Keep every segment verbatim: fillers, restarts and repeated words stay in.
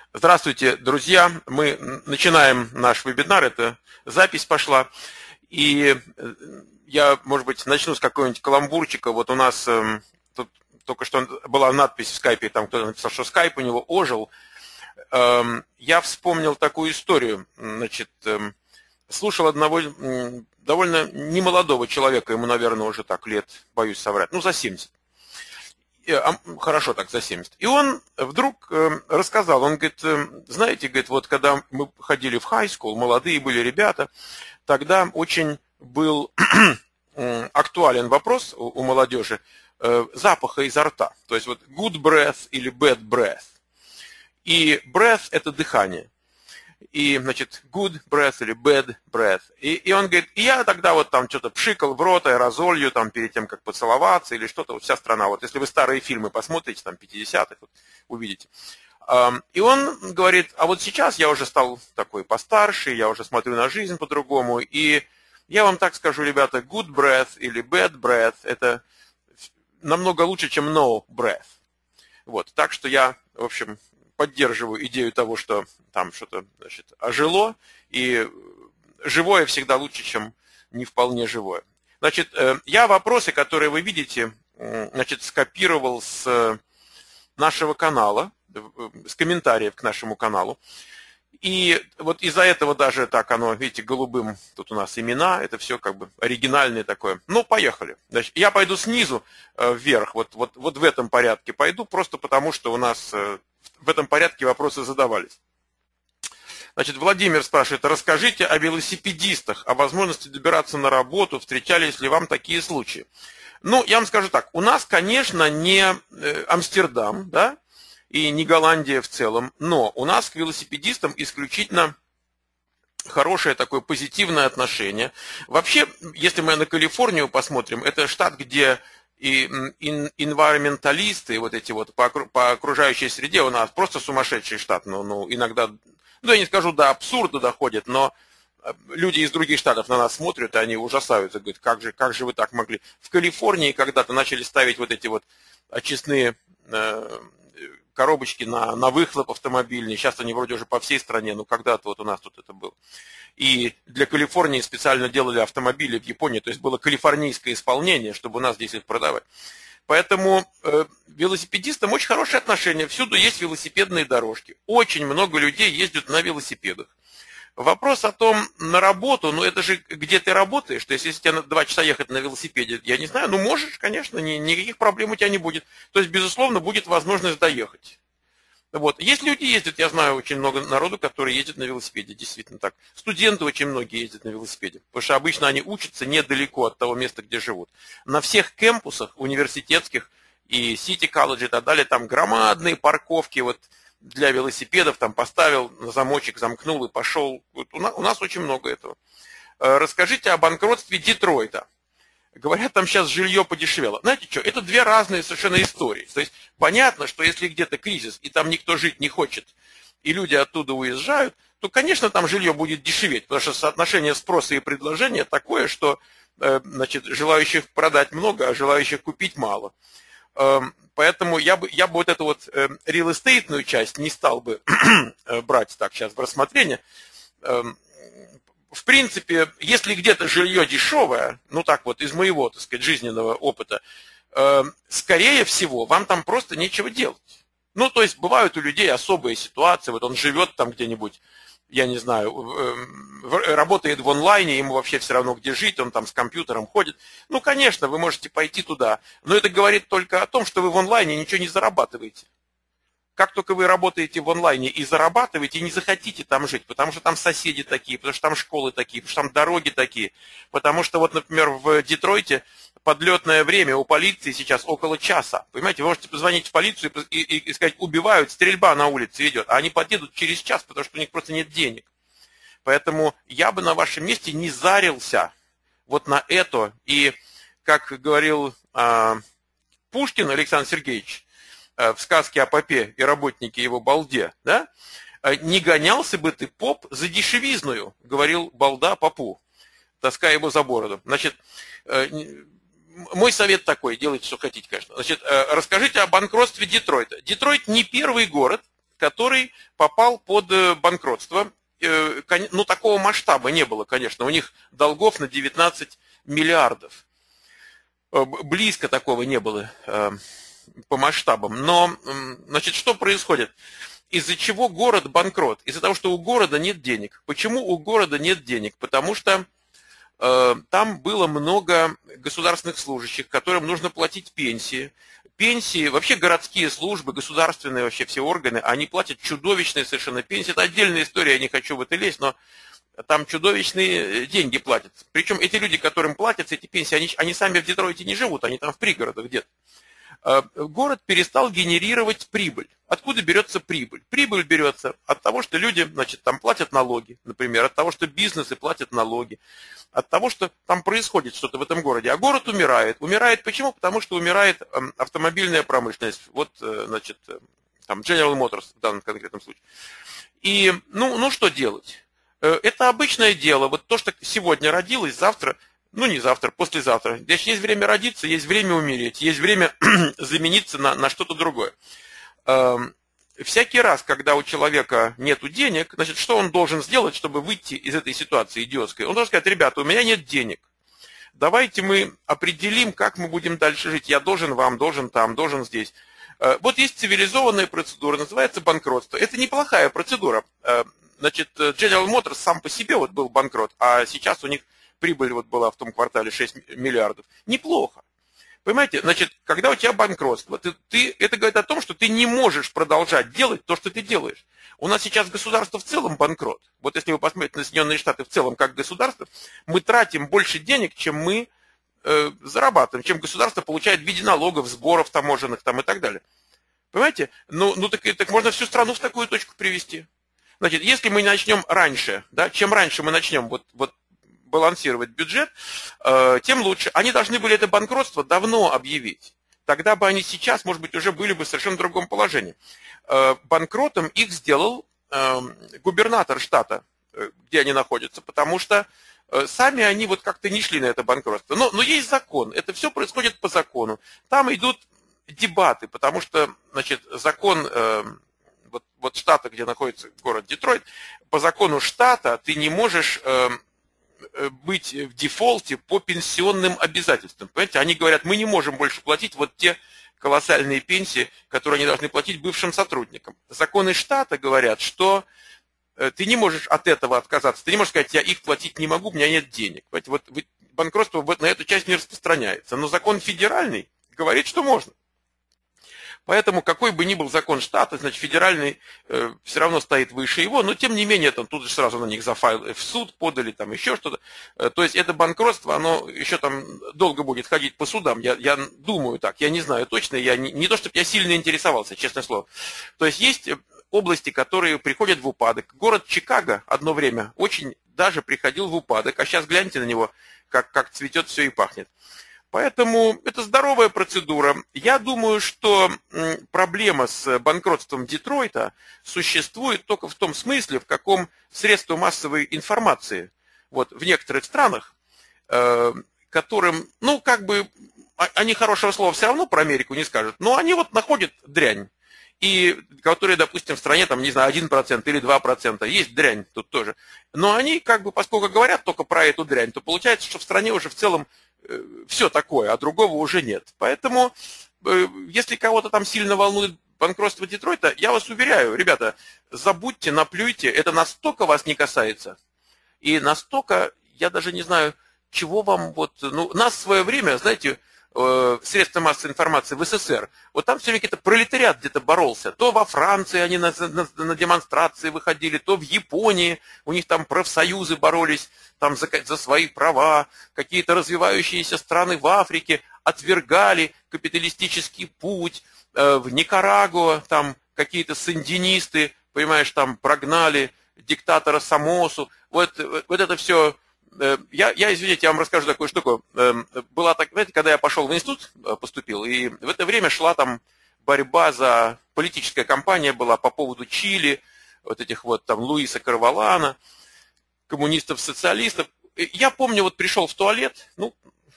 Здравствуйте, друзья. Мы начинаем наш вебинар. Это запись пошла. И я, может быть, начну с какого-нибудь каламбурчика. Вот у нас э, тут только что была надпись в скайпе, там кто-то написал, что скайп у него ожил. Э, я вспомнил такую историю. Значит, э, слушал одного э, довольно немолодого человека, ему, наверное, уже так лет, боюсь соврать, ну, за семьдесят. Хорошо так, за семьдесят. И он вдруг э, рассказал, он говорит, э, знаете, говорит, вот когда мы ходили в high school, молодые были ребята, тогда очень был актуален вопрос у, у молодежи э, запаха изо рта. То есть вот good breath или bad breath. И breath – это дыхание. И, значит, good breath или bad breath. И, и он говорит, и я тогда вот там что-то пшикал в рот аэрозолью, там, перед тем, как поцеловаться или что-то, вот вся страна. Вот если вы старые фильмы посмотрите, там, пятидесятых, вот, увидите. И он говорит, а вот сейчас я уже стал такой постарше, я уже смотрю на жизнь по-другому, и я вам так скажу, ребята, good breath или bad breath – это намного лучше, чем no breath. Вот, так что я, в общем, поддерживаю идею того, что там что-то, значит, ожило, и живое всегда лучше, чем не вполне живое. Значит, я вопросы, которые вы видите, значит, скопировал с нашего канала, с комментариев к нашему каналу. И вот из-за этого даже так оно, видите, голубым, тут у нас имена, это все как бы оригинальное такое. Ну, поехали. Значит, я пойду снизу вверх, вот, вот, вот в этом порядке пойду, просто потому что у нас в этом порядке вопросы задавались. Значит, Владимир спрашивает, расскажите о велосипедистах, о возможности добираться на работу, встречались ли вам такие случаи? Ну, я вам скажу так, у нас, конечно, не Амстердам, да, и не Голландия в целом, но у нас к велосипедистам исключительно хорошее такое позитивное отношение. Вообще, если мы на Калифорнию посмотрим, это штат, где и инвайроменталисты, вот эти вот по, по окружающей среде, у нас просто сумасшедший штат, ну, ну иногда, ну я не скажу до абсурда доходит, но люди из других штатов на нас смотрят, и они ужасаются, говорят, как же, как же вы так могли. В Калифорнии когда-то начали ставить вот эти вот очистные э, коробочки на, на выхлоп автомобильный, сейчас они вроде уже по всей стране, но когда-то вот у нас тут это было. И для Калифорнии специально делали автомобили в Японии, то есть было калифорнийское исполнение, чтобы у нас здесь их продавать. Поэтому э, велосипедистам очень хорошее отношение, всюду есть велосипедные дорожки. Очень много людей ездят на велосипедах. Вопрос о том, на работу, ну это же где ты работаешь, то есть если тебе на два часа ехать на велосипеде, я не знаю, ну можешь, конечно, ни, никаких проблем у тебя не будет. То есть, безусловно, будет возможность доехать. Вот. Есть люди ездят, я знаю очень много народу, которые ездят на велосипеде, действительно так. Студенты очень многие ездят на велосипеде, потому что обычно они учатся недалеко от того места, где живут. На всех кампусах университетских и сити-колледжи и так далее, там громадные парковки вот, для велосипедов, там поставил на замочек, замкнул и пошел. Вот у, нас, у нас очень много этого. Расскажите о банкротстве Детройта. Говорят, там сейчас жилье подешевело. Знаете что, это две разные совершенно истории. То есть понятно, что если где-то кризис, и там никто жить не хочет, и люди оттуда уезжают, то, конечно, там жилье будет дешеветь, потому что соотношение спроса и предложения такое, что значит, желающих продать много, а желающих купить мало. Поэтому я бы, я бы вот эту вот реал-эстейтную часть не стал бы брать так сейчас в рассмотрение. В принципе, если где-то жилье дешевое, ну так вот, из моего, так сказать, жизненного опыта, э, скорее всего, вам там просто нечего делать. Ну, то есть, бывают у людей особые ситуации, вот он живет там где-нибудь, я не знаю, э, работает в онлайне, ему вообще все равно, где жить, он там с компьютером ходит. Ну, конечно, вы можете пойти туда, но это говорит только о том, что вы в онлайне ничего не зарабатываете. Как только вы работаете в онлайне и зарабатываете, не захотите там жить, потому что там соседи такие, потому что там школы такие, потому что там дороги такие. Потому что вот, например, в Детройте подлетное время у полиции сейчас около часа. Понимаете, вы можете позвонить в полицию и, и, и сказать, убивают, стрельба на улице идет. А они подъедут через час, потому что у них просто нет денег. Поэтому я бы на вашем месте не зарился вот на это. И, как говорил э, Пушкин Александр Сергеевич, в сказке о попе и работнике его балде, да? Не гонялся бы ты, поп, за дешевизную, говорил балда попу, таская его за бороду. Значит, мой совет такой, делайте, что хотите, конечно. Значит, расскажите о банкротстве Детройта. Детройт не первый город, который попал под банкротство. Ну, такого масштаба не было, конечно. У них долгов на девятнадцать миллиардов. Близко такого не было по масштабам. Но, значит, что происходит? Из-за чего город банкрот? Из-за того, что у города нет денег. Почему у города нет денег? Потому что э, там было много государственных служащих, которым нужно платить пенсии. Пенсии, вообще городские службы, государственные вообще все органы, они платят чудовищные совершенно пенсии. Это отдельная история, я не хочу в это лезть, но там чудовищные деньги платят. Причем эти люди, которым платятся эти пенсии, они, они сами в Детройте не живут, они там в пригородах где-то. Город перестал генерировать прибыль. Откуда берется прибыль? Прибыль берется от того, что люди, значит, там платят налоги, например, от того, что бизнесы платят налоги, от того, что там происходит что-то в этом городе. А город умирает. Умирает почему? Потому что умирает автомобильная промышленность. Вот, значит, там General Motors в данном конкретном случае. И, ну, ну что делать? Это обычное дело. Вот то, что сегодня родилось, завтра, ну не завтра, послезавтра. Здесь есть время родиться, есть время умереть, есть время замениться на, на что-то другое. Всякий раз, когда у человека нет денег, значит, что он должен сделать, чтобы выйти из этой ситуации идиотской? Он должен сказать: ребята, у меня нет денег. Давайте мы определим, как мы будем дальше жить. Я должен вам, должен там, должен здесь. Вот есть цивилизованная процедура, называется банкротство. Это неплохая процедура. Значит, General Motors сам по себе вот был банкрот, а сейчас у них прибыль вот была в том квартале шесть миллиардов. Неплохо. Понимаете, значит, когда у тебя банкротство, ты, ты, это говорит о том, что ты не можешь продолжать делать то, что ты делаешь. У нас сейчас государство в целом банкрот. Вот если вы посмотрите на Соединенные Штаты в целом как государство, мы тратим больше денег, чем мы э, зарабатываем, чем государство получает в виде налогов, сборов таможенных там, и так далее. Понимаете? Ну, ну так, так можно всю страну в такую точку привести. Значит, если мы начнем раньше, да, чем раньше мы начнем вот, вот, балансировать бюджет, э, тем лучше. Они должны были это банкротство давно объявить. Тогда бы они сейчас, может быть, уже были бы в совершенно другом положении. Э, банкротом их сделал э, губернатор штата, э, где они находятся, потому что э, сами они вот как-то не шли на это банкротство. Но, но есть закон, это все происходит по закону. Там идут дебаты, потому что, значит, закон э, вот, вот штата, где находится город Детройт, по закону штата ты не можешь э, быть в дефолте по пенсионным обязательствам. Понимаете, они говорят: мы не можем больше платить вот те колоссальные пенсии, которые они должны платить бывшим сотрудникам. Законы штата говорят, что ты не можешь от этого отказаться. Ты не можешь сказать: я их платить не могу, у меня нет денег. Понимаете, вот банкротство вот на эту часть не распространяется. Но закон федеральный говорит, что можно. Поэтому какой бы ни был закон штата, значит, федеральный э, все равно стоит выше его, но тем не менее там тут же сразу на них зафайлили, в суд подали, там еще что-то. Э, то есть это банкротство, оно еще там долго будет ходить по судам, я, я думаю так, я не знаю точно, я не, не то чтобы я сильно интересовался, честное слово. То есть есть области, которые приходят в упадок. Город Чикаго одно время очень даже приходил в упадок, а сейчас гляньте на него, как, как цветет все и пахнет. Поэтому это здоровая процедура. Я думаю, что проблема с банкротством Детройта существует только в том смысле, в каком средства массовой информации вот, в некоторых странах, э, которым, ну, как бы, они хорошего слова все равно про Америку не скажут, но они вот находят дрянь. И которые, допустим, в стране, там, не знаю, один процент или два процента, есть дрянь тут тоже. Но они, как бы, поскольку говорят только про эту дрянь, то получается, что в стране уже в целом э, все такое, а другого уже нет. Поэтому, э, если кого-то там сильно волнует банкротство Детройта, я вас уверяю, ребята, забудьте, наплюйте, это настолько вас не касается. И настолько, я даже не знаю, чего вам вот... Ну, нас в свое время, знаете... средства массовой информации в СССР, вот там все время какой-то пролетариат где-то боролся. То во Франции они на, на, на демонстрации выходили, то в Японии у них там профсоюзы боролись там за, за свои права. Какие-то развивающиеся страны в Африке отвергали капиталистический путь. В Никарагуа там какие-то сандинисты, понимаешь, там прогнали диктатора Сомосу. Вот, вот это все... Я, я, извините, я вам расскажу такую штуку. Была так, знаете, когда я пошел в институт, поступил, и в это время шла там борьба за... Политическая кампания была по поводу Чили, вот этих вот там Луиса Карвалана, коммунистов-социалистов. Я помню, вот пришел в туалет, ну,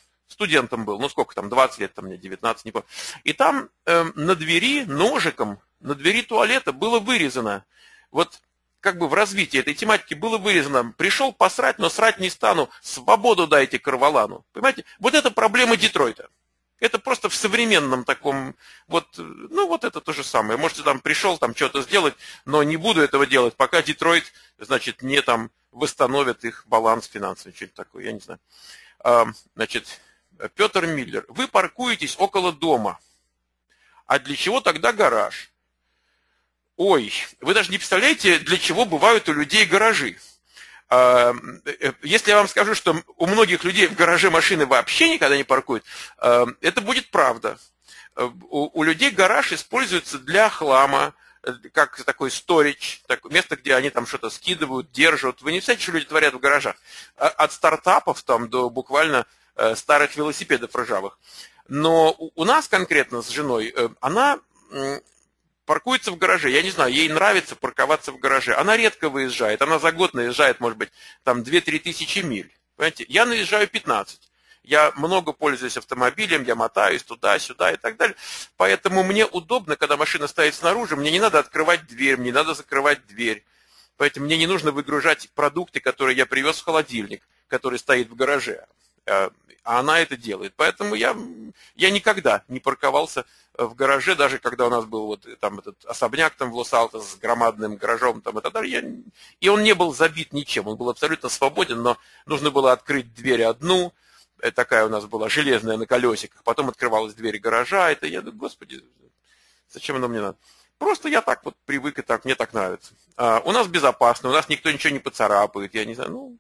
студентом был, ну сколько там, двадцать лет, там мне девятнадцать, не помню. И там э, на двери ножиком на двери туалета было вырезано, вот как бы в развитии этой тематики было вырезано, пришел посрать, но срать не стану, свободу дайте Карвалану. Понимаете? Вот это проблема Детройта. Это просто в современном таком, вот, ну вот это то же самое. Можете там пришел, там что-то сделать, но не буду этого делать, пока Детройт, значит, не там восстановит их баланс финансовый, что-то такое, я не знаю. А, значит, Петр Миллер, вы паркуетесь около дома, а для чего тогда гараж? Ой, вы даже не представляете, для чего бывают у людей гаражи. Если я вам скажу, что у многих людей в гараже машины вообще никогда не паркуют, это будет правда. У людей гараж используется для хлама, как такой storage, такое место, где они там что-то скидывают, держат. Вы не представляете, что люди творят в гаражах. От стартапов там до буквально старых велосипедов ржавых. Но у нас конкретно с женой, она паркуется в гараже. Я не знаю, ей нравится парковаться в гараже. Она редко выезжает. Она за год наезжает, может быть, там две-три тысячи миль. Понимаете? Я наезжаю пятнадцать. Я много пользуюсь автомобилем, я мотаюсь туда-сюда и так далее. Поэтому мне удобно, когда машина стоит снаружи, мне не надо открывать дверь, мне не надо закрывать дверь. Поэтому мне не нужно выгружать продукты, которые я привез в холодильник, который стоит в гараже. А она это делает. Поэтому я, я никогда не парковался в гараже, даже когда у нас был вот там этот особняк там в Лос-Алтос с громадным гаражом там и так далее. Я, и он не был забит ничем, он был абсолютно свободен, но нужно было открыть дверь одну, такая у нас была железная на колесиках, потом открывалась дверь гаража, это я думаю, господи, зачем оно мне надо? Просто я так вот привык и так, мне так нравится. А, у нас безопасно, у нас никто ничего не поцарапает, я не знаю, ну...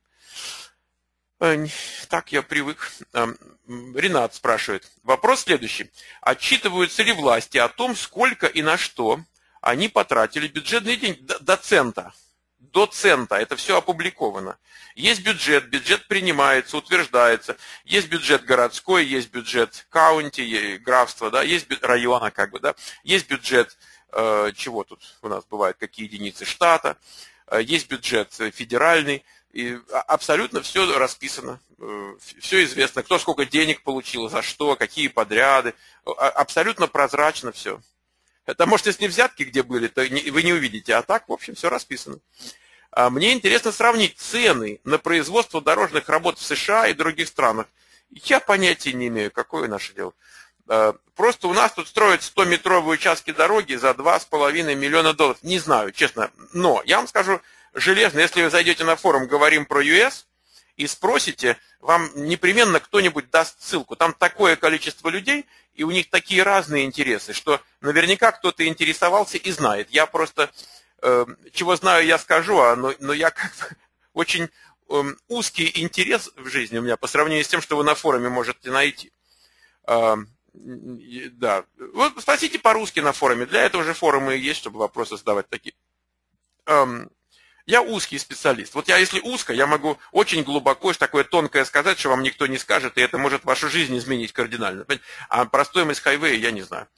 Так я привык. Ренат спрашивает. Вопрос следующий. Отчитываются ли власти о том, сколько и на что они потратили бюджетные деньги? До цента. До цента. Это все опубликовано. Есть бюджет, бюджет принимается, утверждается. Есть бюджет городской, есть бюджет каунти, графства, да, есть района, как бы, да. Есть бюджет, э, чего тут у нас бывает, какие единицы штата. Э, есть бюджет федеральный. И абсолютно все расписано, все известно, кто сколько денег получил, за что, какие подряды, абсолютно прозрачно все. Это, может, если взятки где были, то вы не увидите, а так, в общем, все расписано. Мне интересно сравнить цены на производство дорожных работ в США и других странах. Я понятия не имею, какое наше дело. Просто у нас тут строят стометровые участки дороги за два с половиной миллиона долларов. Не знаю, честно, но я вам скажу, железно, если вы зайдете на форум «Говорим про ю эс» и спросите, вам непременно кто-нибудь даст ссылку. Там такое количество людей, и у них такие разные интересы, что наверняка кто-то интересовался и знает. Я просто, э, чего знаю, я скажу, а, но, но я как бы очень э, узкий интерес в жизни у меня по сравнению с тем, что вы на форуме можете найти. Э, да. Вот спросите по-русски на форуме. Для этого же форумы и есть, чтобы вопросы задавать такие. Э, Я узкий специалист. Вот я, если узко, я могу очень глубоко, такое тонкое сказать, что вам никто не скажет, и это может вашу жизнь изменить кардинально. А про стоимость хайвея я не знаю.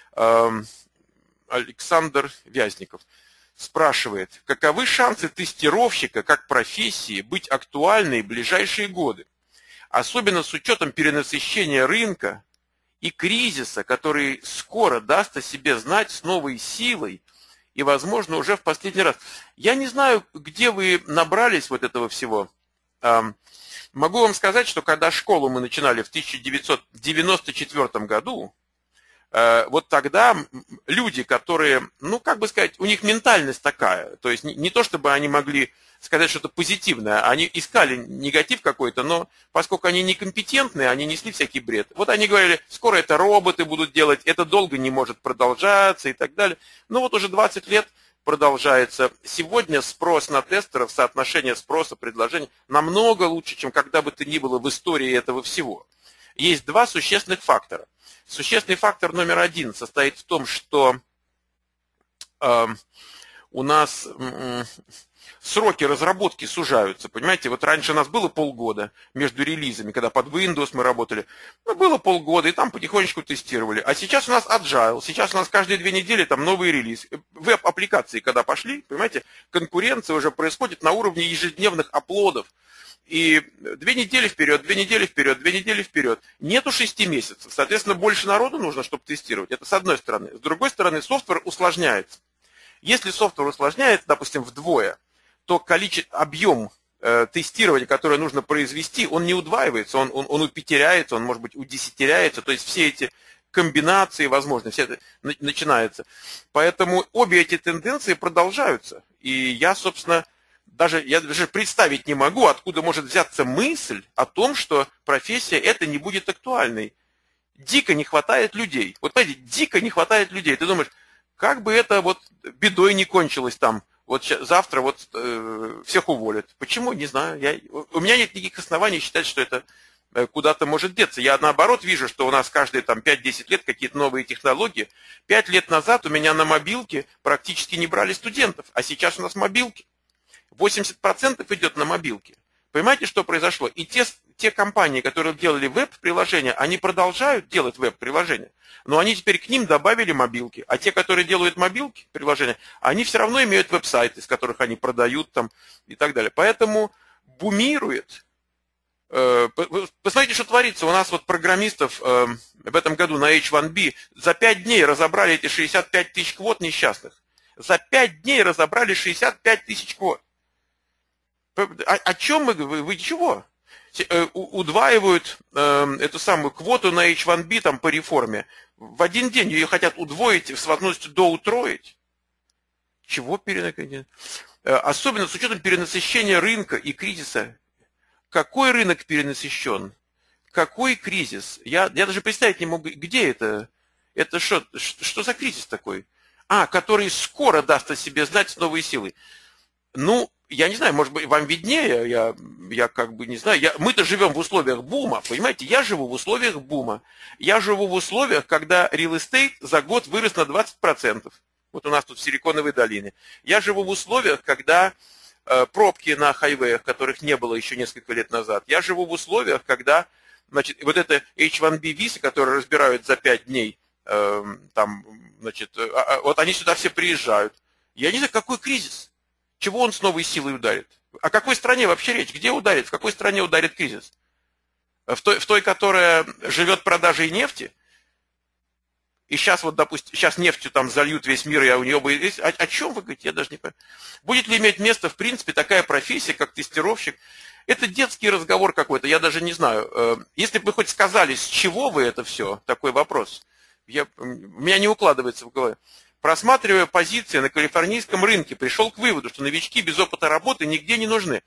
Александр Вязников спрашивает, каковы шансы тестировщика как профессии быть актуальной в ближайшие годы? Особенно с учетом перенасыщения рынка и кризиса, который скоро даст о себе знать с новой силой, и, возможно, уже в последний раз. Я не знаю, где вы набрались вот этого всего. Могу вам сказать, что когда школу мы начинали в тысяча девятьсот девяносто четвёртом году, вот тогда люди, которые, ну, как бы сказать, у них ментальность такая, то есть не то, чтобы они могли сказать что-то позитивное, они искали негатив какой-то, но поскольку они некомпетентные, они несли всякий бред. Вот они говорили, скоро это роботы будут делать, это долго не может продолжаться и так далее. Ну вот уже двадцать лет продолжается. Сегодня спрос на тестеров, соотношение спроса, предложений намного лучше, чем когда бы то ни было в истории этого всего. Есть два существенных фактора. Существенный фактор номер один состоит в том, что э, у нас сроки разработки сужаются, понимаете, вот раньше у нас было полгода между релизами, когда под Windows мы работали, ну, было полгода, и там потихонечку тестировали, а сейчас у нас Agile, сейчас у нас каждые две недели там новый релиз, веб-аппликации когда пошли, понимаете, конкуренция уже происходит на уровне ежедневных апплодов, и две недели вперед, две недели вперед, две недели вперед, нету шести месяцев, соответственно, больше народу нужно, чтобы тестировать, это с одной стороны, с другой стороны, софтвер усложняется, если софтвер усложняется, допустим, вдвое, то количество, объем э, тестирования, которое нужно произвести, он не удваивается, он, он, он упятеряется, он, может быть, удесятеряется, то есть все эти комбинации возможны, все это начинается. Поэтому обе эти тенденции продолжаются. И я, собственно, даже, я даже представить не могу, откуда может взяться мысль о том, что профессия эта не будет актуальной. Дико не хватает людей. Вот, понимаете, дико не хватает людей. Ты думаешь, как бы это вот бедой не кончилось там, вот завтра вот э, всех уволят. Почему? Не знаю. Я, у меня нет никаких оснований считать, что это э, куда-то может деться. Я наоборот вижу, что у нас каждые там пять-десять лет какие-то новые технологии. Пять лет назад у меня на мобилке практически не брали студентов, а сейчас у нас мобилки. восемьдесят процентов идет на мобилке. Понимаете, что произошло? И те, те компании, которые делали веб-приложения, они продолжают делать веб-приложения, но они теперь к ним добавили мобилки. А те, которые делают мобилки, приложения, они все равно имеют веб-сайты, из которых они продают там и так далее. Поэтому бумирует. Посмотрите, что творится. У нас вот программистов в этом году на эйч один би за пять дней разобрали эти шестьдесят пять тысяч квот несчастных. За пять дней разобрали шестьдесят пять тысяч квот. О, о чем мы говорим? Вы чего? Удваивают э, эту самую квоту на эйч один би там, по реформе. В один день ее хотят удвоить, с возможностью доутроить. Чего перенасыщение? Особенно с учетом перенасыщения рынка и кризиса. Какой рынок перенасыщен? Какой кризис? Я, я даже представить не могу, где это? Это что, что за кризис такой? А, который скоро даст о себе знать с новой силой. Ну, я не знаю, может быть, вам виднее, я, я как бы не знаю. Я, мы-то живем в условиях бума, понимаете? Я живу в условиях бума. Я живу в условиях, когда real estate за год вырос на двадцать процентов. Вот у нас тут в Силиконовой долине. Я живу в условиях, когда э, пробки на хайвеях, которых не было еще несколько лет назад. Я живу в условиях, когда, значит, вот это эйч один би визы, которые разбирают за пять дней, э, там, значит, э, вот они сюда все приезжают. Я не знаю, какой кризис. Чего он с новой силой ударит? О какой стране вообще речь? Где ударит? В какой стране ударит кризис? В той, в той, которая живет продажей нефти? И сейчас, вот, допустим, сейчас нефтью там зальют весь мир, и у нее будет... О, о чем вы говорите? Я даже не понимаю. Будет ли иметь место, в принципе, такая профессия, как тестировщик? Это детский разговор какой-то, я даже не знаю. Если бы вы хоть сказали, с чего вы это все, такой вопрос, я, у меня не укладывается в голове. Просматривая позиции на калифорнийском рынке, пришел к выводу, что новички без опыта работы нигде не нужны.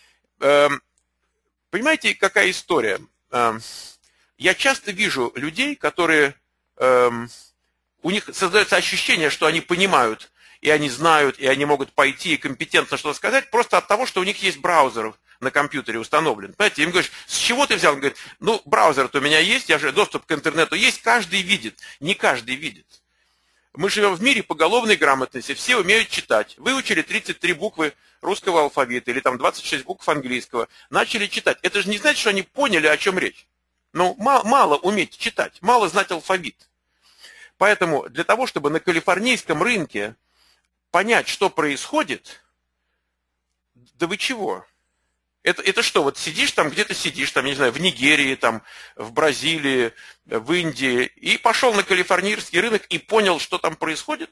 Понимаете, какая история? Я часто вижу людей, которые... У них создается ощущение, что они понимают, и они знают, и они могут пойти и компетентно что-то сказать, просто от того, что у них есть браузер на компьютере установлен. Понимаете, им говоришь, с чего ты взял? Он говорит, ну, браузер-то у меня есть, я же доступ к интернету есть, каждый видит. Не каждый видит. Мы живем в мире поголовной грамотности, все умеют читать. Выучили тридцать три буквы русского алфавита или там двадцать шесть букв английского, начали читать. Это же не значит, что они поняли, о чем речь. Ну, мало, мало уметь читать, мало знать алфавит. Поэтому для того, чтобы на калифорнийском рынке понять, что происходит, да вы чего? Это, это что, вот сидишь там, где-то сидишь, там, не знаю, в Нигерии, там, в Бразилии, в Индии, и пошел на калифорнийский рынок и понял, что там происходит?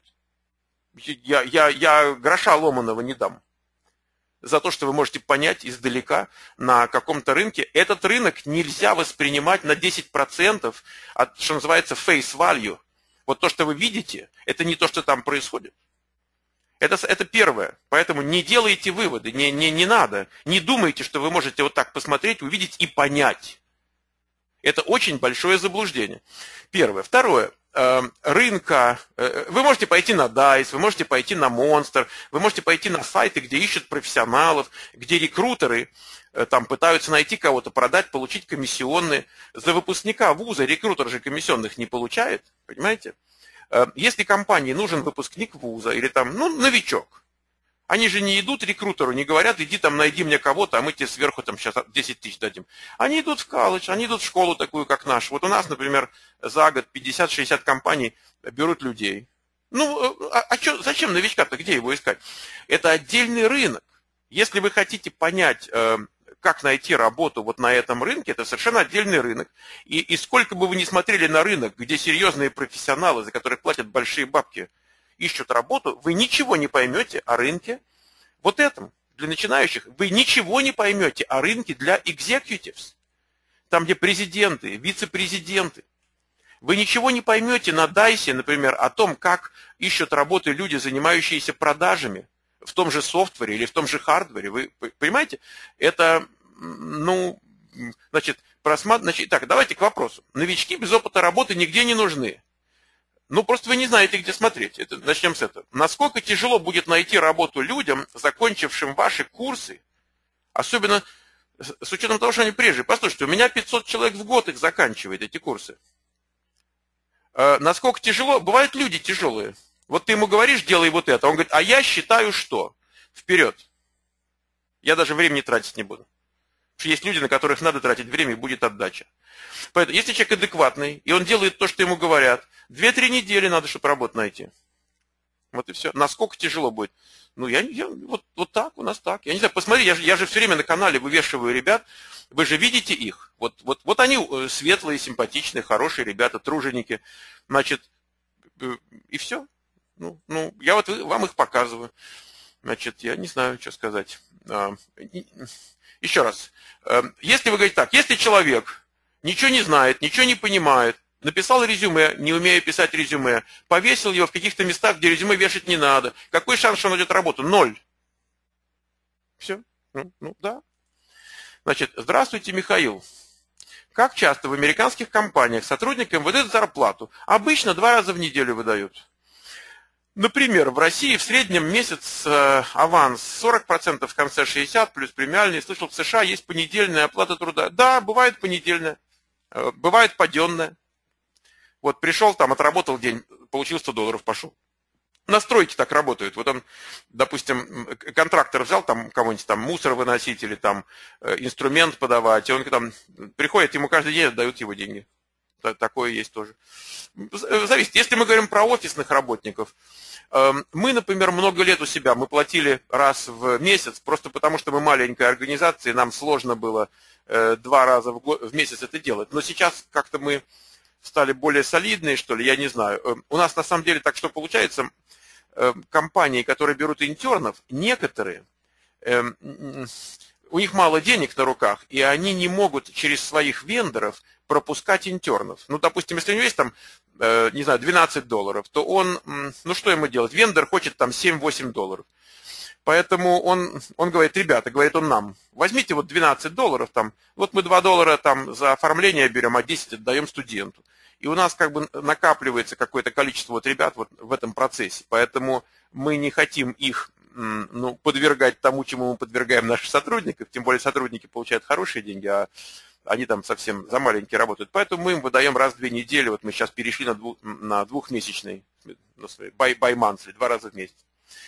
Я, я, я гроша ломаного не дам. За то, что вы можете понять издалека на каком-то рынке. Этот рынок нельзя воспринимать на десять процентов от, что называется, face value. Вот то, что вы видите, это не то, что там происходит. Это, это первое. Поэтому не делайте выводы, не, не, не надо. Не думайте, что вы можете вот так посмотреть, увидеть и понять. Это очень большое заблуждение. Первое. Второе. Рынка. Вы можете пойти на дайс, вы можете пойти на Monster, вы можете пойти на сайты, где ищут профессионалов, где рекрутеры там пытаются найти кого-то, продать, получить комиссионные. За выпускника вуза рекрутер же комиссионных не получает, понимаете? Если компании нужен выпускник вуза или там, ну, новичок, Они же не идут рекрутеру, не говорят, иди там найди мне кого-то, а мы тебе сверху там сейчас десять тысяч дадим. Они идут в колледж, они идут в школу такую, как наша. Вот у нас, например, за год пятьдесят-шестьдесят компаний берут людей. Ну, а, а чё, зачем новичка-то, где его искать? Это отдельный рынок. Если вы хотите понять, э, как найти работу вот на этом рынке, это совершенно отдельный рынок. И, и сколько бы вы ни смотрели на рынок, где серьезные профессионалы, за которых платят большие бабки, ищут работу, вы ничего не поймете о рынке вот этом, для начинающих. Вы ничего не поймете о рынке для executives, там, где президенты, вице-президенты. Вы ничего не поймете на дайсе, например, о том, как ищут работу люди, занимающиеся продажами в том же софтвере или в том же хардвере. Вы понимаете? Это, ну, значит, просматривать. Так, давайте к вопросу. Новички без опыта работы нигде не нужны. Ну, просто вы не знаете, где смотреть. Это, начнем с этого. Насколько тяжело будет найти работу людям, закончившим ваши курсы, особенно с учетом того, что они прежде. Послушайте, у меня пятьсот человек в год их заканчивает, эти курсы. Э, насколько тяжело? Бывают люди тяжелые. Вот ты ему говоришь, делай вот это. Он говорит, а я считаю, что? Вперед. Я даже времени тратить не буду. Потому что есть люди, на которых надо тратить время, и будет отдача. Поэтому, если человек адекватный, и он делает то, что ему говорят, две-три недели надо, чтобы работу найти. Вот и все. Насколько тяжело будет? Ну, я, я вот, вот так, у нас так. Я не знаю, посмотри, я же, я же все время на канале вывешиваю ребят, вы же видите их. Вот, вот, вот они светлые, симпатичные, хорошие ребята, труженики. Значит, и все. Ну, ну, я вот вам их показываю. Значит, я не знаю, что сказать. Еще раз. Если вы говорите так, если человек ничего не знает, ничего не понимает, написал резюме, не умея писать резюме, повесил его в каких-то местах, где резюме вешать не надо, какой шанс, что он найдет работу? Ноль. Все. Ну, ну да. Значит, здравствуйте, Михаил. Как часто в американских компаниях сотрудникам выдают зарплату? Обычно два раза в неделю выдают. Например, в России в среднем месяц э, аванс сорок процентов, в конце шестьдесят процентов, плюс премиальный. Слышал, в США есть понедельная оплата труда. Да, бывает понедельная, э, бывает паденная. Вот пришел там, отработал день, получил сто долларов, пошел. На стройке так работают. Вот он, допустим, контрактор взял там кого-нибудь там мусор выносить или там э, инструмент подавать, и он там приходит, ему каждый день отдают его деньги. Такое есть тоже. Зависит. Если мы говорим про офисных работников, мы, например, много лет у себя, мы платили раз в месяц, просто потому что мы маленькая организация, и нам сложно было два раза в, год, в месяц это делать. Но сейчас как-то мы стали более солидные, что ли, я не знаю. У нас на самом деле так что получается, компании, которые берут интернов, некоторые, у них мало денег на руках, и они не могут через своих вендоров пропускать интернов. Ну, допустим, если у него есть там, э, не знаю, двенадцать долларов, то он, ну, что ему делать? Вендор хочет там семь-восемь долларов. Поэтому он, он говорит, ребята, говорит он нам, возьмите вот двенадцать долларов там, вот мы два доллара там за оформление берем, а десять отдаем студенту. И у нас как бы накапливается какое-то количество вот ребят вот в этом процессе. Поэтому мы не хотим их, ну, подвергать тому, чему мы подвергаем наших сотрудников, тем более сотрудники получают хорошие деньги, а они там совсем за маленькие работают. Поэтому мы им выдаем раз в две недели, вот мы сейчас перешли на, двух, на двухмесячный, by, by monthly, два раза в месяц.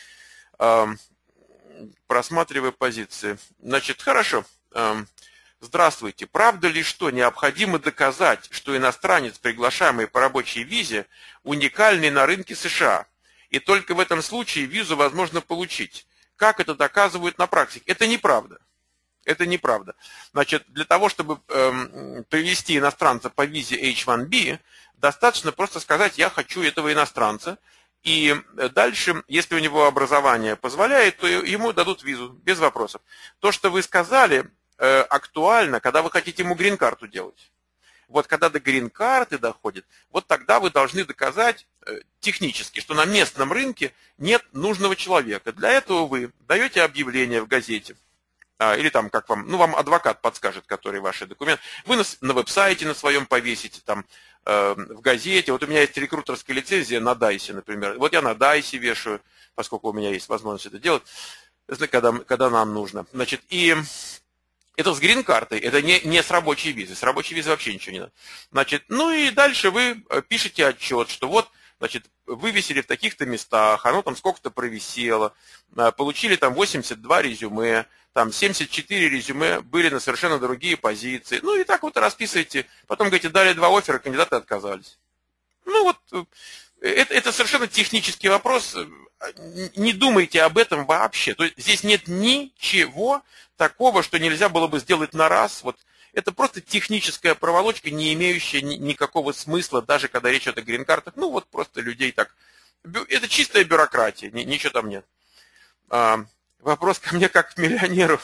Просматривая позиции. Значит, хорошо. Здравствуйте. Правда ли, что необходимо доказать, что иностранец, приглашаемый по рабочей визе, уникальный на рынке США? И только в этом случае визу возможно получить. Как это доказывают на практике? Это неправда. Это неправда. Значит, для того, чтобы эм, привести иностранца по визе эйч один би, достаточно просто сказать, я хочу этого иностранца. И дальше, если у него образование позволяет, то ему дадут визу, без вопросов. То, что вы сказали, э, актуально, когда вы хотите ему грин-карту делать. Вот когда до грин-карты доходит, вот тогда вы должны доказать э, технически, что на местном рынке нет нужного человека. Для этого вы даете объявление в газете, а, или там, как вам, ну, вам адвокат подскажет, который ваши документы. Вы на, на веб-сайте на своем повесите, там, э, в газете. Вот у меня есть рекрутерская лицензия на дайсе, например. Вот я на дайсе вешаю, поскольку у меня есть возможность это делать, когда, когда нам нужно. Значит, и это с грин-картой, это не, не с рабочей визой. С рабочей визой вообще ничего не надо. Значит, ну и дальше вы пишете отчет, что вот, значит, вывесили в таких-то местах, оно там сколько-то провисело, получили там восемьдесят два резюме, там семьдесят четыре резюме были на совершенно другие позиции. Ну и так вот расписываете, потом говорите, дали два оффера, кандидаты отказались. Ну вот, это, это совершенно технический вопрос, не думайте об этом вообще. То есть здесь нет ничего такого, что нельзя было бы сделать на раз. Вот это просто техническая проволочка, не имеющая ни, никакого смысла, даже когда речь идет о грин-картах. Ну вот просто людей так... Это чистая бюрократия, ничего там нет. А, вопрос ко мне как к миллионеру.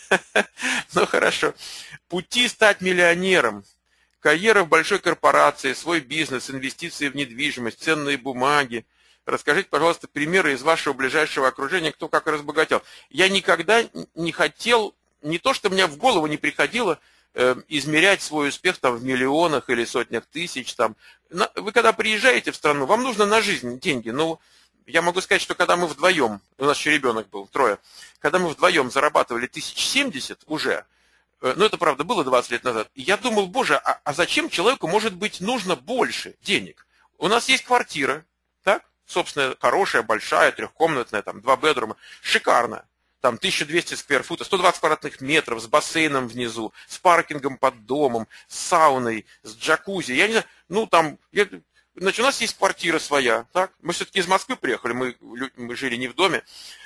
Ну хорошо. Пути стать миллионером. Карьера в большой корпорации, свой бизнес, инвестиции в недвижимость, ценные бумаги. Расскажите, пожалуйста, примеры из вашего ближайшего окружения, кто как разбогател. Я никогда не хотел, не то, что мне в голову не приходило, э, измерять свой успех там в миллионах или сотнях тысяч. Там. Вы когда приезжаете в страну, вам нужно на жизнь деньги. Ну, я могу сказать, что когда мы вдвоем, у нас еще ребенок был, трое, когда мы вдвоем зарабатывали тысяч семьдесят уже, ну, это, правда, было двадцать лет назад. И я думал, боже, а, а зачем человеку, может быть, нужно больше денег? У нас есть квартира, так? Собственно, хорошая, большая, трехкомнатная, там, два бедрума, шикарная. Там тысяча двести скверфута, сто двадцать квадратных метров, с бассейном внизу, с паркингом под домом, с сауной, с джакузи. Я не знаю, ну, там, я, значит, у нас есть квартира своя, так? Мы все-таки из Москвы приехали, мы, мы жили не в доме.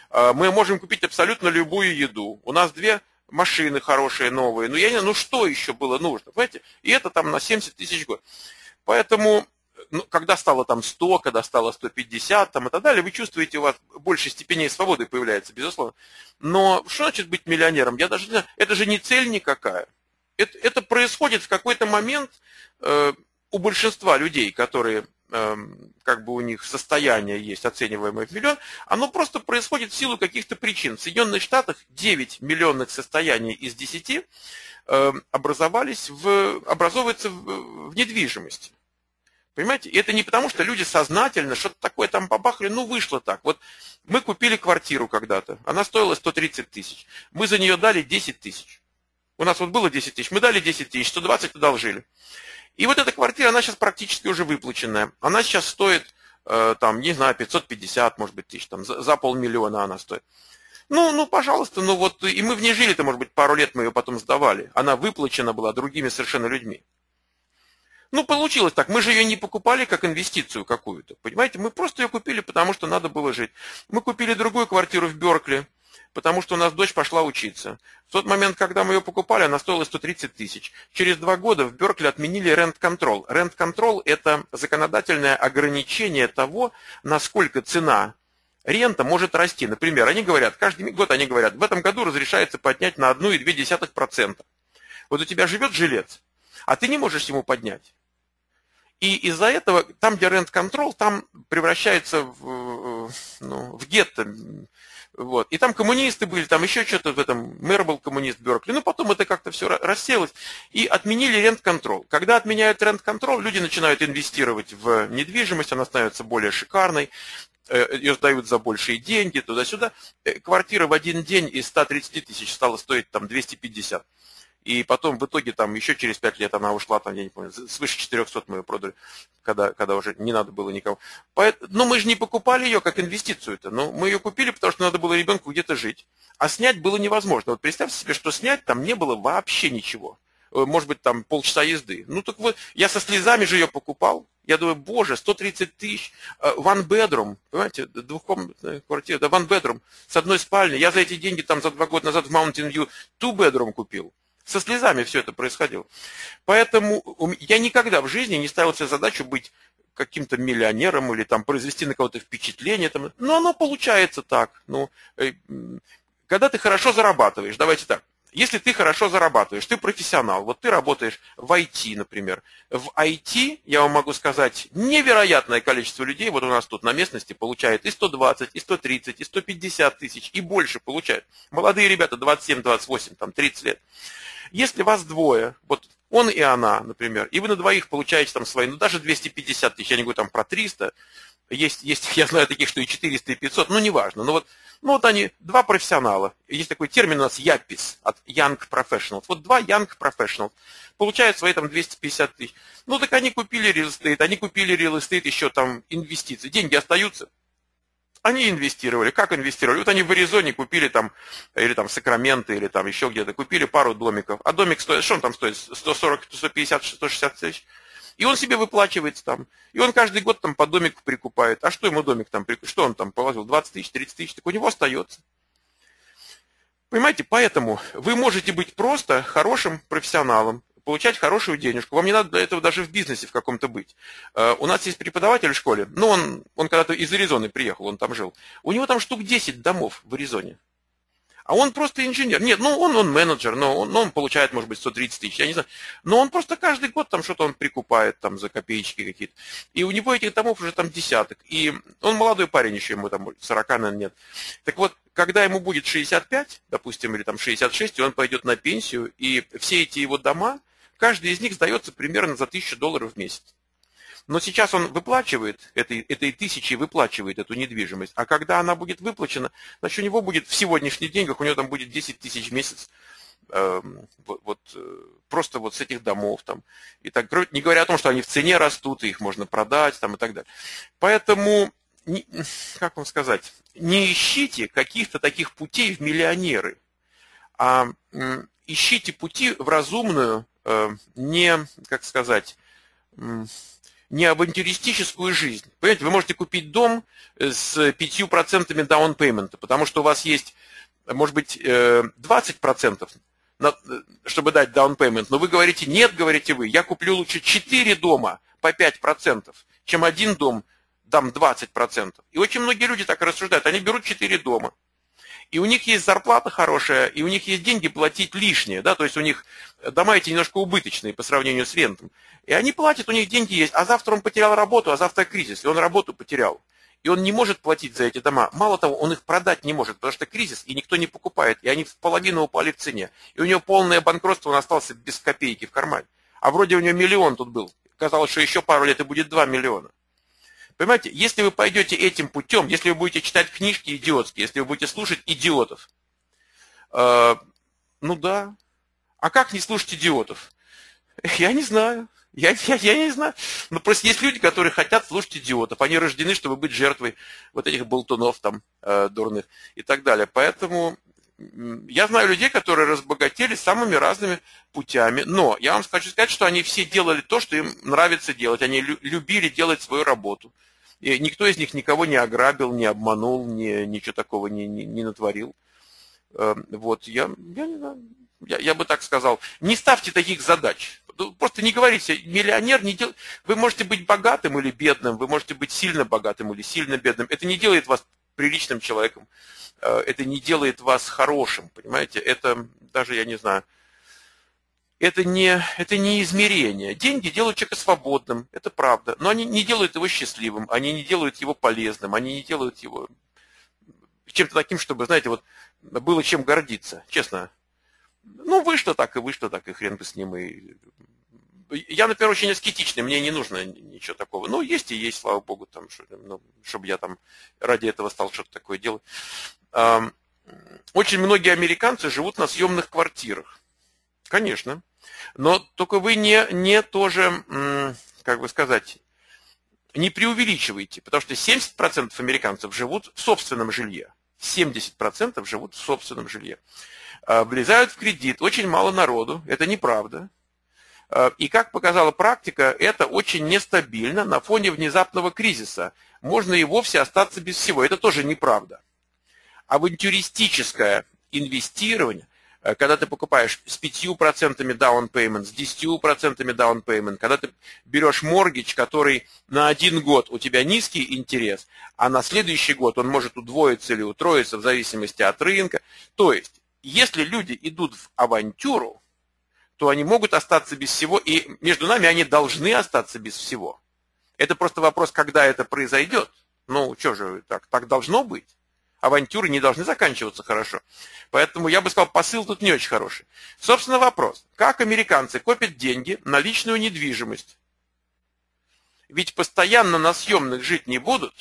Мы можем купить абсолютно любую еду. У нас две... машины хорошие, новые. Ну, я не знаю, ну что еще было нужно, понимаете? И это там на семьдесят тысяч в год. Поэтому, ну, когда стало там сто, когда стало сто пятьдесят там, и так далее, вы чувствуете, у вас больше степеней свободы появляется, безусловно. Но что значит быть миллионером? Я даже не знаю, это же не цель никакая. Это, это происходит в какой-то момент э, у большинства людей, которые... как бы у них состояние есть, оцениваемое в миллион, оно просто происходит в силу каких-то причин. В Соединенных Штатах девять миллионных состояний из десяти образовались в, образовываются в, в недвижимости. Понимаете? И это не потому, что люди сознательно что-то такое там побахали, ну вышло так. Вот мы купили квартиру когда-то, она стоила сто тридцать тысяч, мы за нее дали десять тысяч. У нас вот было десять тысяч, мы дали десять тысяч, сто двадцать одолжили. И вот эта квартира, она сейчас практически уже выплаченная. Она сейчас стоит, э, там, не знаю, пятьсот пятьдесят, может быть, тысяч, там, за, за полмиллиона она стоит. Ну, ну, пожалуйста, ну вот, и мы в ней жили-то, может быть, пару лет мы ее потом сдавали. Она выплачена была другими совершенно людьми. Ну, получилось так. Мы же ее не покупали как инвестицию какую-то, понимаете? Мы просто ее купили, потому что надо было жить. Мы купили другую квартиру в Беркли, потому что у нас дочь пошла учиться. В тот момент, когда мы ее покупали, она стоила сто тридцать тысяч. Через два года в Беркли отменили рент-контрол. Рент-контрол – это законодательное ограничение того, насколько цена рента может расти. Например, они говорят, каждый год они говорят, в этом году разрешается поднять на одна целая две десятых процента. Вот у тебя живет жилец, а ты не можешь ему поднять. И из-за этого, там, где рент-контрол, там превращается в, ну, в гетто. Вот. И там коммунисты были, там еще что-то в этом, мэр был коммунист в Беркли. Ну, потом это как-то все рассеялось. И отменили рент-контрол. Когда отменяют рент-контрол, люди начинают инвестировать в недвижимость, она становится более шикарной, ее сдают за большие деньги, туда-сюда. Квартира в один день из ста тридцати тысяч стала стоить там двести пятьдесят. И потом в итоге там еще через пять лет она ушла, там, я не помню, свыше четырехсот мы ее продали, когда, когда уже не надо было никого. Поэтому, ну, мы же не покупали ее как инвестицию-то. Ну, мы ее купили, потому что надо было ребенку где-то жить. А снять было невозможно. Вот представьте себе, что снять там не было вообще ничего. Может быть, там полчаса езды. Ну, так вот, я со слезами же ее покупал. Я думаю, боже, сто тридцать тысяч, one bedroom, понимаете, двухкомнатная квартира, да, one bedroom, с одной спальней. Я за эти деньги там за два года назад в Mountain View two bedroom купил. Со слезами все это происходило. Поэтому я никогда в жизни не ставил себе задачу быть каким-то миллионером или там произвести на кого-то впечатление. Там. Но оно получается так. Ну, когда ты хорошо зарабатываешь, давайте так. Если ты хорошо зарабатываешь, ты профессионал, вот ты работаешь в ай ти, например. В ай ти, я вам могу сказать, невероятное количество людей, вот у нас тут на местности, получает и сто двадцать, и сто тридцать, и сто пятьдесят тысяч, и больше получают. Молодые ребята, двадцать семь, двадцать восемь, там, тридцать лет. Если вас двое, вот он и она, например, и вы на двоих получаете там свои, ну даже двести пятьдесят тысяч, я не говорю там про триста, есть, есть, я знаю таких, что и четыреста, и пятьсот, ну, неважно. Но вот, ну, вот они, два профессионала. Есть такой термин у нас япис, от Young Professionals. Вот два Young Professionals получают свои там двести пятьдесят тысяч. Ну, так они купили real estate, они купили real estate еще там инвестиции. Деньги остаются. Они инвестировали. Как инвестировали? Вот они в Аризоне купили там, или там Сакраменто, или там еще где-то, купили пару домиков. А домик стоит, что он там стоит? сто сорок, сто пятьдесят, сто шестьдесят тысяч. И он себе выплачивается там. И он каждый год там по домику прикупает. А что ему домик там, что он там положил? двадцать тысяч, тридцать тысяч, так у него остается. Понимаете, поэтому вы можете быть просто хорошим профессионалом, получать хорошую денежку. Вам не надо для этого даже в бизнесе в каком-то быть. У нас есть преподаватель в школе, ну он, он когда-то из Аризоны приехал, он там жил. У него там штук десять домов в Аризоне. А он просто инженер. Нет, ну он, он менеджер, но он, но он получает, может быть, сто тридцать тысяч, я не знаю. Но он просто каждый год там что-то он прикупает там за копеечки какие-то. И у него этих домов уже там десяток. И он молодой парень еще, ему там сорока, наверное, нет. Так вот, когда ему будет шестьдесят пять, допустим, или там шестьдесят шесть, и он пойдет на пенсию, и все эти его дома, каждый из них сдается примерно за тысячу долларов в месяц. Но сейчас он выплачивает, этой, этой тысячи выплачивает эту недвижимость, а когда она будет выплачена, значит, у него будет в сегодняшних деньгах, у него там будет десять тысяч в месяц, э, вот, вот, просто вот с этих домов. Там, и так, не говоря о том, что они в цене растут, и их можно продать там, и так далее. Поэтому, не, как вам сказать, не ищите каких-то таких путей в миллионеры, а э, ищите пути в разумную, э, не, как сказать, э, не авантюристическую жизнь. Понимаете, вы можете купить дом с пятью процентами down payment, потому что у вас есть, может быть, двадцать процентов, чтобы дать down payment, но вы говорите, нет, говорите вы, я куплю лучше четыре дома по пять процентов, чем один дом, дам двадцать процентов. И очень многие люди так рассуждают, они берут четыре дома. И у них есть зарплата хорошая, и у них есть деньги платить лишнее, да, то есть у них дома эти немножко убыточные по сравнению с рентом. И они платят, у них деньги есть, а завтра он потерял работу, а завтра кризис, и он работу потерял. И он не может платить за эти дома. Мало того, он их продать не может, потому что кризис, и никто не покупает, и они в половину упали в цене. И у него полное банкротство, он остался без копейки в кармане. А вроде у него миллион тут был. Казалось, что еще пару лет и будет два миллиона. Понимаете, если вы пойдете этим путем, если вы будете читать книжки идиотские, если вы будете слушать идиотов, э, ну да. А как не слушать идиотов? Я не знаю. Я, я, я не знаю. Но просто есть люди, которые хотят слушать идиотов. Они рождены, чтобы быть жертвой вот этих болтунов там э, дурных и так далее. Поэтому я знаю людей, которые разбогатели самыми разными путями. Но я вам хочу сказать, что они все делали то, что им нравится делать. Они любили делать свою работу. И никто из них никого не ограбил, не обманул, не, ничего такого не, не, не натворил. Вот, я, я не знаю, я, я бы так сказал. Не ставьте таких задач. Просто не говорите, миллионер не делает. Вы можете быть богатым или бедным, вы можете быть сильно богатым или сильно бедным. Это не делает вас приличным человеком. Это не делает вас хорошим, понимаете? Это даже, я не знаю, это не, это не измерение. Деньги делают человека свободным, это правда. Но они не делают его счастливым, они не делают его полезным, они не делают его чем-то таким, чтобы, знаете, вот было чем гордиться, честно. Ну, вышло так, и вышло так, и хрен бы с ним. И... Я, например, очень аскетичный, мне не нужно ничего такого. Ну, есть и есть, слава богу, там, ну, чтобы я там ради этого стал что-то такое делать. Очень многие американцы живут на съемных квартирах. Конечно. Но только вы не, не тоже, как бы сказать, не преувеличивайте, потому что семьдесят процентов американцев живут в собственном жилье. семьдесят процентов живут в собственном жилье. Влезают в кредит, очень мало народу, это неправда. И как показала практика, это очень нестабильно на фоне внезапного кризиса. Можно и вовсе остаться без всего, это тоже неправда. Авантюристическое инвестирование, когда ты покупаешь с пятью процентами down payment, с десятью процентами down payment, когда ты берешь моргидж, который на один год у тебя низкий интерес, а на следующий год он может удвоиться или утроиться в зависимости от рынка. То есть, если люди идут в авантюру, то они могут остаться без всего, и между нами они должны остаться без всего. Это просто вопрос, когда это произойдет. Ну, что же, так, так должно быть. Авантюры не должны заканчиваться хорошо. Поэтому я бы сказал, посыл тут не очень хороший. Собственно, вопрос. Как американцы копят деньги на личную недвижимость? ведь постоянно на съемных жить не будут.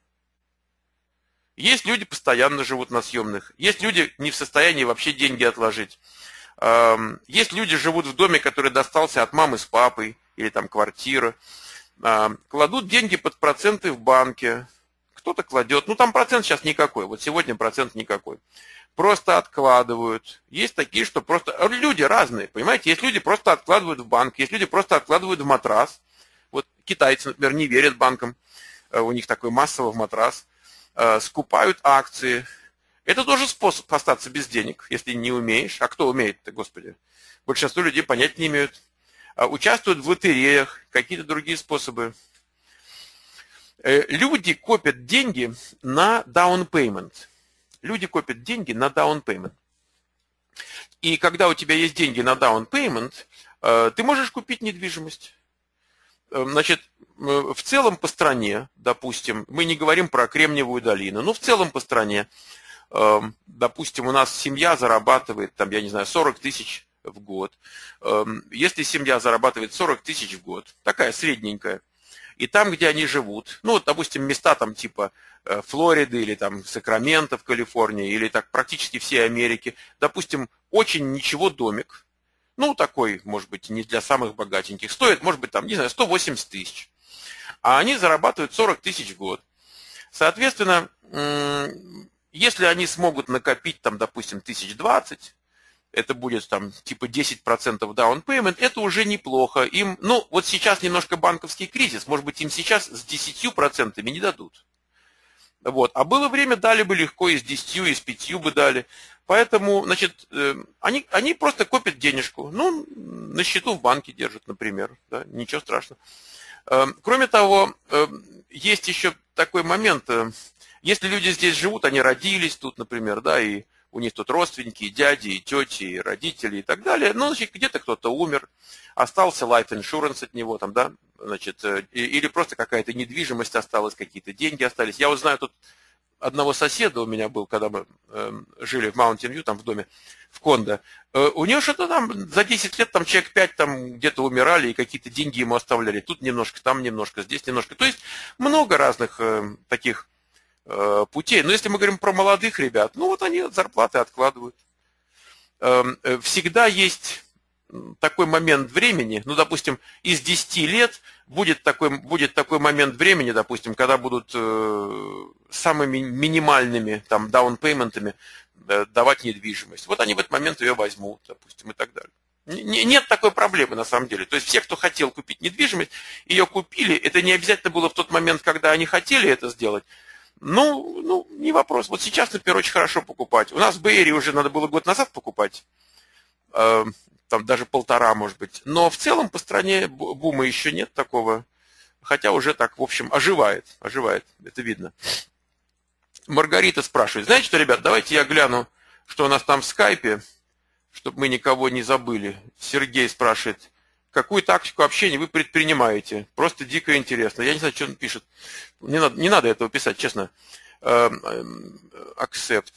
Есть люди, постоянно живут на съемных. Есть люди, не в состоянии вообще деньги отложить. Есть люди, живут в доме, который достался от мамы с папой, или там квартира. Кладут деньги под проценты в банке. Кто-то кладет. Ну, там процент сейчас никакой. Вот сегодня процент никакой. Просто откладывают. Есть такие, что просто... Люди разные, понимаете? Есть люди, просто откладывают в банк. Есть люди, просто откладывают в матрас. Вот китайцы, например, не верят банкам. У них такой массовый матрас. Скупают акции. Это тоже способ остаться без денег, если не умеешь. А кто умеет-то, Господи? Большинство людей понять не имеют. Участвуют в лотереях, какие-то другие способы. Люди копят деньги на down payment. Люди копят деньги на down payment. И когда у тебя есть деньги на down payment, ты можешь купить недвижимость. Значит, в целом по стране, допустим, мы не говорим про Кремниевую долину, но в целом по стране, допустим, у нас семья зарабатывает, там, я не знаю, сорок тысяч в год. Если семья зарабатывает сорок тысяч в год, такая средненькая, и там, где они живут, ну, вот, допустим, места там типа Флориды или там Сакраменто в Калифорнии, или так практически всей Америки, допустим, очень ничего домик, ну, такой, может быть, не для самых богатеньких, стоит, может быть, там, не знаю, сто восемьдесят тысяч. А они зарабатывают сорок тысяч в год. Соответственно, если они смогут накопить, там, допустим, тысяч двадцать, это будет там типа десять процентов down payment, это уже неплохо. Им, ну, вот сейчас немножко банковский кризис, может быть, им сейчас с десятью процентами не дадут. Вот. А было время, дали бы легко, и с десятью, и с пятью бы дали. Поэтому, значит, они, они просто копят денежку. Ну, на счету в банке держат, например. Да, ничего страшного. Кроме того, есть еще такой момент. Если люди здесь живут, они родились тут, например, да, и у них тут родственники, и дяди, и тети, и родители, и так далее. Ну, значит, где-то кто-то умер, остался life insurance от него, там, да, значит, или просто какая-то недвижимость осталась, какие-то деньги остались. Я вот знаю, тут одного соседа у меня был, когда мы э, жили в Mountain View, там в доме, в кондо. Э, у него что-то там за десять лет, там человек пять там где-то умирали, и какие-то деньги ему оставляли. Тут немножко, там немножко, здесь немножко. То есть много разных э, таких э, путей. Но если мы говорим про молодых ребят, ну вот они от зарплаты откладывают. Э, э, всегда есть такой момент времени, ну, допустим, из десяти лет будет такой, будет такой момент времени, допустим, когда будут э, самыми минимальными там даунпейментами э, давать недвижимость. Вот они в этот момент ее возьмут, допустим, и так далее. Н- нет такой проблемы на самом деле. То есть все, кто хотел купить недвижимость, ее купили. Это не обязательно было в тот момент, когда они хотели это сделать. Ну, ну, не вопрос. Вот сейчас, например, очень хорошо покупать. У нас в Бэй-Эре уже надо было год назад покупать. Э, там даже полтора, может быть. Но в целом по стране бума еще нет такого, хотя уже так, в общем, оживает, оживает, это видно. Маргарита спрашивает, знаете что, ребят, давайте я гляну, что у нас там в скайпе, чтобы мы никого не забыли. Сергей спрашивает, какую тактику общения вы предпринимаете? Просто дико интересно. Я не знаю, что он пишет. Не надо, не надо этого писать, честно. Accept.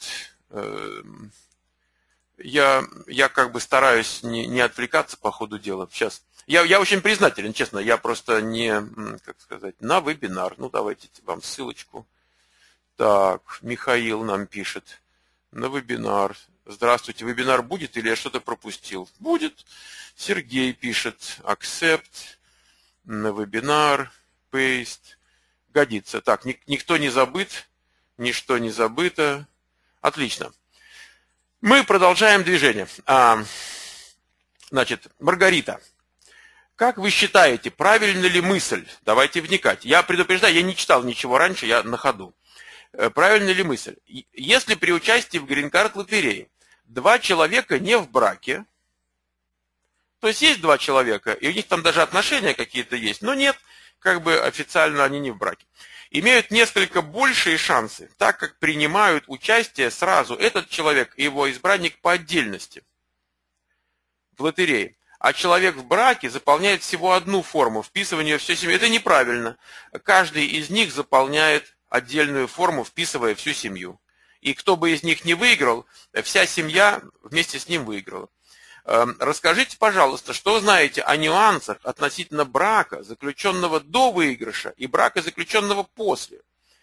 Я, я как бы стараюсь не, не отвлекаться по ходу дела. Сейчас. Я, я очень признателен, честно. Я просто не, как сказать, на вебинар. Ну, давайте вам ссылочку. Так, Михаил нам пишет. На вебинар. Здравствуйте, вебинар будет или я что-то пропустил? Будет. Сергей пишет. Accept. На вебинар. Paste. Годится. Так, ник, никто не забыт. Ничто не забыто. Отлично. Мы продолжаем движение. А, значит, Маргарита, как вы считаете, правильна ли мысль? Давайте вникать. Я предупреждаю, я не читал ничего раньше, я на ходу. Правильна ли мысль? Если при участии в грин-карт лотерее два человека не в браке, то есть есть два человека, и у них там даже отношения какие-то есть, но нет, как бы официально они не в браке. Имеют несколько большие шансы, так как принимают участие сразу этот человек и его избранник по отдельности в лотерее. А человек в браке заполняет всего одну форму, вписывания всей семьи. Это неправильно. Каждый из них заполняет отдельную форму, вписывая всю семью. И кто бы из них не выиграл, вся семья вместе с ним выиграла. Расскажите, пожалуйста, что вы знаете о нюансах относительно брака, заключенного до выигрыша, и брака, заключенного после.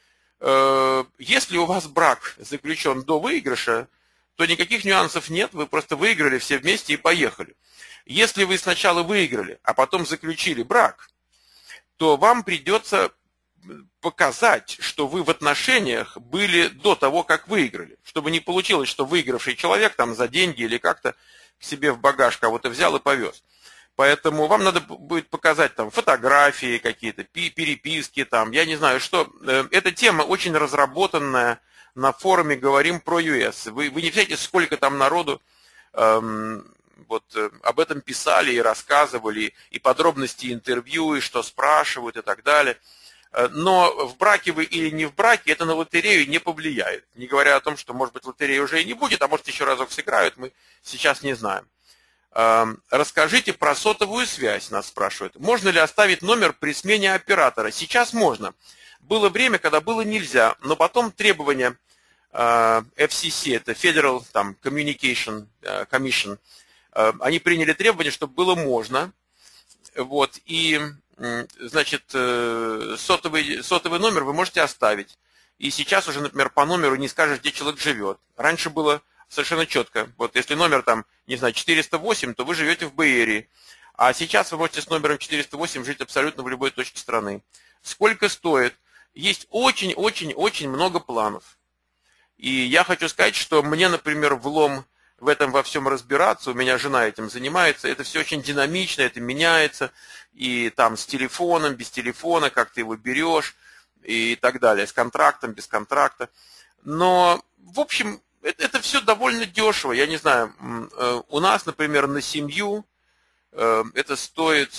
Если у вас брак заключен до выигрыша, то никаких нюансов нет, вы просто выиграли все вместе и поехали. Если вы сначала выиграли, а потом заключили брак, то вам придется показать, что вы в отношениях были до того, как выиграли. Чтобы не получилось, что выигравший человек там за деньги или как-то к себе в багаж кого-то взял и повез. Поэтому вам надо будет показать там фотографии какие-то, переписки, там, я не знаю что. Эта тема очень разработанная на форуме «Говорим про ю эс». Вы, вы не представляете, сколько там народу эм, вот, об этом писали и рассказывали, и подробности интервью, и что спрашивают и так далее. Но в браке вы или не в браке, это на лотерею не повлияет. Не говоря о том, что, может быть, лотереи уже и не будет, а может, еще разок сыграют, мы сейчас не знаем. Расскажите про сотовую связь, нас спрашивают. Можно ли оставить номер при смене оператора? Сейчас можно. Было время, когда было нельзя, но потом требования эф си си, это Federal там, Communication Commission, они приняли требования, чтобы было можно. Вот, и, значит, сотовый, сотовый номер вы можете оставить. И сейчас уже, например, по номеру не скажешь, где человек живет. Раньше было совершенно четко. Вот если номер там, не знаю, четыреста восемь, то вы живете в Бэй-Эрии. А сейчас вы можете с номером четыреста восемь жить абсолютно в любой точке страны. Сколько стоит? Есть очень-очень-очень много планов. И я хочу сказать, что мне, например, влом в этом во всем разбираться, у меня жена этим занимается, это все очень динамично, это меняется, и там с телефоном, без телефона, как ты его берешь, и так далее, с контрактом, без контракта. Но, в общем, это, это все довольно дешево, я не знаю, у нас, например, на семью это стоит,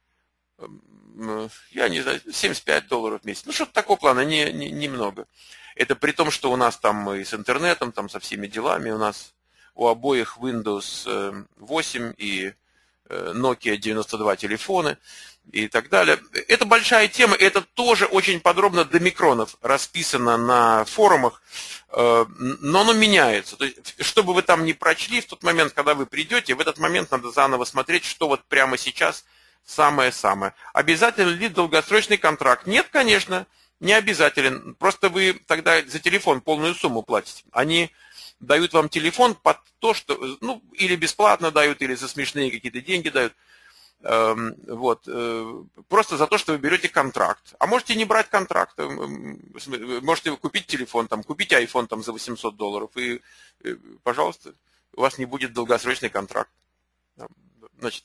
я не знаю, семьдесят пять долларов в месяц, ну что-то такого плана, не, не, немного. Это при том, что у нас там и с интернетом, там со всеми делами, у нас у обоих Windows восемь и Nokia девяносто два телефоны и так далее. Это большая тема, это тоже очень подробно до микронов расписано на форумах, но оно меняется. То есть, что бы вы там ни прочли, в тот момент, когда вы придете, в этот момент надо заново смотреть, что вот прямо сейчас самое-самое. Обязательно ли долгосрочный контракт? Нет, конечно, не обязателен. Просто вы тогда за телефон полную сумму платите. Они дают вам телефон под то, что, ну, или бесплатно дают, или за смешные какие-то деньги дают. Вот. Просто за то, что вы берете контракт. А можете не брать контракт. Можете купить телефон, там, купить айфон там, за восемьсот долларов, и, пожалуйста, у вас не будет долгосрочный контракт. Значит,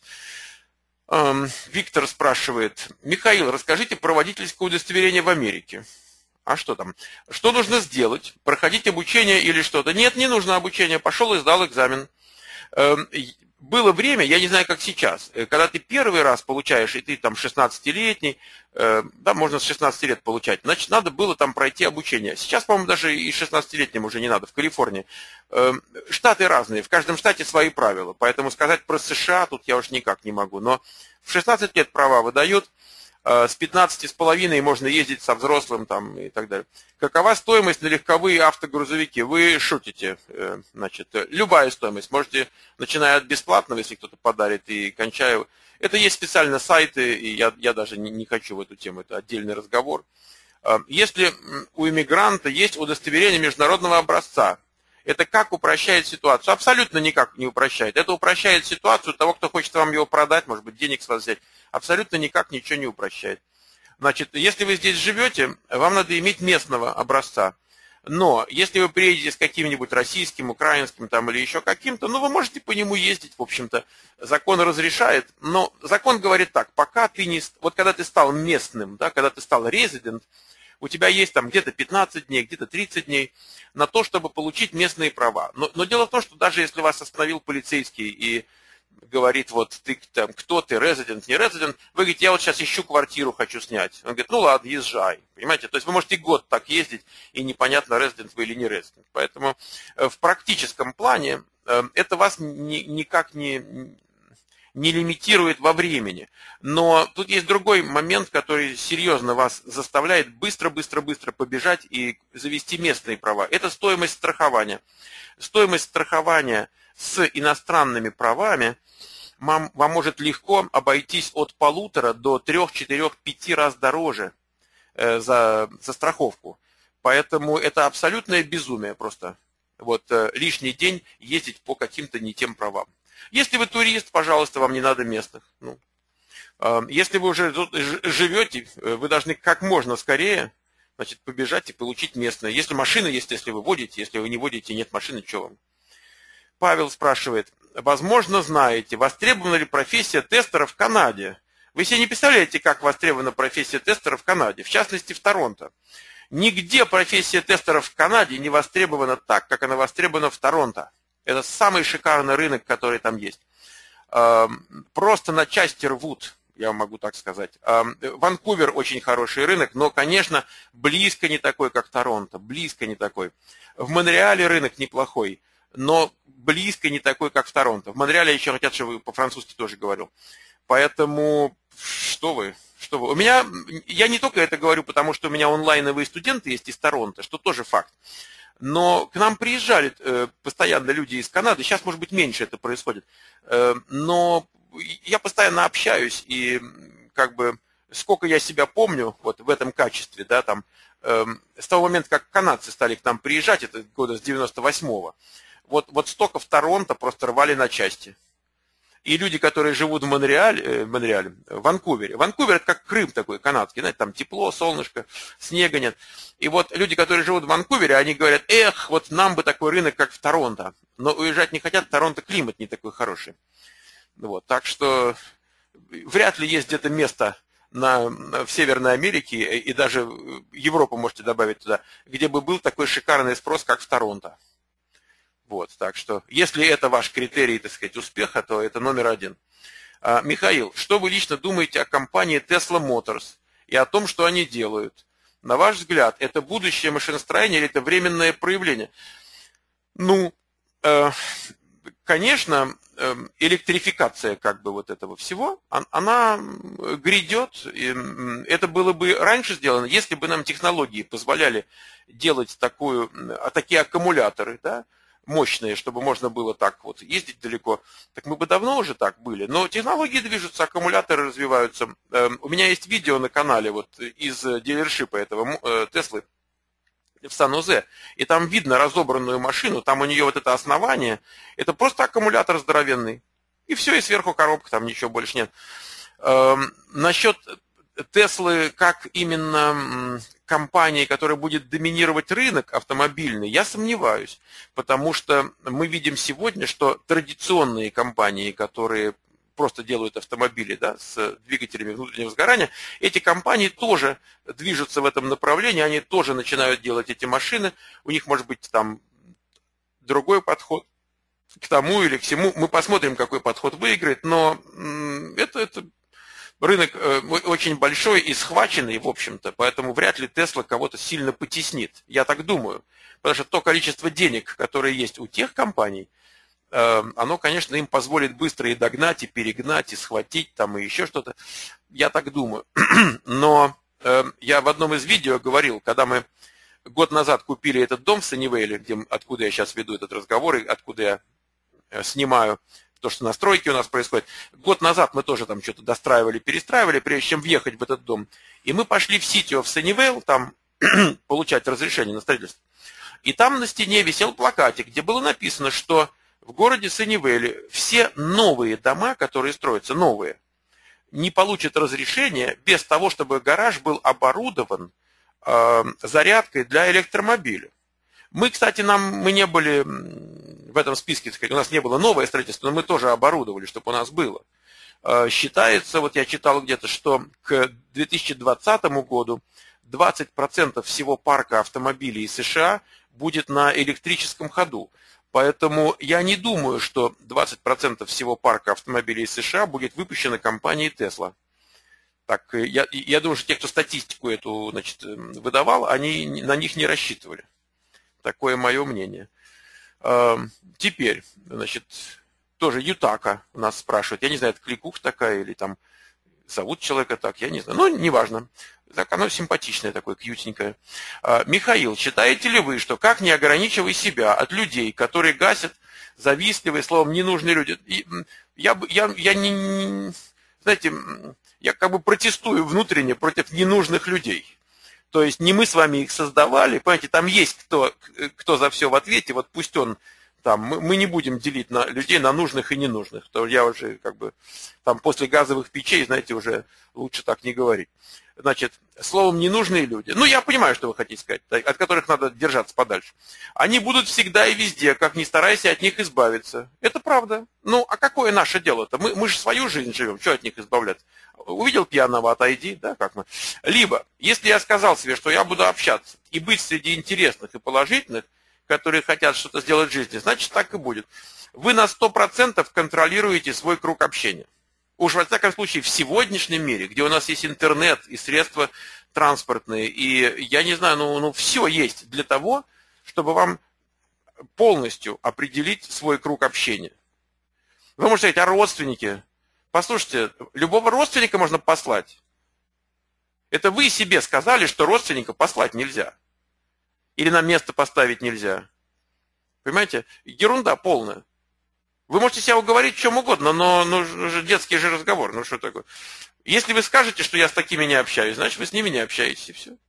Виктор спрашивает: Михаил, расскажите про водительское удостоверение в Америке. А что там? Что нужно сделать? Проходить обучение или что-то? Нет, не нужно обучение. Пошел и сдал экзамен. Было время, я не знаю, как сейчас, когда ты первый раз получаешь, и ты там шестнадцатилетний, да, можно с шестнадцати лет получать, значит, надо было там пройти обучение. Сейчас, по-моему, даже и шестнадцатилетним уже не надо, в Калифорнии. Штаты разные, в каждом штате свои правила, поэтому сказать про США тут я уж никак не могу. Но в шестнадцать лет права выдают, с пятнадцати с половиной можно ездить со взрослым там и так далее. Какова стоимость на легковые автогрузовики? Вы шутите, значит, любая стоимость. Можете, начиная от бесплатного, если кто-то подарит, и кончая. Это есть специально сайты, и я, я даже не, не хочу в эту тему, это отдельный разговор. Если у иммигранта есть удостоверение международного образца, это как упрощает ситуацию? Абсолютно никак не упрощает. Это упрощает ситуацию того, кто хочет вам его продать, может быть, денег с вас взять. Абсолютно никак ничего не упрощает. Значит, если вы здесь живете, вам надо иметь местного образца. Но если вы приедете с каким-нибудь российским, украинским там, или еще каким-то, ну, вы можете по нему ездить, в общем-то. Закон разрешает, но закон говорит так: пока ты не... Вот когда ты стал местным, да, когда ты стал резидент, у тебя есть там где-то пятнадцать дней, где-то тридцать дней на то, чтобы получить местные права. Но, но дело в том, что даже если вас остановил полицейский и говорит, вот ты там, кто ты, резидент, не резидент, вы говорите, я вот сейчас ищу квартиру, хочу снять. Он говорит, ну ладно, езжай. Понимаете? То есть вы можете год так ездить, и непонятно, резидент вы или не резидент. Поэтому в практическом плане это вас ни, никак не, не лимитирует во времени. Но тут есть другой момент, который серьезно вас заставляет быстро-быстро-быстро побежать и завести местные права. Это стоимость страхования. Стоимость страхования с иностранными правами вам, вам может легко обойтись от полутора до трех, четырех, пяти раз дороже э, за, за страховку. Поэтому это абсолютное безумие просто. Вот э, лишний день ездить по каким-то не тем правам. Если вы турист, пожалуйста, вам не надо местных. Ну, э, если вы уже тут живете, вы должны как можно скорее, значит, побежать и получить местное. Если машина есть, если вы водите, если вы не водите, нет машины, что вам? Павел спрашивает, возможно, знаете, востребована ли профессия тестера в Канаде? Вы себе не представляете, как востребована профессия тестера в Канаде, в частности в Торонто. Нигде профессия тестера в Канаде не востребована так, как она востребована в Торонто. Это самый шикарный рынок, который там есть. Просто на части рвут, я могу так сказать. Ванкувер очень хороший рынок, но, конечно, близко не такой, как Торонто. Близко не такой. В Монреале рынок неплохой, но близко не такой, как в Торонто. В Монреале еще хотят, чтобы по-французски тоже говорил. Поэтому, что вы... Что вы? У меня, я не только это говорю, потому что у меня онлайновые студенты есть из Торонто, что тоже факт. Но к нам приезжали э, постоянно люди из Канады, сейчас, может быть, меньше это происходит. Э, но я постоянно общаюсь, и как бы сколько я себя помню вот в этом качестве, да, там, э, с того момента, как канадцы стали к нам приезжать, это года с девяносто восьмого, вот, вот столько в Торонто просто рвали на части. И люди, которые живут в Монреале, э, Монреале, в Ванкувере. Ванкувер это как Крым такой канадский, знаете, там тепло, солнышко, снега нет. И вот люди, которые живут в Ванкувере, они говорят, эх, вот нам бы такой рынок, как в Торонто. Но уезжать не хотят, в Торонто климат не такой хороший. Вот, так что вряд ли есть где-то место на, в Северной Америке, и даже Европу можете добавить туда, где бы был такой шикарный спрос, как в Торонто. Вот, так что, если это ваш критерий, так сказать, успеха, то это номер один. А, Михаил, что вы лично думаете о компании Tesla Motors и о том, что они делают? На ваш взгляд, это будущее машиностроения или это временное проявление? Ну, э, конечно, э, электрификация как бы вот этого всего, она грядет. И это было бы раньше сделано, если бы нам технологии позволяли делать такую, такие аккумуляторы, да, мощные, чтобы можно было так вот ездить далеко, так мы бы давно уже так были. Но технологии движутся, аккумуляторы развиваются. У меня есть видео на канале вот из дилершипа этого Теслы в Сан-Хозе, и там видно разобранную машину, там у нее вот это основание, это просто аккумулятор здоровенный. И все, и сверху коробка, там ничего больше нет. Насчет Теслы как именно компании, которая будет доминировать рынок автомобильный, я сомневаюсь, потому что мы видим сегодня, что традиционные компании, которые просто делают автомобили, да, с двигателями внутреннего сгорания, эти компании тоже движутся в этом направлении, они тоже начинают делать эти машины, у них может быть там другой подход к тому или к всему, мы посмотрим, какой подход выиграет, но это, это рынок очень большой и схваченный, в общем-то, поэтому вряд ли Тесла кого-то сильно потеснит. Я так думаю. Потому что то количество денег, которое есть у тех компаний, оно, конечно, им позволит быстро и догнать, и перегнать, и схватить, там, и еще что-то. Я так думаю. Но я в одном из видео говорил, когда мы год назад купили этот дом в Саннивейле, где, откуда я сейчас веду этот разговор, и откуда я снимаю то, что на стройке у нас происходит. Год назад мы тоже там что-то достраивали, перестраивали, прежде чем въехать в этот дом. И мы пошли в Ситио, в Саннивейл, там получать разрешение на строительство. И там на стене висел плакатик, где было написано, что в городе Саннивейле все новые дома, которые строятся, новые, не получат разрешения без того, чтобы гараж был оборудован э, зарядкой для электромобиля. Мы, кстати, нам, мы не были в этом списке, так сказать, у нас не было новое строительство, но мы тоже оборудовали, чтобы у нас было. Считается, вот я читал где-то, что к две тысячи двадцатому году двадцать процентов всего парка автомобилей США будет на электрическом ходу. Поэтому я не думаю, что двадцать процентов всего парка автомобилей США будет выпущено компанией Tesla. Так, я, я думаю, что те, кто статистику эту, значит, выдавал, они на них не рассчитывали. Такое мое мнение. Теперь, значит, тоже Ютака нас спрашивает. Я не знаю, это кликуха такая или там зовут человека так, я не знаю. Ну, неважно. Так, оно симпатичное такое, кьютенькое. Михаил, считаете ли вы, что как не ограничивай себя от людей, которые гасят завистливые, словом, ненужные люди. И я, я, я не, не, знаете, я как бы протестую внутренне против ненужных людей. То есть не мы с вами их создавали, понимаете, там есть кто, кто за все в ответе, вот пусть он там, мы, мы не будем делить на людей на нужных и ненужных, то я уже как бы там после газовых печей, знаете, уже лучше так не говорить. Значит, словом, ненужные люди, ну я понимаю, что вы хотите сказать, от которых надо держаться подальше, они будут всегда и везде, как ни старайся от них избавиться. Это правда. Ну, а какое наше дело-то? Мы, мы же свою жизнь живем, что от них избавляться? Увидел пьяного, отойди, да, как мы. Либо, если я сказал себе, что я буду общаться и быть среди интересных и положительных, которые хотят что-то сделать в жизни, значит, так и будет. Вы на сто процентов контролируете свой круг общения. Уж во всяком случае в сегодняшнем мире, где у нас есть интернет и средства транспортные, и я не знаю, ну, ну все есть для того, чтобы вам полностью определить свой круг общения. Вы можете сказать, а родственники? Послушайте, любого родственника можно послать. Это вы себе сказали, что родственника послать нельзя. Или на место поставить нельзя. Понимаете? Ерунда полная. Вы можете себя уговорить в чем угодно, но ну, детский же разговор. Ну что такое? Если вы скажете, что я с такими не общаюсь, значит вы с ними не общаетесь, и все.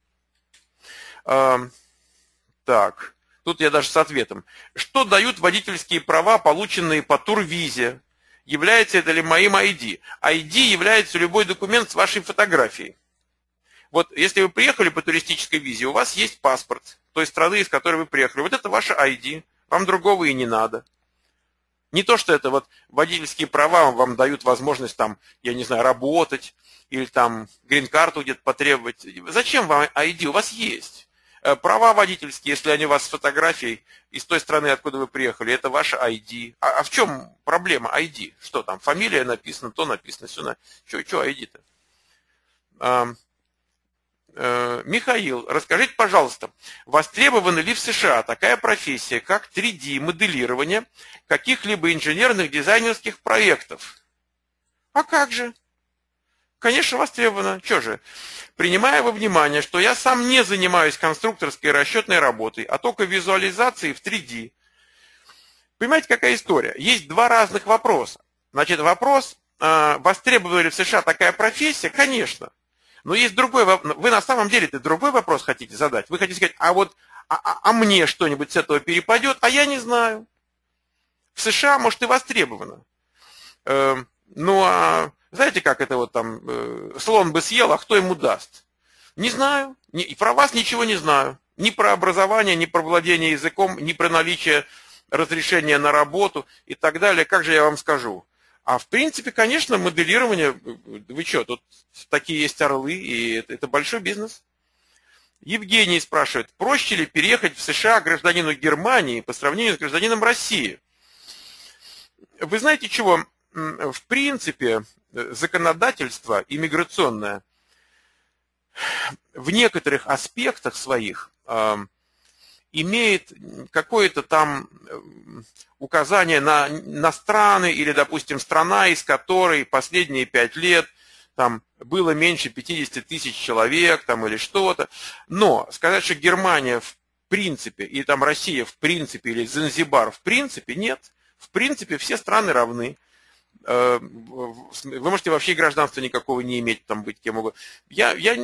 А, так, тут я даже с ответом. Что дают водительские права, полученные по турвизе? Является это ли моим ай ди? ай ди является любой документ с вашей фотографией. Вот если вы приехали по туристической визе, у вас есть паспорт той страны, из которой вы приехали. Вот это ваше ай ди. Вам другого и не надо. Не то, что это вот водительские права вам дают возможность там, я не знаю, работать или там грин-карту где-то потребовать. Зачем вам ай ди? У вас есть. Права водительские, если они у вас с фотографией из той страны, откуда вы приехали, это ваше ай ди. А, а в чем проблема ай ди? Что там? Фамилия написана, то написано, все на. Что ай ди-то? А, а, Михаил, расскажите, пожалуйста, востребована ли в США такая профессия, как три дэ моделирование каких-либо инженерных дизайнерских проектов? А как же? Конечно, востребовано. Что же? Принимая во внимание, что я сам не занимаюсь конструкторской и расчетной работой, а только визуализацией в три дэ. Понимаете, какая история? Есть два разных вопроса. Значит, вопрос, востребована ли в США такая профессия? Конечно. Но есть другой вопрос. Вы на самом деле-то другой вопрос хотите задать. Вы хотите сказать, а вот, а, а, а мне что-нибудь с этого перепадет? А я не знаю. В США, может, и востребовано. Э, ну, а... Знаете, как это вот там, э, слон бы съел, а кто ему даст? Не знаю. Не, про вас ничего не знаю. Ни про образование, ни про владение языком, ни про наличие разрешения на работу и так далее. Как же я вам скажу? А в принципе, конечно, моделирование, вы что, тут такие есть орлы, и это, это большой бизнес. Евгений спрашивает, проще ли переехать в США гражданину Германии по сравнению с гражданином России? Вы знаете чего? В принципе, законодательство иммиграционное в некоторых аспектах своих э, имеет какое-то там указание на, на страны или, допустим, страна, из которой последние пять лет там было меньше пятидесяти тысяч человек там, или что-то. Но сказать, что Германия в принципе, и там Россия в принципе, или Занзибар в принципе, нет. В принципе, все страны равны. Вы можете вообще гражданства никакого не иметь, там быть кем угодно. Я, я...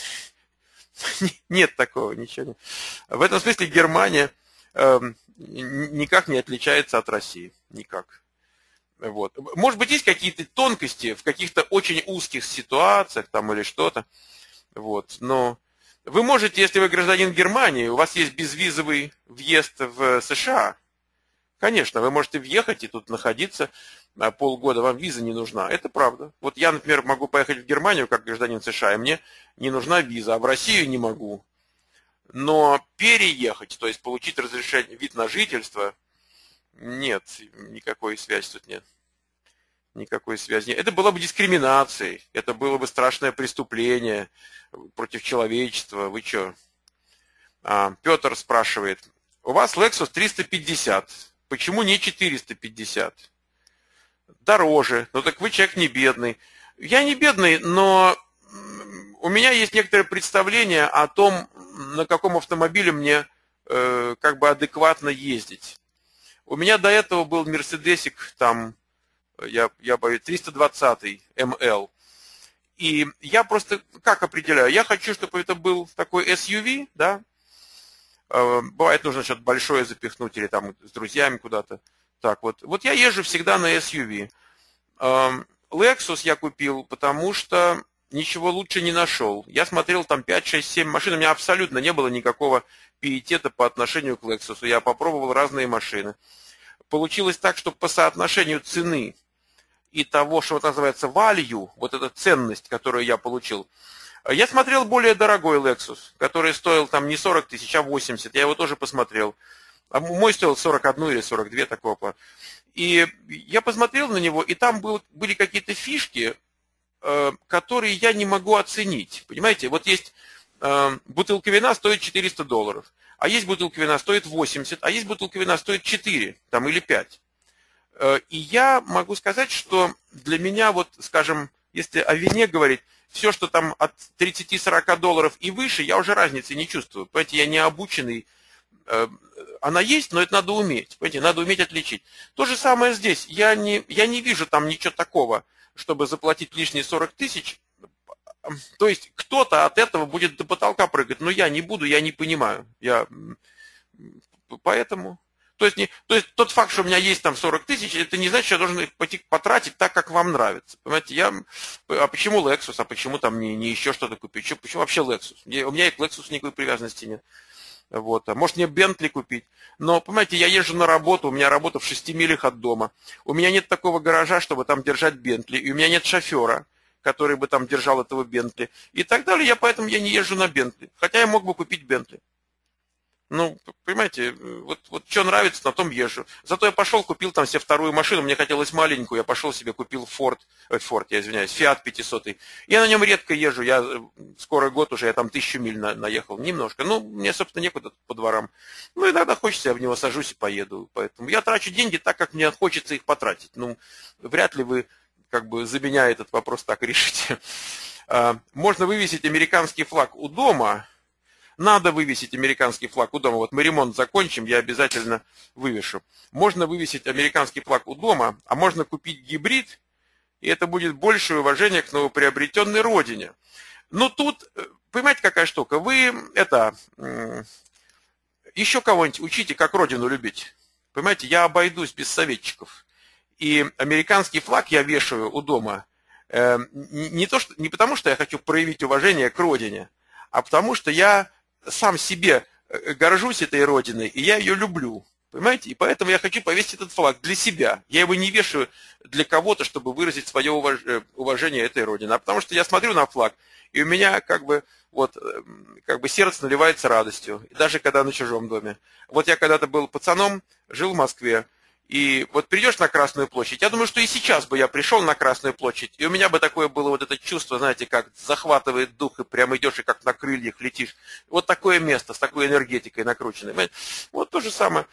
Нет такого, ничего нет. В этом смысле Германия э, никак не отличается от России. Никак. Вот. Может быть, есть какие-то тонкости в каких-то очень узких ситуациях там, или что-то. Вот. Но вы можете, если вы гражданин Германии, у вас есть безвизовый въезд в США. Конечно, вы можете въехать и тут находиться на полгода, вам виза не нужна. Это правда. Вот я, например, могу поехать в Германию как гражданин США, и мне не нужна виза, а в Россию не могу. Но переехать, то есть получить разрешение, вид на жительство, нет, никакой связи тут нет. Никакой связи нет. Это было бы дискриминацией, это было бы страшное преступление против человечества. Вы что? А, Петр спрашивает, у вас Lexus триста пятьдесят, почему не четыреста пятьдесят? Дороже. Ну так вы человек не бедный. Я не бедный, но у меня есть некоторое представление о том, на каком автомобиле мне э, как бы адекватно ездить. У меня до этого был Мерседесик, там, я, я боюсь, триста двадцать эм эл. И я просто как определяю? Я хочу, чтобы это был такой эс ю ви, да? Бывает, нужно что-то большое запихнуть или там с друзьями куда-то. Так вот. Вот я езжу всегда на эс ю ви. Lexus я купил, потому что ничего лучше не нашел. Я смотрел там пять, шесть, семь машин, у меня абсолютно не было никакого пиетета по отношению к Lexus. Я попробовал разные машины. Получилось так, что по соотношению цены и того, что вот называется value, вот эта ценность, которую я получил, я смотрел более дорогой Lexus, который стоил там не сорок тысяч, а восемьдесят. Я его тоже посмотрел. А мой стоил сорок один или сорок два такого плана. И я посмотрел на него, и там был, были какие-то фишки, э, которые я не могу оценить. Понимаете, вот есть э, бутылка вина стоит четыреста долларов, а есть бутылка вина стоит восемьдесят, а есть бутылка вина стоит четыре там, или пять. Э, и я могу сказать, что для меня, вот, скажем, если о вине говорить, все, что там от тридцати-сорока долларов и выше, я уже разницы не чувствую. Понимаете, я не обученный. Она есть, но это надо уметь. Понимаете, надо уметь отличить. То же самое здесь. Я не, я не вижу там ничего такого, чтобы заплатить лишние сорок тысяч. То есть кто-то от этого будет до потолка прыгать, но я не буду, я не понимаю. Я, поэтому... То есть, не, то есть тот факт, что у меня есть там сорок тысяч, это не значит, что я должен их потратить так, как вам нравится. Понимаете, я... А почему Lexus, а почему там не, не еще что-то купить? Почему, почему вообще Lexus? У меня и к Lexus никакой привязанности нет. Вот. А может мне Бентли купить. Но, понимаете, я езжу на работу, у меня работа в шести милях от дома. У меня нет такого гаража, чтобы там держать Бентли. И у меня нет шофера, который бы там держал этого Бентли. И так далее. Я поэтому я не езжу на Бентли. Хотя я мог бы купить Бентли. Ну, понимаете, вот, вот что нравится, на том езжу. Зато я пошел, купил там себе вторую машину, мне хотелось маленькую, я пошел себе купил Ford, э, Ford, я извиняюсь, Fiat пятьсот. Я на нем редко езжу, я скоро год уже, я там тысячу миль на, наехал, немножко. Ну, мне, собственно, некуда по дворам. Ну, иногда хочется, я в него сажусь и поеду. Поэтому я трачу деньги так, как мне хочется их потратить. Ну, вряд ли вы, как бы, за меня этот вопрос так решите. Можно вывесить американский флаг у дома. Надо вывесить американский флаг у дома. Вот мы ремонт закончим, я обязательно вывешу. Можно вывесить американский флаг у дома, а можно купить гибрид, и это будет большее уважение к новоприобретенной родине. Но тут, понимаете, какая штука? Вы это еще кого-нибудь учите, как родину любить. Понимаете, я обойдусь без советчиков. И американский флаг я вешаю у дома не, то, что, не потому, что я хочу проявить уважение к родине, а потому что я сам себе горжусь этой родиной, и я ее люблю. Понимаете? И поэтому я хочу повесить этот флаг для себя. Я его не вешаю для кого-то, чтобы выразить свое уважение этой родине. А потому что я смотрю на флаг, и у меня как бы, вот, как бы сердце наливается радостью. Даже когда на чужом доме. Вот я когда-то был пацаном, жил в Москве. И вот придешь на Красную площадь, я думаю, что и сейчас бы я пришел на Красную площадь, и у меня бы такое было вот это чувство, знаете, как захватывает дух, и прямо идешь, и как на крыльях летишь. Вот такое место, с такой энергетикой накрученной. Вот то же самое.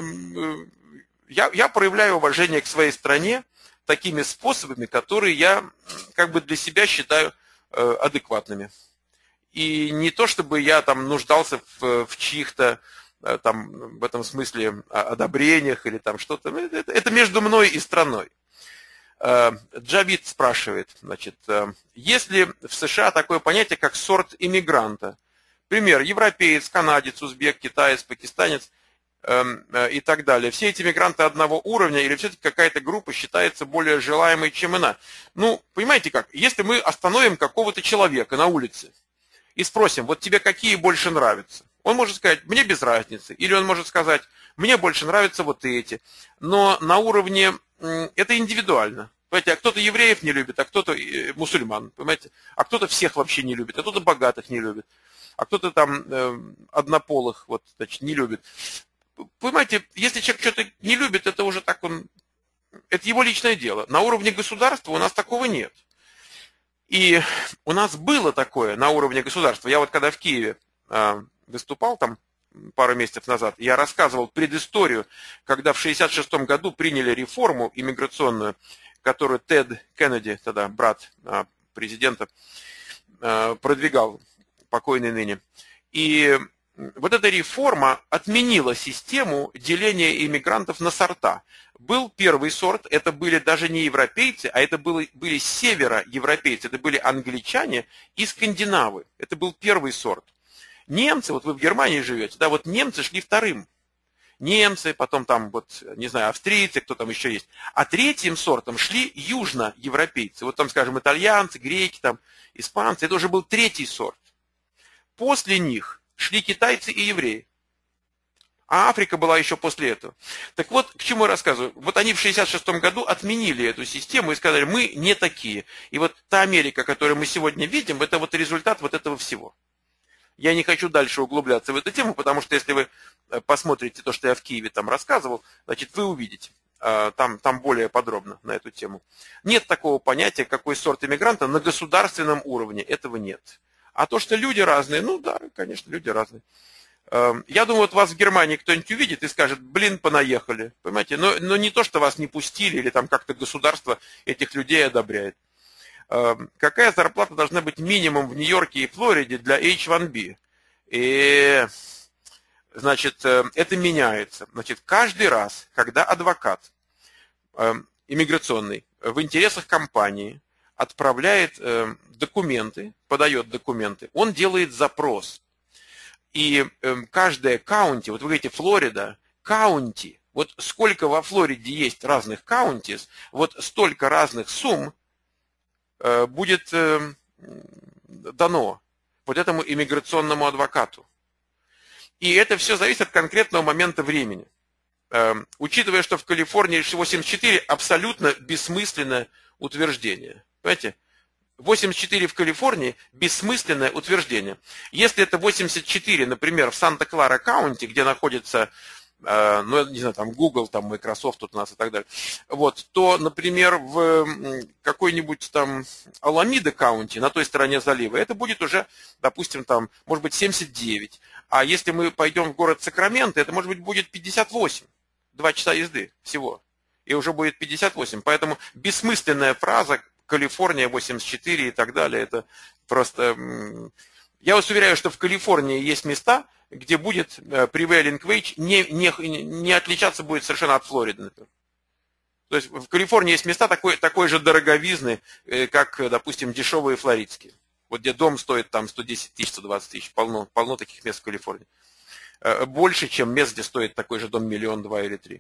Я, я проявляю уважение к своей стране такими способами, которые я как бы для себя считаю адекватными. И не то, чтобы я там нуждался в, в чьих-то там в этом смысле одобрениях или там что-то. Это, это между мной и страной. Джавид спрашивает, значит, есть ли в США такое понятие, как сорт иммигранта? Пример, европеец, канадец, узбек, китаец, пакистанец и так далее. Все эти мигранты одного уровня или все-таки какая-то группа считается более желаемой, чем иная? Ну, понимаете как, если мы остановим какого-то человека на улице и спросим, вот тебе какие больше нравятся? Он может сказать, мне без разницы. Или он может сказать, мне больше нравятся вот эти. Но на уровне, это индивидуально. Понимаете, а кто-то евреев не любит, а кто-то мусульман. Понимаете? А кто-то всех вообще не любит, а кто-то богатых не любит. А кто-то там э, однополых вот, значит, не любит. Понимаете, если человек что-то не любит, это уже так он... Это его личное дело. На уровне государства у нас такого нет. И у нас было такое на уровне государства. Я вот когда в Киеве э, выступал там пару месяцев назад, я рассказывал предысторию, когда в шестьдесят шестом году приняли реформу иммиграционную, которую Тед Кеннеди, тогда брат э, президента, э, продвигал, покойный ныне. И вот эта реформа отменила систему деления иммигрантов на сорта. Был первый сорт, это были даже не европейцы, а это были, были североевропейцы, это были англичане и скандинавы. Это был первый сорт. Немцы, вот вы в Германии живете, да, вот немцы шли вторым. Немцы, потом там, вот, не знаю, австрийцы, кто там еще есть. А третьим сортом шли южноевропейцы. Вот там, скажем, итальянцы, греки, там, испанцы. Это уже был третий сорт. После них шли китайцы и евреи. А Африка была еще после этого. Так вот, к чему я рассказываю. Вот они в шестьдесят шестом году отменили эту систему и сказали, мы не такие. И вот та Америка, которую мы сегодня видим, это вот результат вот этого всего. Я не хочу дальше углубляться в эту тему, потому что если вы посмотрите то, что я в Киеве там рассказывал, значит, вы увидите там, там более подробно на эту тему. Нет такого понятия, какой сорт иммигранта на государственном уровне. Этого нет. А то, что люди разные, ну да, конечно, люди разные. Я думаю, вот вас в Германии кто-нибудь увидит и скажет, блин, понаехали. Понимаете? Но, но не то, что вас не пустили или там как-то государство этих людей одобряет. Какая зарплата должна быть минимум в Нью-Йорке и Флориде для эйч один би? И, значит, это меняется. Значит, каждый раз, когда адвокат иммиграционный в интересах компании отправляет документы, подает документы, он делает запрос. И каждая каунти, вот вы говорите Флорида, каунти, вот сколько во Флориде есть разных каунтис, вот столько разных сумм будет дано вот этому иммиграционному адвокату. И это все зависит от конкретного момента времени. Учитывая, что в Калифорнии восемьдесят четыре абсолютно бессмысленное утверждение. Понимаете? восемьдесят четыре в Калифорнии – бессмысленное утверждение. Если это восемьдесят четыре, например, в Санта-Клара Каунти, где находится, э, ну, не знаю, там Google, там Microsoft тут у нас и так далее, вот, то, например, в какой-нибудь там Аламида Каунти, на той стороне залива, это будет уже, допустим, там, может быть, семьдесят девять. А если мы пойдем в город Сакраменто, это, может быть, будет пятьдесят восемь. Два часа езды всего. И уже будет пятьдесят восемь. Поэтому бессмысленная фраза Калифорния восемьдесят четыре и так далее. Это просто... Я вас уверяю, что в Калифорнии есть места, где будет prevailing wage не, не, не отличаться будет совершенно от Флориды, например. То есть в Калифорнии есть места такой, такой же дороговизны, как, допустим, дешевые флоридские. Вот где дом стоит там сто десять тысяч, сто двадцать тысяч. Полно, полно таких мест в Калифорнии. Больше, чем мест, где стоит такой же дом миллион, два или три.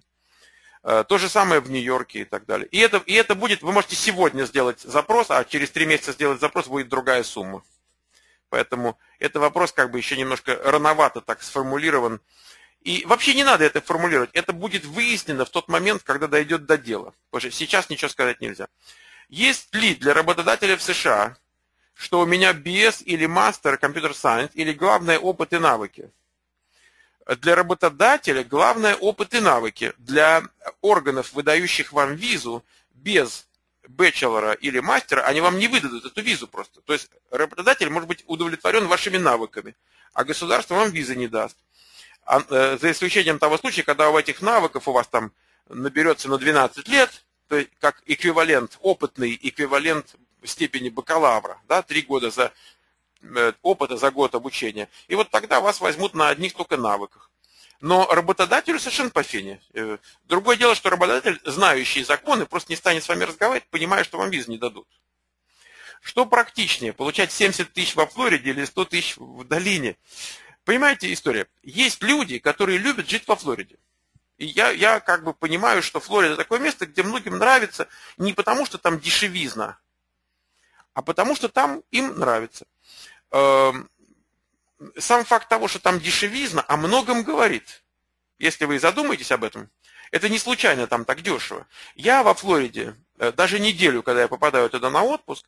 То же самое в Нью-Йорке и так далее. И это, и это будет, вы можете сегодня сделать запрос, а через три месяца сделать запрос будет другая сумма. Поэтому это вопрос как бы еще немножко рановато так сформулирован. И вообще не надо это формулировать. Это будет выяснено в тот момент, когда дойдет до дела. Потому что сейчас ничего сказать нельзя. Есть ли для работодателя в США, что у меня би эс или мастер компьютер сайенс, или главное опыт и навыки? Для работодателя главное опыт и навыки. Для органов, выдающих вам визу, без бэчелора или мастера, они вам не выдадут эту визу просто. То есть работодатель может быть удовлетворен вашими навыками, а государство вам визы не даст. А, э, за исключением того случая, когда у этих навыков у вас там наберется на двенадцать лет, то есть как эквивалент, опытный эквивалент степени бакалавра, да, три года за опыта за год обучения. И вот тогда вас возьмут на одних только навыках. Но работодателю совершенно по фене. Другое дело, что работодатель, знающий законы, просто не станет с вами разговаривать, понимая, что вам визу не дадут. Что практичнее, получать семьдесят тысяч во Флориде или сто тысяч в долине? Понимаете история? Есть люди, которые любят жить во Флориде. И я, я как бы понимаю, что Флорида такое место, где многим нравится не потому, что там дешевизна, а потому, что там им нравится. Сам факт того, что там дешевизна, о многом говорит. Если вы задумаетесь об этом, это не случайно там так дешево. Я во Флориде, даже неделю, когда я попадаю туда на отпуск,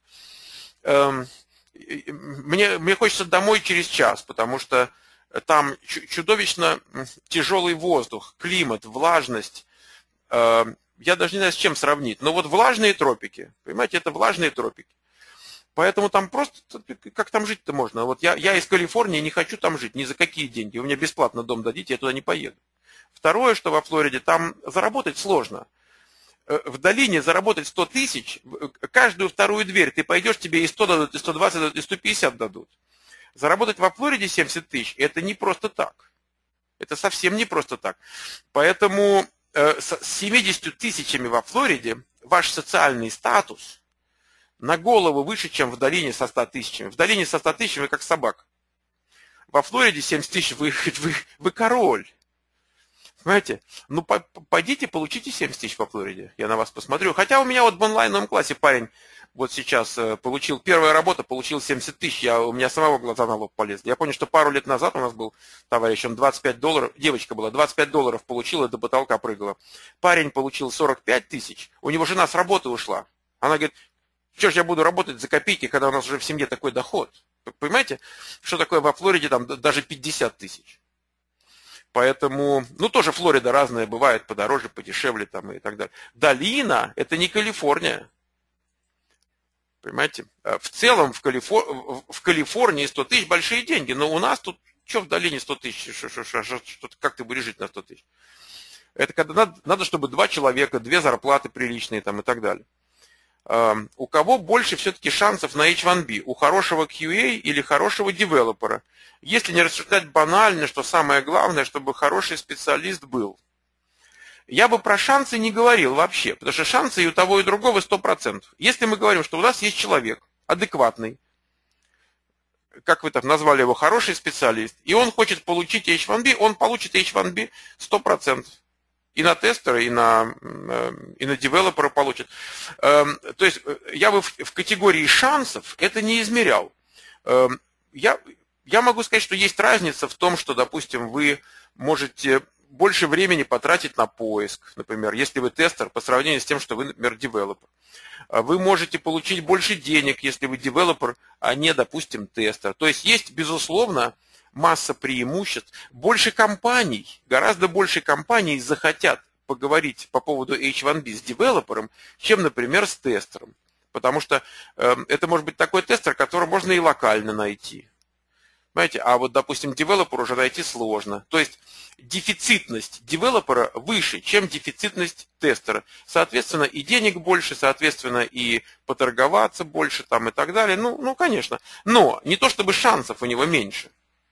мне, мне хочется домой через час, потому что там чудовищно тяжелый воздух, климат, влажность. Я даже не знаю, с чем сравнить. Но вот влажные тропики, понимаете, это влажные тропики. Поэтому там просто, как там жить-то можно? Вот я, я из Калифорнии не хочу там жить, ни за какие деньги. Вы мне бесплатно дом дадите, я туда не поеду. Второе, что во Флориде, там заработать сложно. В долине заработать сто тысяч, каждую вторую дверь ты пойдешь, тебе и сто дадут, и сто двадцать дадут, и сто пятьдесят дадут. Заработать во Флориде семьдесят тысяч – это не просто так. Это совсем не просто так. Поэтому э, с семьюдесятью тысячами во Флориде ваш социальный статус на голову выше, чем в долине со ста тысячами. В долине со ста тысячами вы как собака. Во Флориде семьдесят тысяч вы, вы, вы король. Понимаете? Ну, пойдите, получите семьдесят тысяч во Флориде. Я на вас посмотрю. Хотя у меня вот в онлайновом классе парень вот сейчас получил, первая работа, получил семьдесят тысяч. Я, у меня самого глаза на лоб полезли. Я помню, что пару лет назад у нас был товарищ, он двадцать пять долларов, девочка была, двадцать пять долларов получила, до потолка прыгала. Парень получил сорок пять тысяч, у него жена с работы ушла. Она говорит, что ж я буду работать за копейки, когда у нас уже в семье такой доход. Понимаете, что такое во Флориде там даже пятьдесят тысяч. Поэтому, ну тоже Флорида разная бывает, подороже, подешевле там и так далее. Долина – это не Калифорния. Понимаете? В целом в, Калифор... в Калифорнии сто тысяч большие деньги, но у нас тут, что в долине сто тысяч, что, что, что, что, как ты будешь жить на сто тысяч? Это когда надо, надо, чтобы два человека, две зарплаты приличные там и так далее. У кого больше все-таки шансов на эйч один би? У хорошего кью эй или хорошего девелопера? Если не рассуждать банально, что самое главное, чтобы хороший специалист был. Я бы про шансы не говорил вообще, потому что шансы и у того, и у другого сто процентов. Если мы говорим, что у нас есть человек адекватный, как вы там назвали его, хороший специалист, и он хочет получить эйч один би, он получит эйч один би сто процентов. И на тестера, и на, и на девелопера получит. То есть я бы в категории шансов это не измерял. Я, я могу сказать, что есть разница в том, что, допустим, вы можете больше времени потратить на поиск, например, если вы тестер, по сравнению с тем, что вы, например, девелопер. Вы можете получить больше денег, если вы девелопер, а не, допустим, тестер. То есть есть, безусловно, масса преимуществ. Больше компаний, гораздо больше компаний захотят поговорить по поводу эйч один би с девелопером, чем, например, с тестером. Потому что э, это может быть такой тестер, который можно и локально найти. Понимаете? А вот, допустим, девелопер уже найти сложно. То есть дефицитность девелопера выше, чем дефицитность тестера. Соответственно, и денег больше, соответственно, и поторговаться больше там, и так далее. Ну, ну, конечно. Но не то, чтобы шансов у него меньше.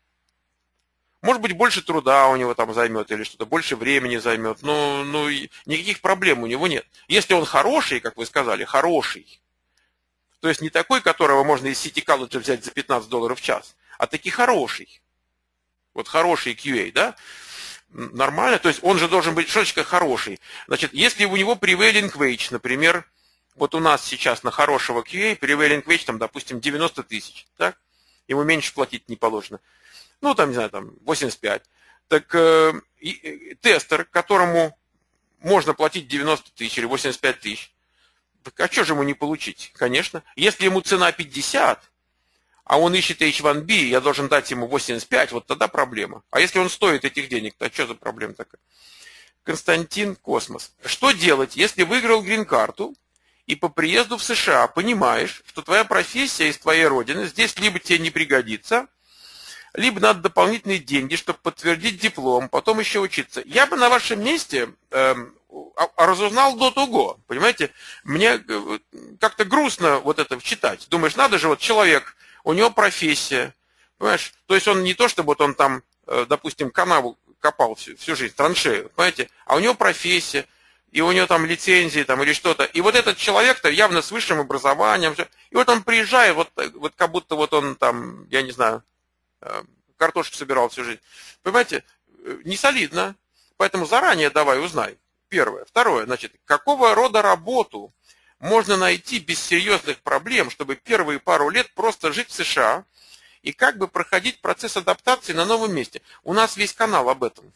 Может быть, больше труда у него там займет или что-то, больше времени займет, но, но никаких проблем у него нет. Если он хороший, как вы сказали, хороший, то есть не такой, которого можно из City College взять за пятнадцать долларов в час, а таки хороший. Вот хороший кью эй, да? Нормально, то есть он же должен быть шочка хороший. Значит, если у него prevailing wage, например, вот у нас сейчас на хорошего кью эй prevailing wage, там, допустим, девяносто тысяч, так? Ему меньше платить не положено. Ну, там, не знаю, там, восемьдесят пять. Так э, и, тестер, которому можно платить девяносто тысяч или восемьдесят пять тысяч, так а что же ему не получить? Конечно. Если ему цена пятьдесят, а он ищет эйч один би, я должен дать ему восемьдесят пять, вот тогда проблема. А если он стоит этих денег, то что за проблема такая? Константин Космос. Что делать, если выиграл грин-карту и по приезду в США понимаешь, что твоя профессия из твоей родины здесь либо тебе не пригодится, либо надо дополнительные деньги, чтобы подтвердить диплом, потом еще учиться. Я бы на вашем месте э, разузнал до того, понимаете? Мне как-то грустно вот это читать. Думаешь, надо же, вот человек, у него профессия, понимаешь? То есть он не то, чтобы вот он там, э, допустим, канаву копал всю, всю жизнь, траншею, понимаете? А у него профессия, и у него там лицензии там, или что-то. И вот этот человек-то явно с высшим образованием, и вот он приезжает, вот, вот как будто вот он там, я не знаю, картошку собирал всю жизнь. Понимаете, не солидно. Поэтому заранее давай узнай. Первое. Второе. Значит, какого рода работу можно найти без серьезных проблем, чтобы первые пару лет просто жить в США и как бы проходить процесс адаптации на новом месте. У нас весь канал об этом.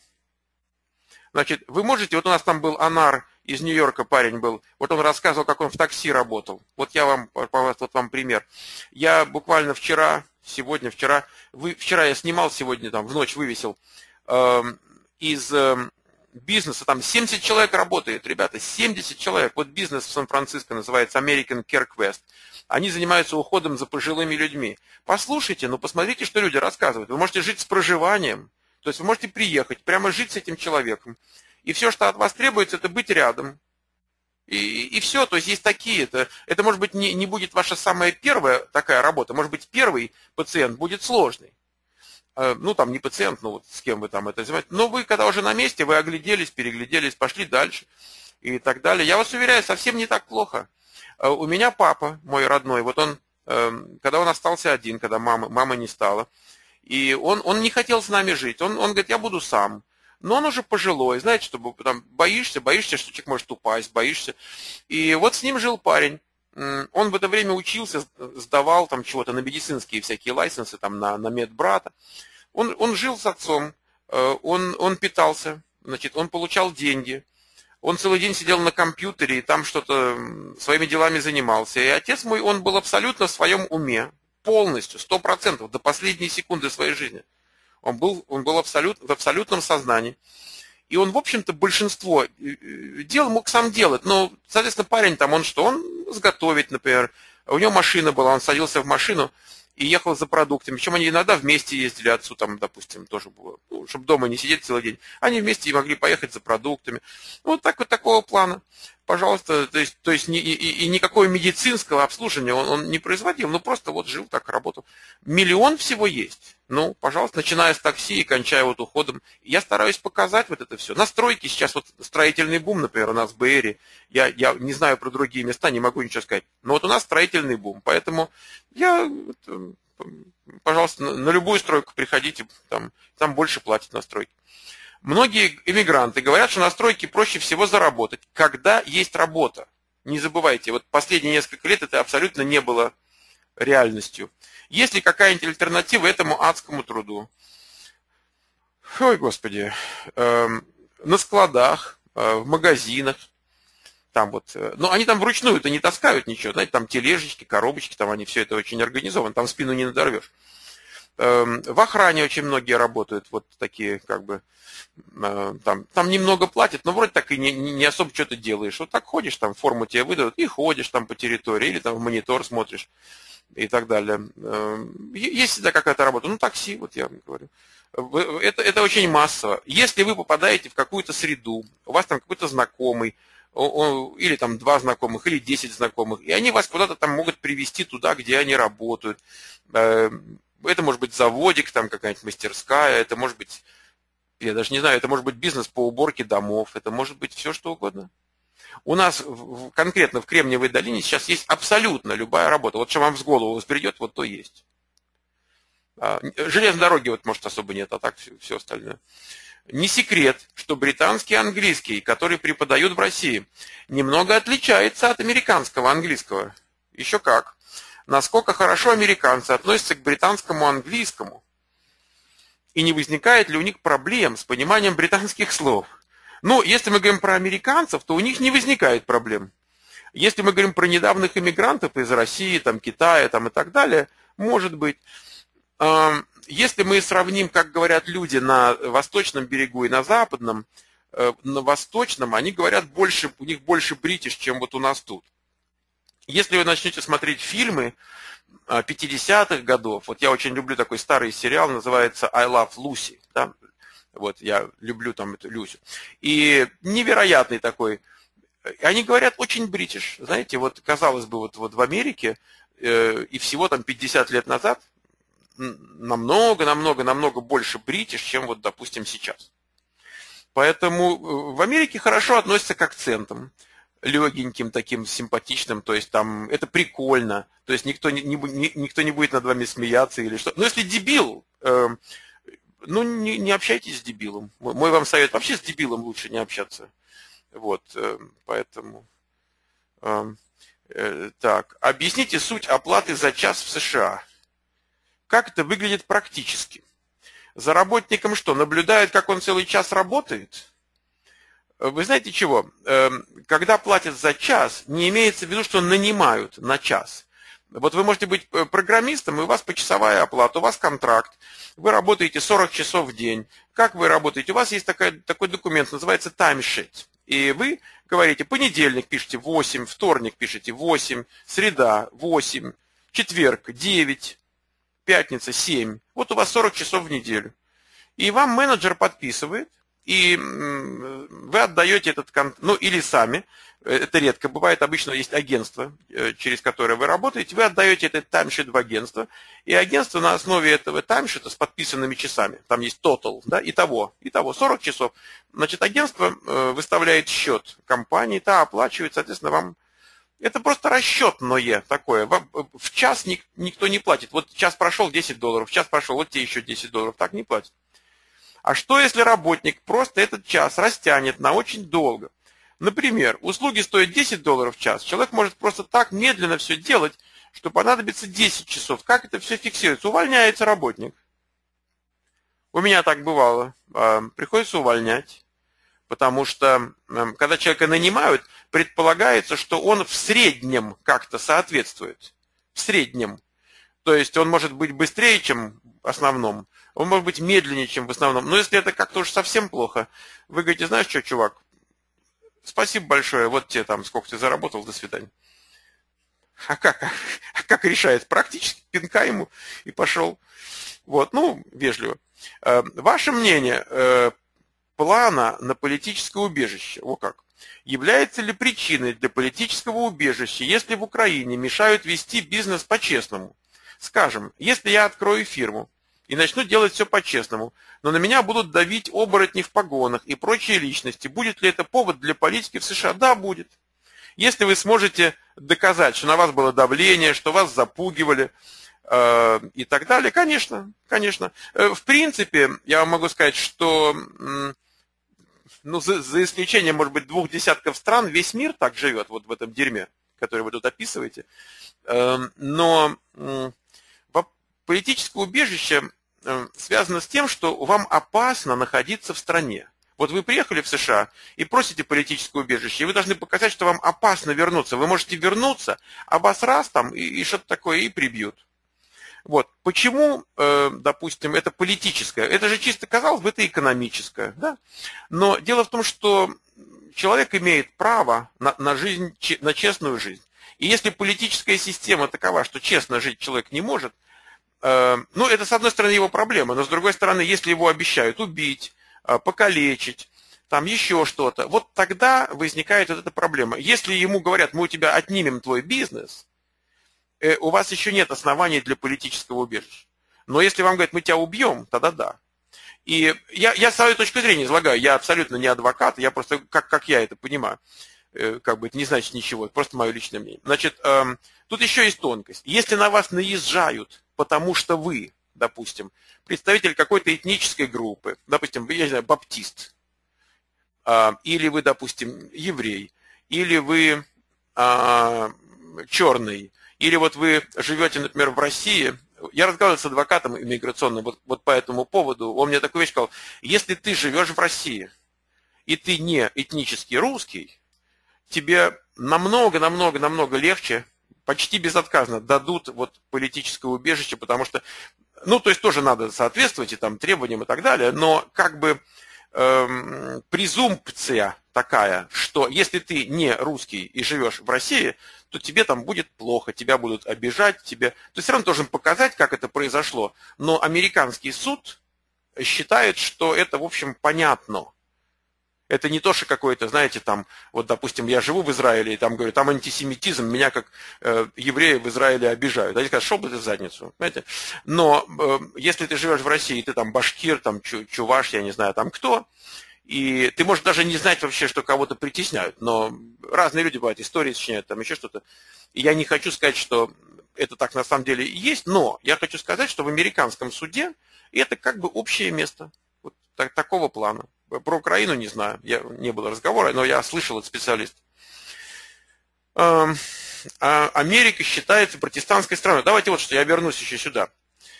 Значит, вы можете, вот у нас там был Анар из Нью-Йорка, парень был, вот он рассказывал, как он в такси работал. Вот я вам, вот вам пример. Я буквально вчера, сегодня, вчера, вы, вчера я снимал, сегодня там в ночь вывесил, э, из э, бизнеса, там семьдесят человек работает, ребята, семьдесят человек. Вот бизнес в Сан-Франциско называется American Care Quest. Они занимаются уходом за пожилыми людьми. Послушайте, ну посмотрите, что люди рассказывают. Вы можете жить с проживанием, то есть вы можете приехать, прямо жить с этим человеком. И все, что от вас требуется, это быть рядом. И, и все, то есть есть такие, это, это может быть не, не будет ваша самая первая такая работа, может быть первый пациент будет сложный. Ну там не пациент, ну вот с кем вы там это занимаетесь, но вы когда уже на месте, вы огляделись, перегляделись, пошли дальше и так далее. Я вас уверяю, совсем не так плохо. У меня папа, мой родной, вот он, когда он остался один, когда мама, мама не стала, и он, он не хотел с нами жить, он, он говорит, я буду сам. Но он уже пожилой, знаете, чтобы там боишься, боишься, что человек может упасть, боишься. И вот с ним жил парень. Он в это время учился, сдавал там чего-то на медицинские всякие лайсенсы, там на, на медбрата. Он, он жил с отцом, он, он питался, значит, он получал деньги. Он целый день сидел на компьютере и там что-то своими делами занимался. И отец мой, он был абсолютно в своем уме, полностью, сто процентов, до последней секунды своей жизни. Он был, он был абсолют, в абсолютном сознании. И он, в общем-то, большинство дел мог сам делать. Но, соответственно, парень там, он что? Он сготовить, например. У него машина была, он садился в машину и ехал за продуктами. Причем они иногда вместе ездили, отцу там, допустим, тоже было, ну, чтобы дома не сидеть целый день. Они вместе могли поехать за продуктами. Вот так вот такого плана. Пожалуйста, то есть, то есть и, и, и никакого медицинского обслуживания он, он не производил, ну просто вот жил так, работал. Миллион всего есть. Ну, пожалуйста, начиная с такси и кончая вот уходом. Я стараюсь показать вот это все. На стройке сейчас вот строительный бум, например, у нас в Бэйре. Я, я не знаю про другие места, не могу ничего сказать. Но вот у нас строительный бум. Поэтому я, пожалуйста, на, на любую стройку приходите, там, там больше платят на стройке. Многие иммигранты говорят, что на стройке проще всего заработать, когда есть работа. Не забывайте, вот последние несколько лет это абсолютно не было реальностью. Есть ли какая-нибудь альтернатива этому адскому труду? Ой, Господи. Эм, на складах, э, в магазинах. Там вот, э, ну, они там вручную-то не таскают ничего. Знаете, там тележечки, коробочки, там они все это очень организовано, там спину не надорвешь. Эм, в охране очень многие работают, вот такие, как бы, э, там, там немного платят, но вроде так и не, не особо что-то делаешь. Вот так ходишь, там форму тебе выдадут, и ходишь там по территории, или там в монитор смотришь. И так далее. Есть всегда какая-то работа. Ну, такси, вот я говорю. Это, это очень массово. Если вы попадаете в какую-то среду, у вас там какой-то знакомый, или там два знакомых, или десять знакомых, и они вас куда-то там могут привести туда, где они работают. Это может быть заводик, там какая-нибудь мастерская, это может быть, я даже не знаю, это может быть бизнес по уборке домов, это может быть все, что угодно. У нас конкретно в Кремниевой долине сейчас есть абсолютно любая работа. Вот что вам в голову взбредет, вот то есть. Железной дороги вот, может, особо нет, а так все, все остальное. Не секрет, что британский английский, который преподают в России, немного отличается от американского английского. Еще как. Насколько хорошо американцы относятся к британскому английскому. И не возникает ли у них проблем с пониманием британских слов. Ну, если мы говорим про американцев, то у них не возникает проблем. Если мы говорим про недавних иммигрантов из России, там, Китая там, и так далее, может быть. Если мы сравним, как говорят люди на восточном берегу и на западном, на восточном, они говорят больше, у них больше бритиш, чем вот у нас тут. Если вы начнете смотреть фильмы пятидесятых годов, вот я очень люблю такой старый сериал, называется I Love Lucy, да? Вот, я люблю там эту Люсю. И невероятный такой. Они говорят очень бритиш. Знаете, вот казалось бы, вот, вот в Америке э, и всего там пятьдесят лет назад намного, намного, намного больше бритиш, чем вот, допустим, сейчас. Поэтому в Америке хорошо относятся к акцентам. Легеньким, таким симпатичным, то есть там это прикольно. То есть никто не, не, никто не будет над вами смеяться или что. Но если дебил... Э, Ну, не, не общайтесь с дебилом. Мой вам совет, вообще с дебилом лучше не общаться. Вот, поэтому... Э, э, так, объясните суть оплаты за час в США. Как это выглядит практически? За работником что, наблюдают, как он целый час работает? Вы знаете чего? Э, когда платят за час, не имеется в виду, что нанимают на час. Вот вы можете быть программистом, и у вас почасовая оплата, у вас контракт, вы работаете сорок часов в день. Как вы работаете? У вас есть такой, такой документ, называется timesheet. И вы говорите, понедельник пишете восемь, вторник пишете восемь, среда восемь, четверг девять, пятница семь. Вот у вас сорок часов в неделю. И вам менеджер подписывает, и вы отдаете этот контракт, ну или сами, Это редко бывает, обычно есть агентство, через которое вы работаете, вы отдаете этот таймшит в агентство, и агентство на основе этого таймшита с подписанными часами, там есть total, да, итого, итого сорок часов, значит, агентство выставляет счет компании, та оплачивает, соответственно, вам, это просто расчетное такое, в час никто не платит, вот час прошел десять долларов, час прошел, вот тебе еще десять долларов, так не платят. А что если работник просто этот час растянет на очень долго? Например, услуги стоят десять долларов в час. Человек может просто так медленно все делать, что понадобится десять часов. Как это все фиксируется? Увольняется работник. У меня так бывало. Приходится увольнять. Потому что, когда человека нанимают, предполагается, что он в среднем как-то соответствует. В среднем. То есть он может быть быстрее, чем в основном. Он может быть медленнее, чем в основном. Но если это как-то уж совсем плохо, вы говорите, знаешь что, чувак, спасибо большое, вот тебе там, сколько ты заработал, до свидания. А как? А как решает? Практически пинка ему и пошел. Вот, ну, вежливо. Ваше мнение плана на политическое убежище, о как, является ли причиной для политического убежища, если в Украине мешают вести бизнес по-честному? Скажем, если я открою фирму и начну делать все по-честному, но на меня будут давить оборотни в погонах и прочие личности, будет ли это повод для политики в США? Да, будет. Если вы сможете доказать, что на вас было давление, что вас запугивали э, и так далее, конечно, конечно. Э, в принципе, я вам могу сказать, что, э, ну, за, за исключением, может быть, двух десятков стран, весь мир так живет, вот в этом дерьме, которое вы тут описываете. Э, но э, политическое убежище связано с тем, что вам опасно находиться в стране. Вот вы приехали в США и просите политическое убежище, и вы должны показать, что вам опасно вернуться. Вы можете вернуться, а вас раз там и, и что-то такое и прибьют. Вот. Почему, э, допустим, это политическое? Это же чисто, казалось бы, это экономическое. Да? Но дело в том, что человек имеет право на, на жизнь, на честную жизнь. И если политическая система такова, что честно жить человек не может, ну, это, с одной стороны, его проблема, но, с другой стороны, если его обещают убить, покалечить, там еще что-то, вот тогда возникает вот эта проблема. Если ему говорят, мы у тебя отнимем твой бизнес, у вас еще нет оснований для политического убежища. Но если вам говорят, мы тебя убьем, тогда да. И я, я свою точку зрения излагаю, я абсолютно не адвокат, я просто, как, как я это понимаю, как бы это не значит ничего, это просто мое личное мнение. Значит, тут еще есть тонкость. Если на вас наезжают, потому что вы, допустим, представитель какой-то этнической группы, допустим, я не знаю, баптист, или вы, допустим, еврей, или вы черный, или вот вы живете, например, в России. Я разговаривал с адвокатом иммиграционным вот, вот по этому поводу, он мне такую вещь сказал, если ты живешь в России, и ты не этнически русский, тебе намного-намного-намного легче, почти безотказно дадут вот политическое убежище, потому что, ну, то есть тоже надо соответствовать и там требованиям и так далее, но как бы эм, презумпция такая, что если ты не русский и живешь в России, то тебе там будет плохо, тебя будут обижать, тебе... Ты все равно должен показать, как это произошло, но американский суд считает, что это, в общем, понятно. Это не то, что какое-то, знаете, там, вот, допустим, я живу в Израиле, и там, говорю, там антисемитизм, меня как э, евреи в Израиле обижают. Они скажут, шел бы ты в задницу, понимаете? Но э, если ты живешь в России, и ты там башкир, там, чуваш, я не знаю, там кто, и ты можешь даже не знать вообще, что кого-то притесняют, но разные люди бывают, истории сочиняют, там еще что-то. И я не хочу сказать, что это так на самом деле и есть, но я хочу сказать, что в американском суде это как бы общее место, вот так, такого плана. Про Украину не знаю, я, не было разговора, но я слышал от специалистов. Америка считается протестантской страной. Давайте вот что, я вернусь еще сюда.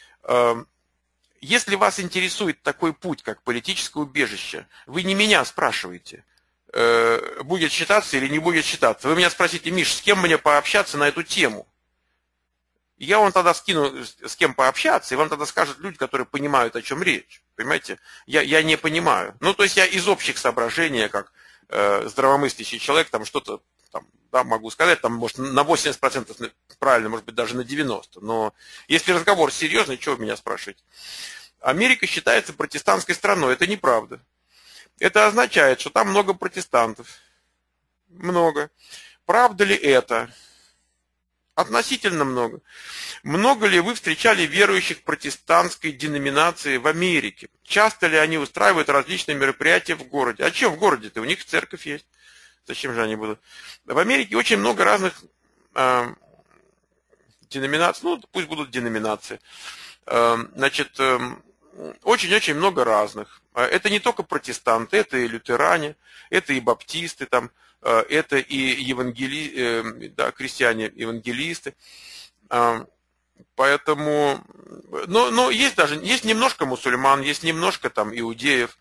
Если вас интересует такой путь, как политическое убежище, вы не меня спрашиваете, будет считаться или не будет считаться. Вы меня спросите, Миш, с кем мне пообщаться на эту тему? Я вам тогда скину, с кем пообщаться, и вам тогда скажут люди, которые понимают, о чем речь. Понимаете? Я, я не понимаю. Ну, то есть я из общих соображений, как э, здравомыслящий человек, там что-то там, да, могу сказать, там, может, на восемьдесят процентов правильно, может быть, даже на девяносто процентов. Но если разговор серьезный, чего вы меня спрашиваете? Америка считается протестантской страной. Это неправда. Это означает, что там много протестантов. Много. Правда ли это? Относительно много. Много ли вы встречали верующих протестантской деноминации в Америке? Часто ли они устраивают различные мероприятия в городе? А чем в городе-то? У них церковь есть. Зачем же они будут? В Америке очень много разных э, деноминаций. Ну, пусть будут деноминации. Э, значит, очень-очень э, много разных. Это не только протестанты, это и лютеране, это и баптисты, там, э, это и евангели... э, да, христиане-евангелисты. Э, Поэтому, но, но есть даже, есть немножко мусульман, есть немножко там иудеев,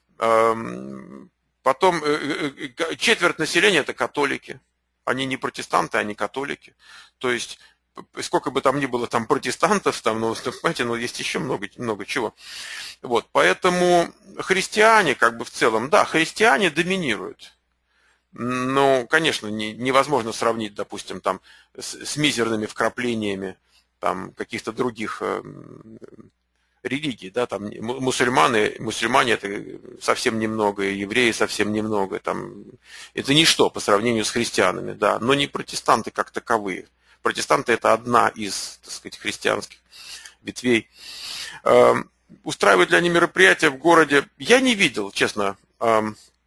потом четверть населения это католики, они не протестанты, они католики, то есть сколько бы там ни было там протестантов, там, ну, понимаете, ну, есть еще много, много чего. Вот, поэтому христиане, как бы в целом, да, христиане доминируют. Ну, конечно, не, невозможно сравнить, допустим, там с, с мизерными вкраплениями там каких-то других э, религий, да, там мусульманы, мусульмане это совсем немного, евреи совсем немного, там это ничто по сравнению с христианами, да, но не протестанты как таковые. Протестанты это одна из, так сказать, христианских ветвей. Э, устраивают ли они мероприятия в городе? Я не видел, честно. Э,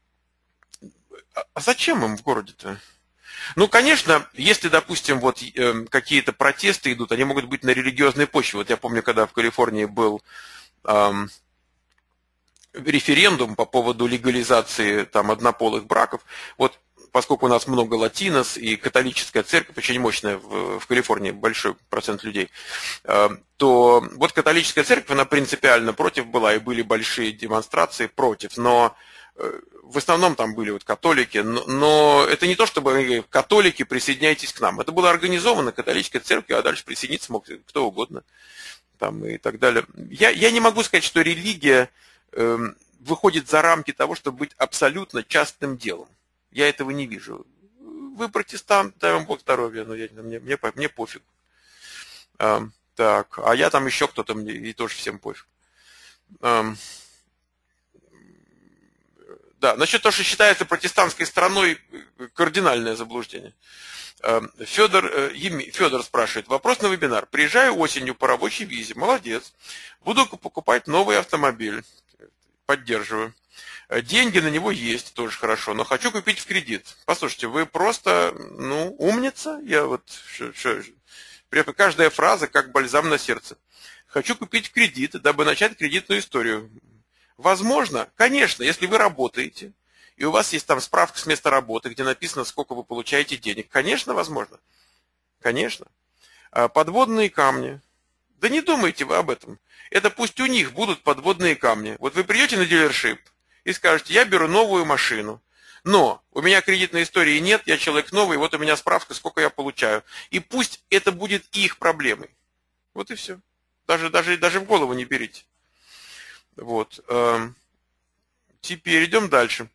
а зачем им в городе-то? Ну, конечно, если, допустим, вот э, какие-то протесты идут, они могут быть на религиозной почве. Вот я помню, когда в Калифорнии был э, референдум по поводу легализации там однополых браков, вот поскольку у нас много латинос и католическая церковь очень мощная в, в Калифорнии, большой процент людей, э, то вот католическая церковь, она принципиально против была, и были большие демонстрации против, но в основном там были вот католики, но, но это не то, чтобы католики, присоединяйтесь к нам. Это было организовано католической церковью, а дальше присоединиться мог кто угодно там, и так далее. Я, я не могу сказать, что религия э, выходит за рамки того, чтобы быть абсолютно частным делом. Я этого не вижу. Вы протестант, дай вам Бог здоровья, но я, мне, мне, мне пофиг. А, так, а я там еще кто-то, мне и тоже всем пофиг. А, Да, насчет того, что считается протестантской страной, кардинальное заблуждение. Федор, Федор спрашивает, вопрос на вебинар. Приезжаю осенью по рабочей визе, молодец. Буду покупать новый автомобиль, поддерживаю. Деньги на него есть, тоже хорошо, но хочу купить в кредит. Послушайте, вы просто, ну, умница. Я вот, шо, шо, каждая фраза как бальзам на сердце. Хочу купить в кредит, дабы начать кредитную историю. Возможно, конечно, если вы работаете, и у вас есть там справка с места работы, где написано, сколько вы получаете денег. Конечно, возможно. Конечно. Подводные камни. Да не думайте вы об этом. Это пусть у них будут подводные камни. Вот вы придете на дилершип и скажете, я беру новую машину, но у меня кредитной истории нет, я человек новый, вот у меня справка, сколько я получаю. И пусть это будет их проблемой. Вот и все. Даже, даже, даже в голову не берите. Вот. Теперь идем дальше.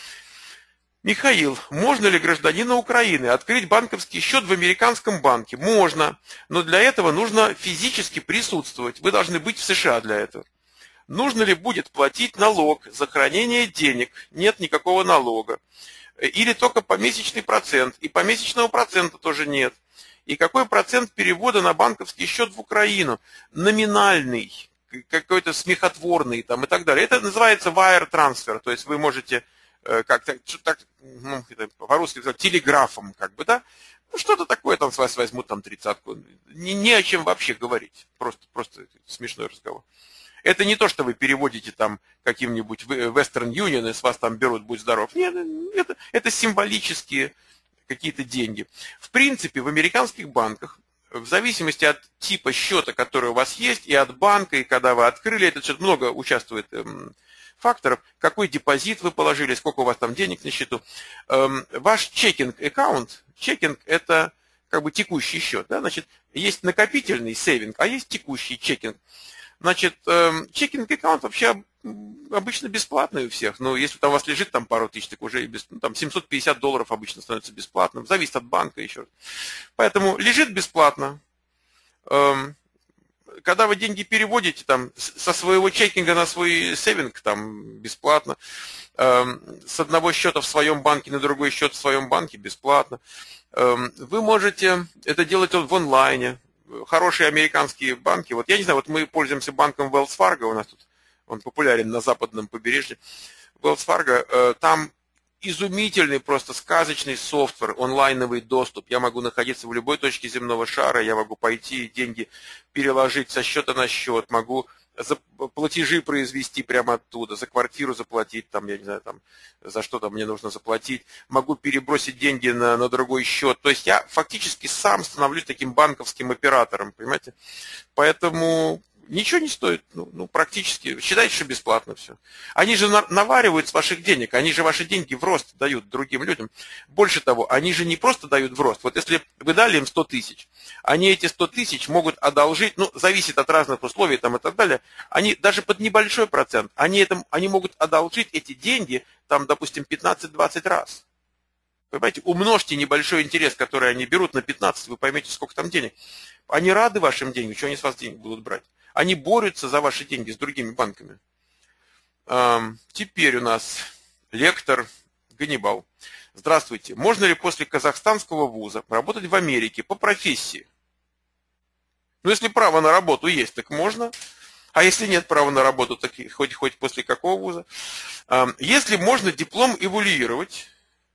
Михаил, можно ли гражданину Украины открыть банковский счет в американском банке? Можно, но для этого нужно физически присутствовать. Вы должны быть в США для этого. Нужно ли будет платить налог за хранение денег? Нет никакого налога. Или только помесячный процент? И помесячного процента тоже нет. И какой процент перевода на банковский счет в Украину? Номинальный. Какой-то смехотворный там и так далее. Это называется wire transfer, то есть вы можете э, как-то, так, ну, по-русски сказать, телеграфом, как бы, да, ну, что-то такое там с вас возьмут, там, тридцатку, не, не о чем вообще говорить, просто, просто смешной разговор. Это не то, что вы переводите там каким-нибудь Western Union, и с вас там берут, будь здоров. Нет, это, это символические какие-то деньги. В принципе, в американских банках в зависимости от типа счета, который у вас есть, и от банка, и когда вы открыли этот счет, много участвует эм, факторов, какой депозит вы положили, сколько у вас там денег на счету. Эм, ваш чекинг-аккаунт, чекинг это как бы текущий счет, да? Значит, есть накопительный сейвинг, а есть текущий чекинг. Значит, эм, чекинг-аккаунт вообще обычно бесплатный у всех, но если там у вас лежит там пару тысяч, так уже и без, ну, там семьсот пятьдесят долларов обычно становится бесплатным, зависит от банка еще. Поэтому лежит бесплатно. Эм, когда вы деньги переводите там, со своего чекинга на свой сейвинг там, бесплатно, с одного счета в своем банке на другой счет в своем банке бесплатно, вы можете это делать в онлайне. Хорошие американские банки, вот я не знаю, вот мы пользуемся банком Wells Fargo, у нас тут он популярен на западном побережье, Wells Fargo, там изумительный, просто сказочный софтвер, онлайновый доступ. Я могу находиться в любой точке земного шара, я могу пойти деньги переложить со счета на счет, могу за платежи произвести прямо оттуда, за квартиру заплатить, там, я не знаю, там, за что там мне нужно заплатить, могу перебросить деньги на, на другой счет. То есть я фактически сам становлюсь таким банковским оператором, понимаете? Поэтому ничего не стоит, ну, ну практически, считайте, что бесплатно все. Они же на, наваривают с ваших денег, они же ваши деньги в рост дают другим людям. Больше того, они же не просто дают в рост. Вот если вы дали им сто тысяч, они эти сто тысяч могут одолжить, ну, зависит от разных условий там и так далее, они даже под небольшой процент, они, это, они могут одолжить эти деньги, там, допустим, пятнадцать-двадцать раз. Понимаете, умножьте небольшой интерес, который они берут на пятнадцать, вы поймете, сколько там денег. Они рады вашим деньгам, что они с вас денег будут брать? Они борются за ваши деньги с другими банками. Теперь у нас лектор Ганнибал. Здравствуйте. Можно ли после казахстанского вуза работать в Америке по профессии? Ну, если право на работу есть, так можно. А если нет права на работу, так хоть, хоть после какого вуза? Если можно диплом эвалюировать,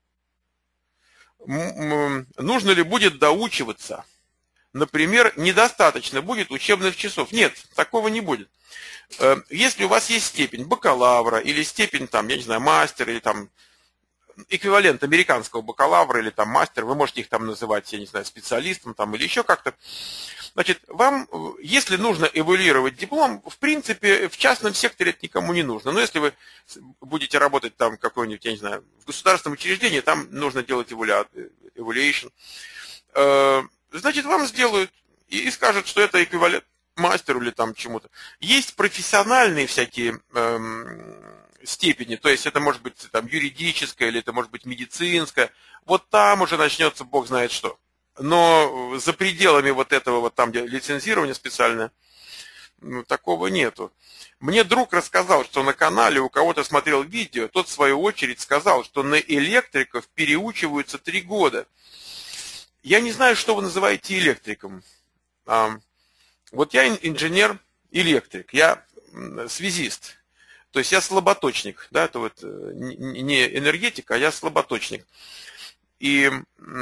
нужно ли будет доучиваться? Например, недостаточно будет учебных часов. Нет, такого не будет. Если у вас есть степень бакалавра или степень, там, я не знаю, мастера, или там эквивалент американского бакалавра или там мастер, вы можете их там называть, я не знаю, специалистом там, или еще как-то. Значит, вам, если нужно эвалюировать диплом, в принципе, в частном секторе это никому не нужно. Но если вы будете работать там какой-нибудь, я не знаю, в государственном учреждении, там нужно делать evaluation. Значит, вам сделают и скажут, что это эквивалент мастеру или там чему-то. Есть профессиональные всякие эм, степени, то есть это может быть там юридическое или это может быть медицинское. Вот там уже начнется бог знает что. Но за пределами вот этого вот там, где лицензирование специальное, ну, такого нету. Мне друг рассказал, что на канале у кого-то смотрел видео, тот в свою очередь сказал, что на электриков переучиваются три года. Я не знаю, что вы называете электриком. Вот я инженер-электрик, я связист. То есть я слаботочник. Да, это вот не энергетик, а я слаботочник. И,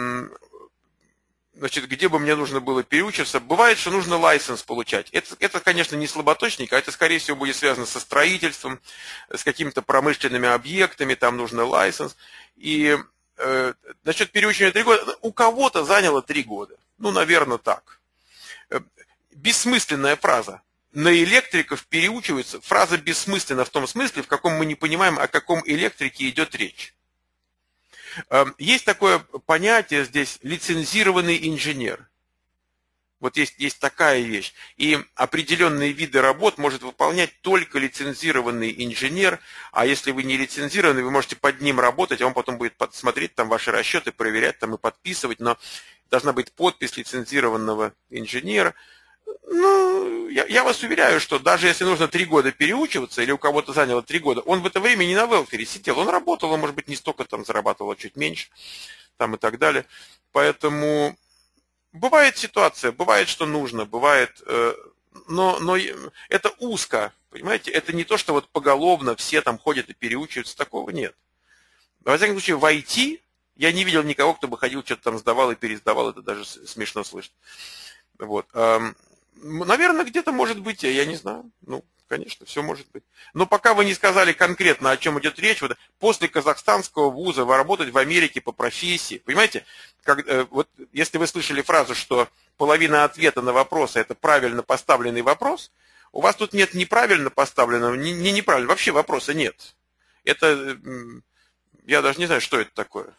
значит, где бы мне нужно было переучиться, бывает, что нужно лайсенс получать. Это, это, конечно, не слаботочник, а это, скорее всего, будет связано со строительством, с какими-то промышленными объектами, там нужно лайсенс. И насчет переучивания три года, у кого-то заняло три года. Ну, наверное, так. Бессмысленная фраза. На электриков переучиваются. Фраза бессмысленна в том смысле, в каком мы не понимаем, о каком электрике идет речь. Есть такое понятие здесь лицензированный инженер. Вот есть, есть такая вещь. И определенные виды работ может выполнять только лицензированный инженер, а если вы не лицензированный, вы можете под ним работать, а он потом будет смотреть там ваши расчеты, проверять там и подписывать, но должна быть подпись лицензированного инженера. Ну, я, я вас уверяю, что даже если нужно три года переучиваться, или у кого-то заняло три года, он в это время не на велфере сидел, он работал, он, может быть, не столько там зарабатывал, а чуть меньше, там и так далее. Поэтому бывает ситуация, бывает, что нужно, бывает, но, но это узко, понимаете, это не то, что вот поголовно все там ходят и переучиваются, такого нет. Во всяком случае, в ай ти я не видел никого, кто бы ходил, что-то там сдавал и пересдавал, это даже смешно слышать. Вот. Наверное, где-то может быть, я не знаю, ну, конечно, все может быть. Но пока вы не сказали конкретно, о чем идет речь, вот после казахстанского вуза вы работать в Америке по профессии, понимаете, как, вот, если вы слышали фразу, что половина ответа на вопросы – это правильно поставленный вопрос, у вас тут нет неправильно поставленного, не, не неправильно, вообще вопроса нет. Это, я даже не знаю, что это такое.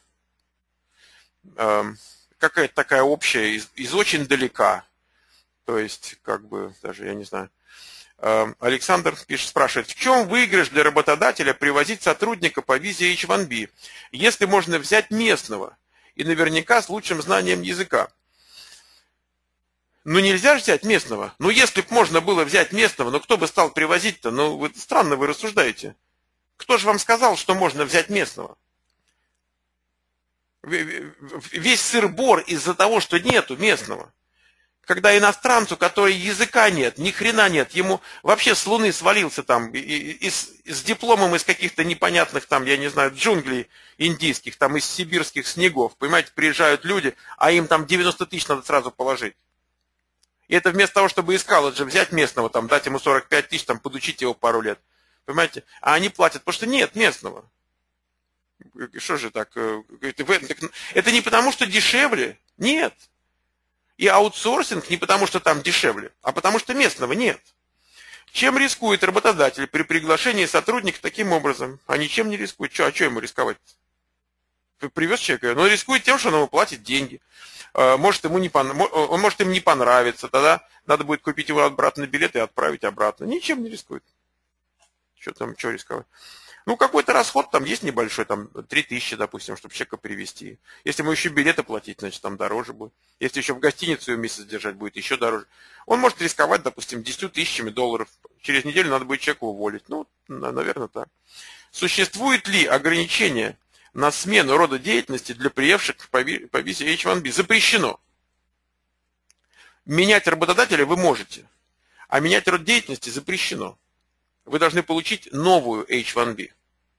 Какая-то такая общая, из, из очень далека. То есть, как бы, даже, я не знаю. Александр пишет, спрашивает, в чем выигрыш для работодателя привозить сотрудника по визе эйч один би, если можно взять местного и наверняка с лучшим знанием языка? Ну нельзя же взять местного. Ну если бы можно было взять местного, но кто бы стал привозить-то? Ну вы, странно вы рассуждаете. Кто же вам сказал, что можно взять местного? Весь сыр-бор из-за того, что нету местного. Когда иностранцу, который языка нет, ни хрена нет, ему вообще с Луны свалился там, и, и, и с, с дипломом из каких-то непонятных там, я не знаю, джунглей индийских, там из сибирских снегов, понимаете, приезжают люди, а им там девяносто тысяч надо сразу положить. И это вместо того, чтобы из колледжа взять местного, там, дать ему сорок пять тысяч, там, подучить его пару лет. Понимаете? А они платят, потому что нет местного. Что же так? Это не потому, что дешевле. Нет. И аутсорсинг не потому, что там дешевле, а потому, что местного нет. Чем рискует работодатель при приглашении сотрудника таким образом? А ничем не рискует. Че, а что ему рисковать? Привез человека, но рискует тем, что он ему платит деньги. Может, ему не пон... он может им не понравиться, тогда надо будет купить его обратно билет и отправить обратно. Ничем не рискует. Что там, что рисковать? Ну, какой-то расход там есть небольшой, там три тысячи, допустим, чтобы человека привезти. Если ему еще билеты платить, значит, там дороже будет. Если еще в гостиницу его месяц держать, будет еще дороже. Он может рисковать, допустим, десятью тысячами долларов. Через неделю надо будет человека уволить. Ну, наверное, так. Существует ли ограничение на смену рода деятельности для приехавших по визе эйч один би? Запрещено. Менять работодателя вы можете, а менять род деятельности запрещено. Вы должны получить новую эйч один би.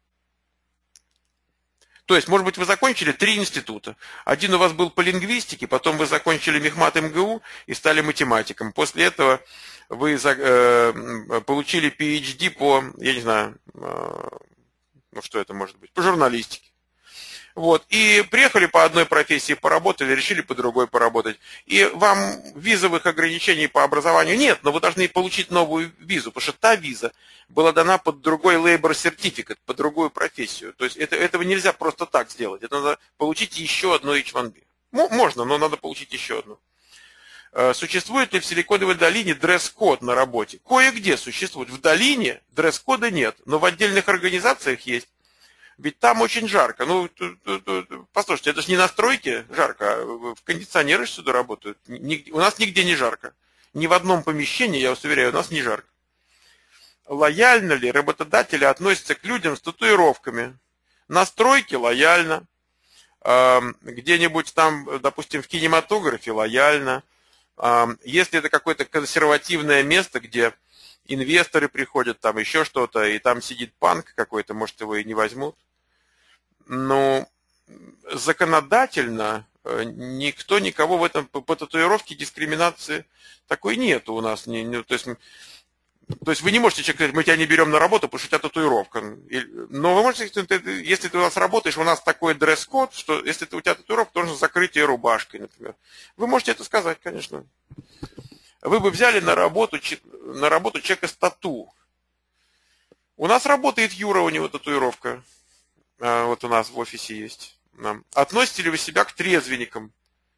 То есть, может быть, вы закончили три института. Один у вас был по лингвистике, потом вы закончили мехмат эм гэ у и стали математиком. После этого вы э, получили пи эйч ди по, я не знаю, э, ну что это может быть, по журналистике. Вот. И приехали по одной профессии, поработали, решили по другой поработать. И вам визовых ограничений по образованию нет, но вы должны получить новую визу, потому что та виза была дана под другой labor certificate, под другую профессию. То есть это, этого нельзя просто так сделать. Это надо получить еще одну эйч один би. Можно, но надо получить еще одну. Существует ли в Силиконовой долине дресс-код на работе? Кое-где существует. В долине дресс-кода нет, но в отдельных организациях есть. Ведь там очень жарко. Ну, послушайте, это же не на стройке жарко, а в кондиционеры сюда работают. У нас нигде не жарко. Ни в одном помещении, я вас уверяю, у нас не жарко. Лояльно ли работодатели относятся к людям с татуировками? На стройке лояльно. Где-нибудь там, допустим, в кинематографе лояльно. Если это какое-то консервативное место, где инвесторы приходят, там еще что-то, и там сидит панк какой-то, может, его и не возьмут. Но законодательно никто никого в этом по татуировке дискриминации такой нет у нас. Не, не, то, есть, то есть вы не можете человеку сказать, мы тебя не берем на работу, потому что у тебя татуировка. Но вы можете сказать, если ты у нас работаешь, у нас такой дресс-код, что если ты, у тебя татуировка, то нужно закрыть ее рубашкой, например. Вы можете это сказать, конечно. Вы бы взяли на работу, на работу человека с тату. У нас работает Юра, у него татуировка. Вот у нас в офисе есть. Относите ли вы себя к трезвенникам?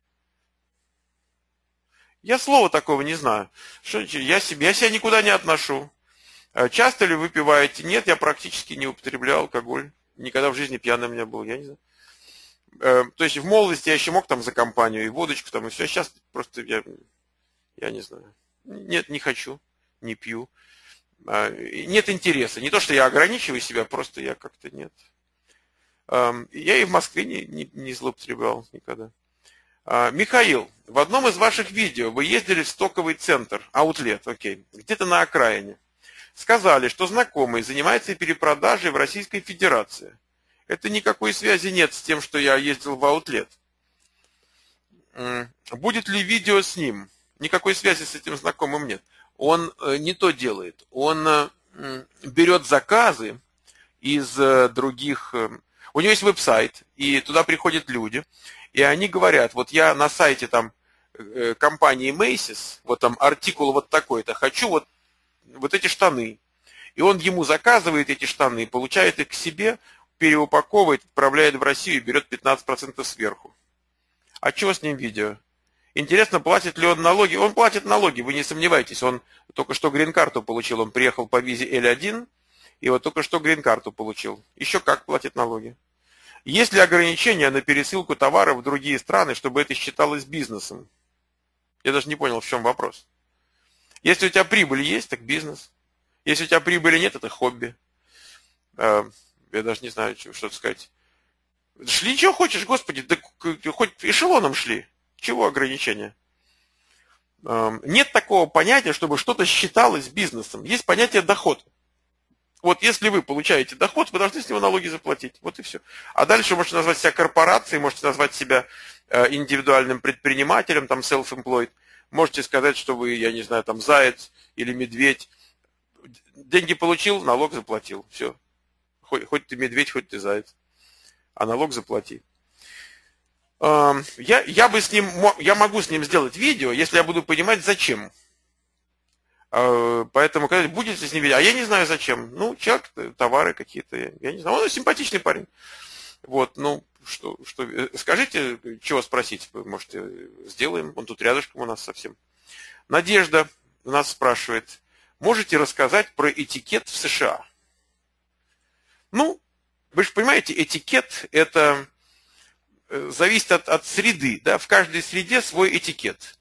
Я слова такого не знаю. Что, я, себя, я себя никуда не отношу. Часто ли выпиваете? Нет, я практически не употреблял алкоголь. Никогда в жизни пьяным не был. Я не знаю. То есть в молодости я еще мог там за компанию и водочку там и все. Сейчас просто я, я не знаю. Нет, не хочу, не пью. Нет интереса. Не то, что я ограничиваю себя, просто я как-то нет. Я и в Москве не, не, не злоупотреблял никогда. Михаил, в одном из ваших видео вы ездили в стоковый центр, аутлет, окей, где-то на окраине. Сказали, что знакомый занимается перепродажей в Российской Федерации. Это никакой связи нет с тем, что я ездил в аутлет. Будет ли видео с ним? Никакой связи с этим знакомым нет. Он не то делает. Он берет заказы из других... У него есть веб-сайт, и туда приходят люди, и они говорят, вот я на сайте там компании Macy's, вот там артикул вот такой-то, хочу вот, вот эти штаны. И он ему заказывает эти штаны, получает их к себе, переупаковывает, отправляет в Россию и берет пятнадцать процентов сверху. А чего с ним видео? Интересно, платит ли он налоги? Он платит налоги, вы не сомневайтесь. Он только что грин-карту получил, он приехал по визе эл один, и вот только что грин-карту получил. Еще как платит налоги. Есть ли ограничения на пересылку товаров в другие страны, чтобы это считалось бизнесом? Я даже не понял, в чем вопрос. Если у тебя прибыль есть, так бизнес. Если у тебя прибыли нет, это хобби. Я даже не знаю, что сказать. Шли, что хочешь, Господи, да хоть эшелоном шли. Чего ограничения? Нет такого понятия, чтобы что-то считалось бизнесом. Есть понятие доход. Вот если вы получаете доход, вы должны с него налоги заплатить. Вот и все. А дальше можете назвать себя корпорацией, можете назвать себя индивидуальным предпринимателем, там self-employed. Можете сказать, что вы, я не знаю, там заяц или медведь. Деньги получил, налог заплатил. Все. Хоть, хоть ты медведь, хоть ты заяц. А налог заплати. Я, я бы с ним, я могу с ним сделать видео, если я буду понимать, зачем. Поэтому, когда будете с ним видеть, а я не знаю зачем. Ну, человек, товары какие-то, я не знаю. Он симпатичный парень. Вот, ну, что, что, скажите, чего спросить, вы можете, сделаем. Он тут рядышком у нас совсем. Надежда нас спрашивает, можете рассказать про этикет в США? Ну, вы же понимаете, этикет это зависит от, от среды, да, в каждой среде свой этикет.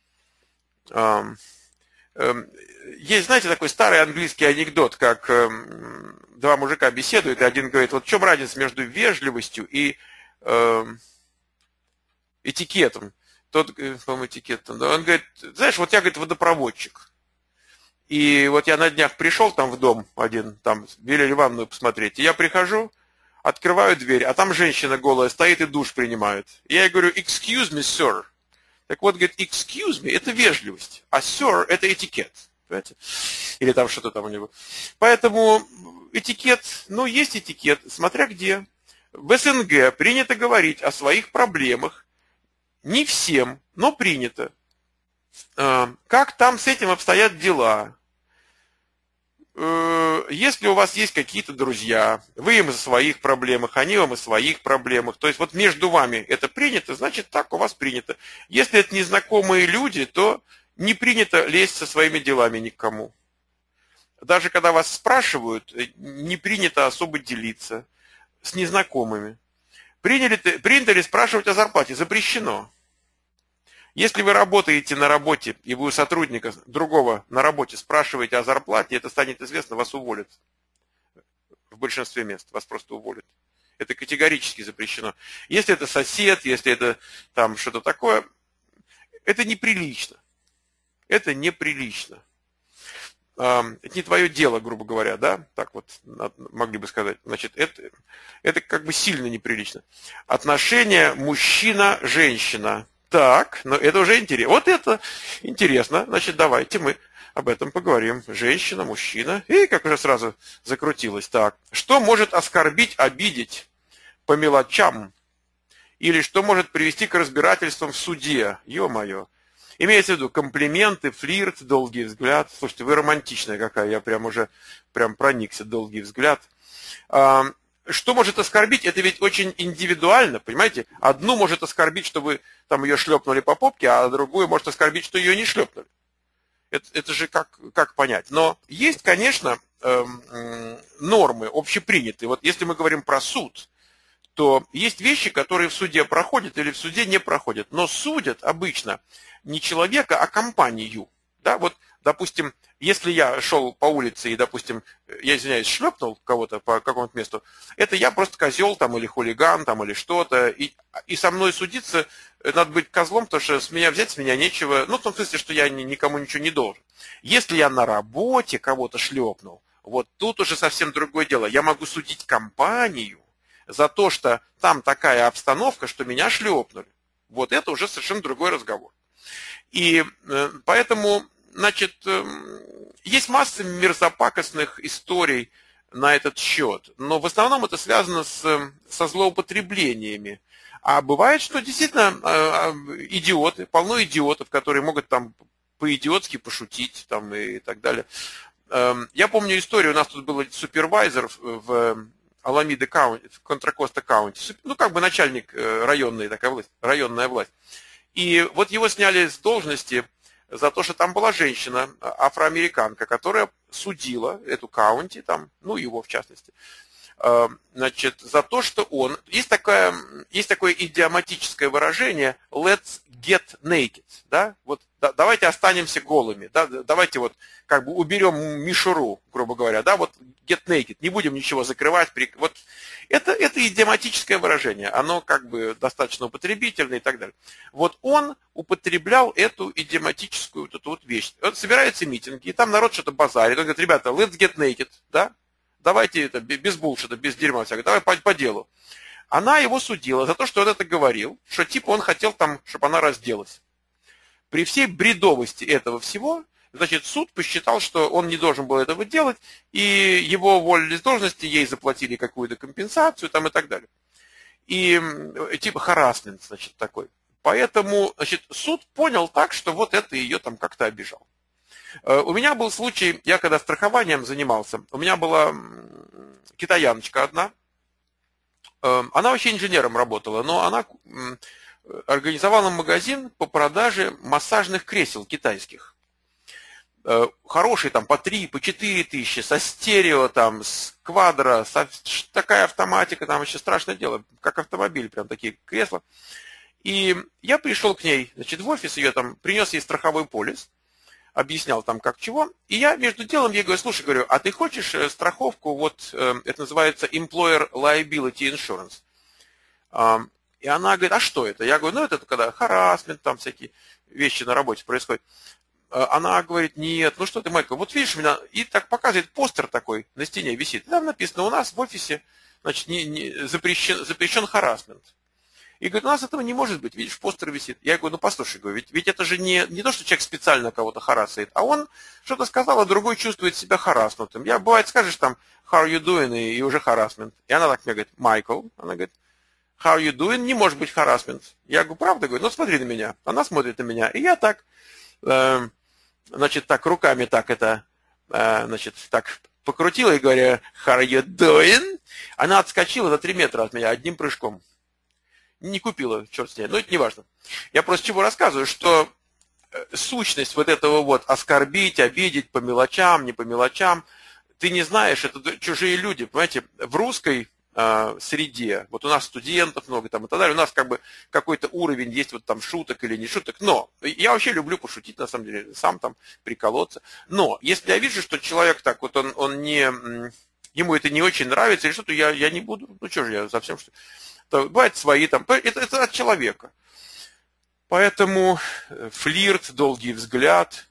Есть, знаете, такой старый английский анекдот, как два мужика беседуют, и один говорит, вот в чем разница между вежливостью и э, этикетом? Тот, по-моему, этикетом, да, он говорит, знаешь, вот я, говорит, водопроводчик. И вот я на днях пришел там в дом один, там велели ванную посмотреть, и я прихожу, открываю дверь, а там женщина голая стоит и душ принимает. И я говорю, excuse me, sir. Так вот, говорит, excuse me, это вежливость, а sir, это этикет. Понимаете? Или там что-то там у него. Поэтому этикет, ну, есть этикет, смотря где. В СНГ принято говорить о своих проблемах. Не всем, но принято. Как там с этим обстоят дела? Если у вас есть какие-то друзья, вы им о своих проблемах, они вам о своих проблемах, то есть вот между вами это принято, значит так у вас принято. Если это незнакомые люди, то не принято лезть со своими делами никому. Даже когда вас спрашивают, не принято особо делиться с незнакомыми. Приняли, принято ли спрашивать о зарплате? Запрещено. Если вы работаете на работе, и вы у сотрудника другого на работе спрашиваете о зарплате, это станет известно, вас уволят. В большинстве мест вас просто уволят. Это категорически запрещено. Если это сосед, если это там что-то такое, это неприлично. Это неприлично. Это не твое дело, грубо говоря, да? Так вот могли бы сказать. Значит, это, это как бы сильно неприлично. Отношения мужчина-женщина. Так, но это уже интересно. Вот это интересно. Значит, давайте мы об этом поговорим. Женщина, мужчина. И как уже сразу закрутилось. Так, что может оскорбить, обидеть по мелочам? Или что может привести к разбирательствам в суде? Ё-моё. Имеется в виду комплименты, флирт, долгий взгляд. Слушайте, вы романтичная какая. Я прям уже прям проникся. Долгий взгляд. Что может оскорбить? Это ведь очень индивидуально, понимаете? Одну может оскорбить, что вы там ее шлепнули по попке, а другую может оскорбить, что ее не шлепнули. Это, это же как, как понять? Но есть, конечно, эм, нормы общепринятые. Вот если мы говорим про суд, то есть вещи, которые в суде проходят или в суде не проходят. Но судят обычно не человека, а компанию. Да, вот, допустим, если я шел по улице и, допустим, я извиняюсь, шлепнул кого-то по какому-то месту, это я просто козел там или хулиган там или что-то, и, и со мной судиться надо быть козлом, потому что с меня взять, с меня нечего, ну, в том смысле, что я никому ничего не должен. Если я на работе кого-то шлепнул, вот тут уже совсем другое дело. Я могу судить компанию за то, что там такая обстановка, что меня шлепнули. Вот это уже совершенно другой разговор. И поэтому, значит, есть масса мерзопакостных историй на этот счет, но в основном это связано с, со злоупотреблениями. А бывает, что действительно идиоты, полно идиотов, которые могут там по-идиотски пошутить там, и так далее. Я помню историю, у нас тут был супервайзер в Аламеда Каунти, в Контра-Коста Каунти, ну как бы начальник районной такая власть, районная власть. И вот его сняли с должности за то, что там была женщина, афроамериканка, которая судила эту каунти, там, ну его в частности, значит, за то, что он... Есть такое, есть такое идиоматическое выражение «let's get naked, да, вот да, давайте останемся голыми, да, давайте вот как бы уберем мишуру, грубо говоря, да, вот get naked, не будем ничего закрывать, вот это, это идиоматическое выражение, оно как бы достаточно употребительное и так далее. Вот он употреблял эту идиоматическую вот эту вот вещь. Он собирается митинги, и там народ что-то базарит, он говорит, ребята, let's get naked, да, давайте это без булшита, без дерьма всякого, давай по, по делу. Она его судила за то, что он это говорил, что типа он хотел там, чтобы она разделась. При всей бредовости этого всего, значит, суд посчитал, что он не должен был этого делать, и его уволили с должности, ей заплатили какую-то компенсацию там и так далее. И типа харассмент, значит, такой. Поэтому, значит, суд понял так, что вот это ее там как-то обижал. У меня был случай, я когда страхованием занимался, у меня была китаяночка одна, она вообще инженером работала, но она организовала магазин по продаже массажных кресел китайских. Хороший там по три, по четыре тысячи, со стерео там, с квадро, со, такая автоматика, там вообще страшное дело, как автомобиль, прям такие кресла. И я пришел к ней, значит, в офис, ее там, принес ей страховой полис, объяснял там как чего, и я между делом ей говорю, слушай, говорю, а ты хочешь страховку, вот это называется Employer Liability Insurance. И она говорит, а что это? Я говорю, ну это когда харассмент, там всякие вещи на работе происходят. Она говорит, нет, ну что ты, Майкл, вот видишь меня, и так показывает постер такой на стене висит. Там написано, у нас в офисе, значит, не, не, запрещен, запрещен харассмент. И говорит, у нас этого не может быть, видишь, постер висит. Я говорю, ну послушай, говорю, ведь, ведь это же не, не то, что человек специально кого-то харассает, а он что-то сказал, а другой чувствует себя хараснутым. Я, бывает, скажешь там, how are you doing, и, и уже харассмент. И она так мне говорит, Майкл, она говорит, how are you doing, не может быть харассмент. Я говорю, правда, говорю, ну смотри на меня. Она смотрит на меня, и я так, э, значит, так руками так это, э, значит, так покрутила и говорю, how are you doing? Она отскочила за три метра от меня одним прыжком. Не купила, черт с ней, но это не важно. Я просто чего рассказываю, что сущность вот этого вот оскорбить, обидеть по мелочам, не по мелочам, ты не знаешь, это чужие люди, понимаете, в русской э, среде, вот у нас студентов много там и так далее, у нас как бы какой-то уровень есть вот там шуток или не шуток, но я вообще люблю пошутить, на самом деле, сам там приколоться, но если я вижу, что человек так вот, он, он не, ему это не очень нравится или что-то, я, я не буду, ну что же я совсем что то бывают свои там, это, это от человека. Поэтому флирт, долгий взгляд,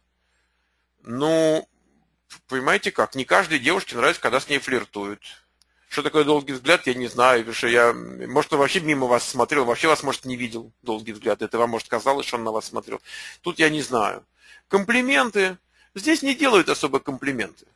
ну, понимаете как, не каждой девушке нравится, когда с ней флиртуют. Что такое долгий взгляд, я не знаю, потому что я, может, он вообще мимо вас смотрел, вообще вас, может, не видел долгий взгляд, это вам, может, казалось, что он на вас смотрел. Тут я не знаю. Комплименты, здесь не делают особо комплименты.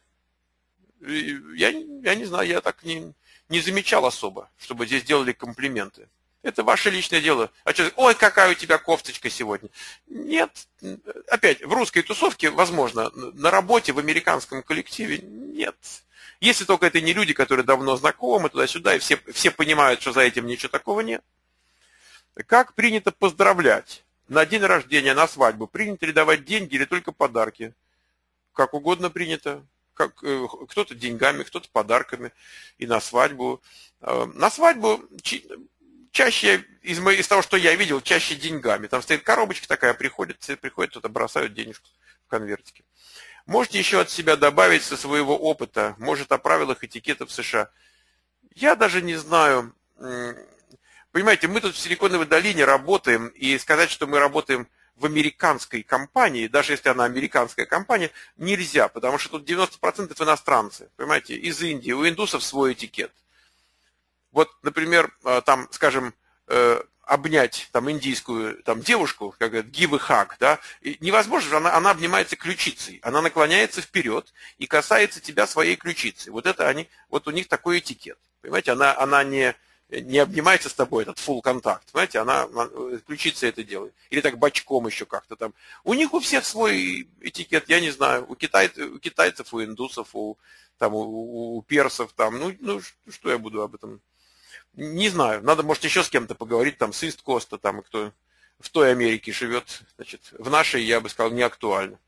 Я, я не знаю, я так не... не замечал особо, чтобы здесь делали комплименты. Это ваше личное дело. А что, ой, какая у тебя кофточка сегодня. Нет, опять, в русской тусовке, возможно, на работе, в американском коллективе, нет. Если только это не люди, которые давно знакомы, туда-сюда, и все, все понимают, что за этим ничего такого нет. Как принято поздравлять? На день рождения, на свадьбу. Принято ли давать деньги или только подарки? Как угодно принято. Как, кто-то деньгами, кто-то подарками, и на свадьбу. На свадьбу чаще, из, из того, что я видел, чаще деньгами. Там стоит коробочка такая, приходит, приходит, кто-то бросают денежку в конвертике. Можете еще от себя добавить со своего опыта, может, о правилах этикета в США. Я даже не знаю. Понимаете, мы тут в Силиконовой долине работаем, и сказать, что мы работаем в американской компании, даже если она американская компания, нельзя, потому что тут девяносто процентов иностранцы, понимаете, из Индии, у индусов свой этикет. Вот, например, там, скажем, обнять там индийскую там девушку, как говорят, give a hug, да, и невозможно, она, она обнимается ключицей, она наклоняется вперед и касается тебя своей ключицей. Вот это они, вот у них такой этикет, понимаете, она, она не не обнимается с тобой, этот full контакт, понимаете, она, она ключица это делает. Или так бочком еще как-то там. У них у всех свой этикет, я не знаю, у, китай, у китайцев, у индусов, у, там, у, у персов, там, ну, ну, что я буду об этом, не знаю, надо, может, еще с кем-то поговорить, там, с Ист-Коста, там, кто в той Америке живет, значит, в нашей, я бы сказал, не актуально.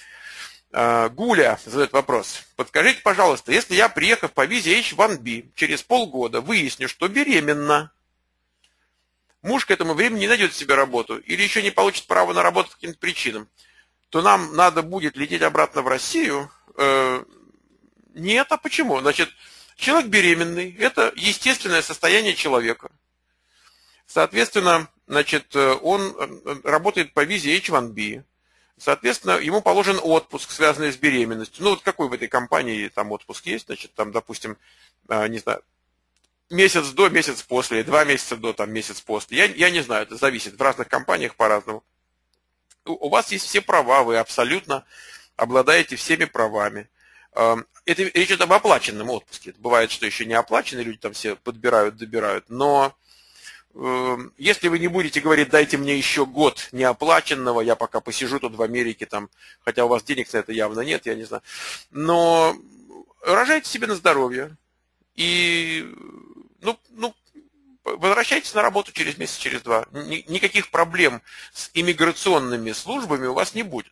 Гуля задает вопрос. Подскажите, пожалуйста, если я, приехав по визе эйч один би, через полгода выясню, что беременна, муж к этому времени не найдет себе работу или еще не получит право на работу по каким-то причинам, то нам надо будет лететь обратно в Россию. Э, нет, а почему? Значит, человек беременный, это естественное состояние человека. Соответственно, значит, он работает по визе эйч один би. Соответственно, ему положен отпуск, связанный с беременностью. Ну, вот какой в этой компании там отпуск есть? Значит, там, допустим, не знаю, месяц до, месяц после, два месяца до, там, месяц после. Я, я не знаю, это зависит. В разных компаниях по-разному. У вас есть все права, вы абсолютно обладаете всеми правами. Это речь идет об оплаченном отпуске. Бывает, что еще не оплаченные люди там все подбирают, добирают. Но если вы не будете говорить, дайте мне еще год неоплаченного, я пока посижу тут в Америке, там, хотя у вас денег на это явно нет, я не знаю. Но рожайте себе на здоровье и ну, ну, возвращайтесь на работу через месяц, через два. Никаких проблем с иммиграционными службами у вас не будет.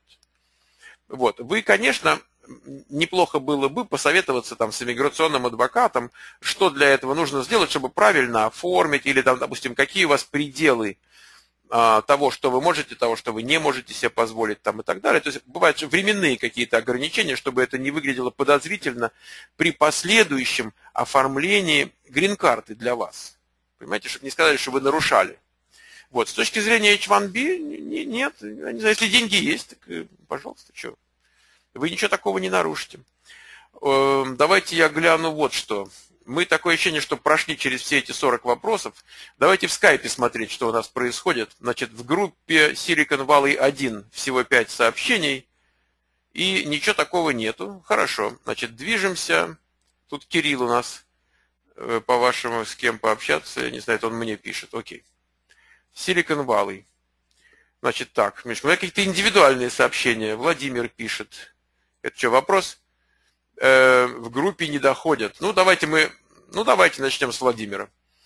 Вот. Вы, конечно, неплохо было бы посоветоваться там с иммиграционным адвокатом, что для этого нужно сделать, чтобы правильно оформить, или там, допустим, какие у вас пределы а, того, что вы можете, того, что вы не можете себе позволить, там, и так далее. То есть бывают временные какие-то ограничения, чтобы это не выглядело подозрительно при последующем оформлении грин-карты для вас. Понимаете, чтобы не сказали, что вы нарушали. Вот. С точки зрения эйч один би, нет, я не знаю, если деньги есть, так, пожалуйста, что. Вы ничего такого не нарушите. Давайте я гляну вот что. Мы такое ощущение, что прошли через все эти сорок вопросов. Давайте в скайпе смотреть, что у нас происходит. Значит, в группе Silicon Valley один всего пять сообщений. И ничего такого нету. Хорошо. Значит, движемся. Тут Кирилл у нас, по-вашему, с кем пообщаться. Я не знаю, это он мне пишет. Окей. Silicon Valley. Значит, так. Мишка, у меня какие-то индивидуальные сообщения. Владимир пишет. Это что, вопрос? Э, в группе не доходят. Ну, давайте мы, ну, давайте начнем с Владимира.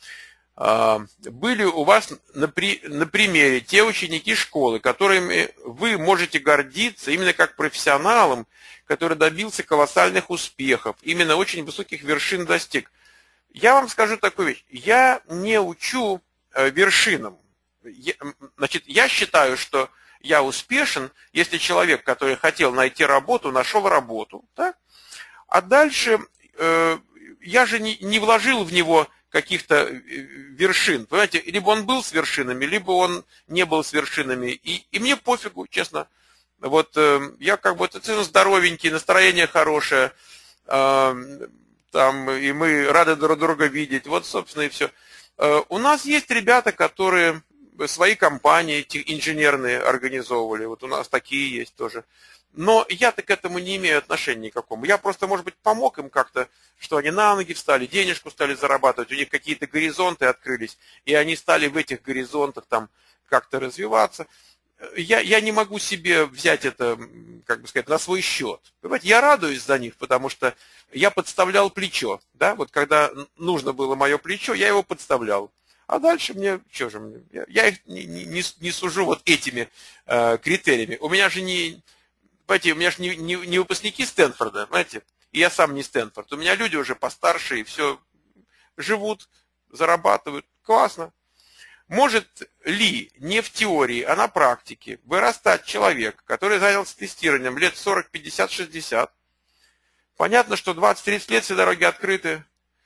А, были у вас на, при, на примере те ученики школы, которыми вы можете гордиться именно как профессионалом, который добился колоссальных успехов, именно очень высоких вершин достиг. Я вам скажу такую вещь. Я не учу э, вершинам. Я, значит, я считаю, что я успешен, если человек, который хотел найти работу, нашел работу. Да? А дальше э, я же не, не вложил в него каких-то вершин. Понимаете, либо он был с вершинами, либо он не был с вершинами. И, и мне пофигу, честно. Вот э, я как бы здоровенький, настроение хорошее, э, там, и мы рады друг друга видеть. Вот, собственно, и все. Э, у нас есть ребята, которые свои компании инженерные организовывали. Вот у нас такие есть тоже. Но я-то к этому не имею отношения никакого. Я просто, может быть, помог им как-то, что они на ноги встали, денежку стали зарабатывать, у них какие-то горизонты открылись, и они стали в этих горизонтах там как-то развиваться. Я, я не могу себе взять это, как бы сказать, на свой счет. Понимаете, я радуюсь за них, потому что я подставлял плечо. Да? Вот когда нужно было мое плечо, я его подставлял. А дальше мне, что же мне, я, я их не, не, не сужу вот этими э, критериями. У меня же не, понимаете, у меня же не, не, не выпускники Стэнфорда, знаете, и я сам не Стэнфорд. У меня люди уже постарше и все живут, зарабатывают. Классно. Может ли не в теории, а на практике вырастать человек, который занялся тестированием лет сорок, пятьдесят, шестьдесят? Понятно, что двадцать-тридцать лет все дороги открыты.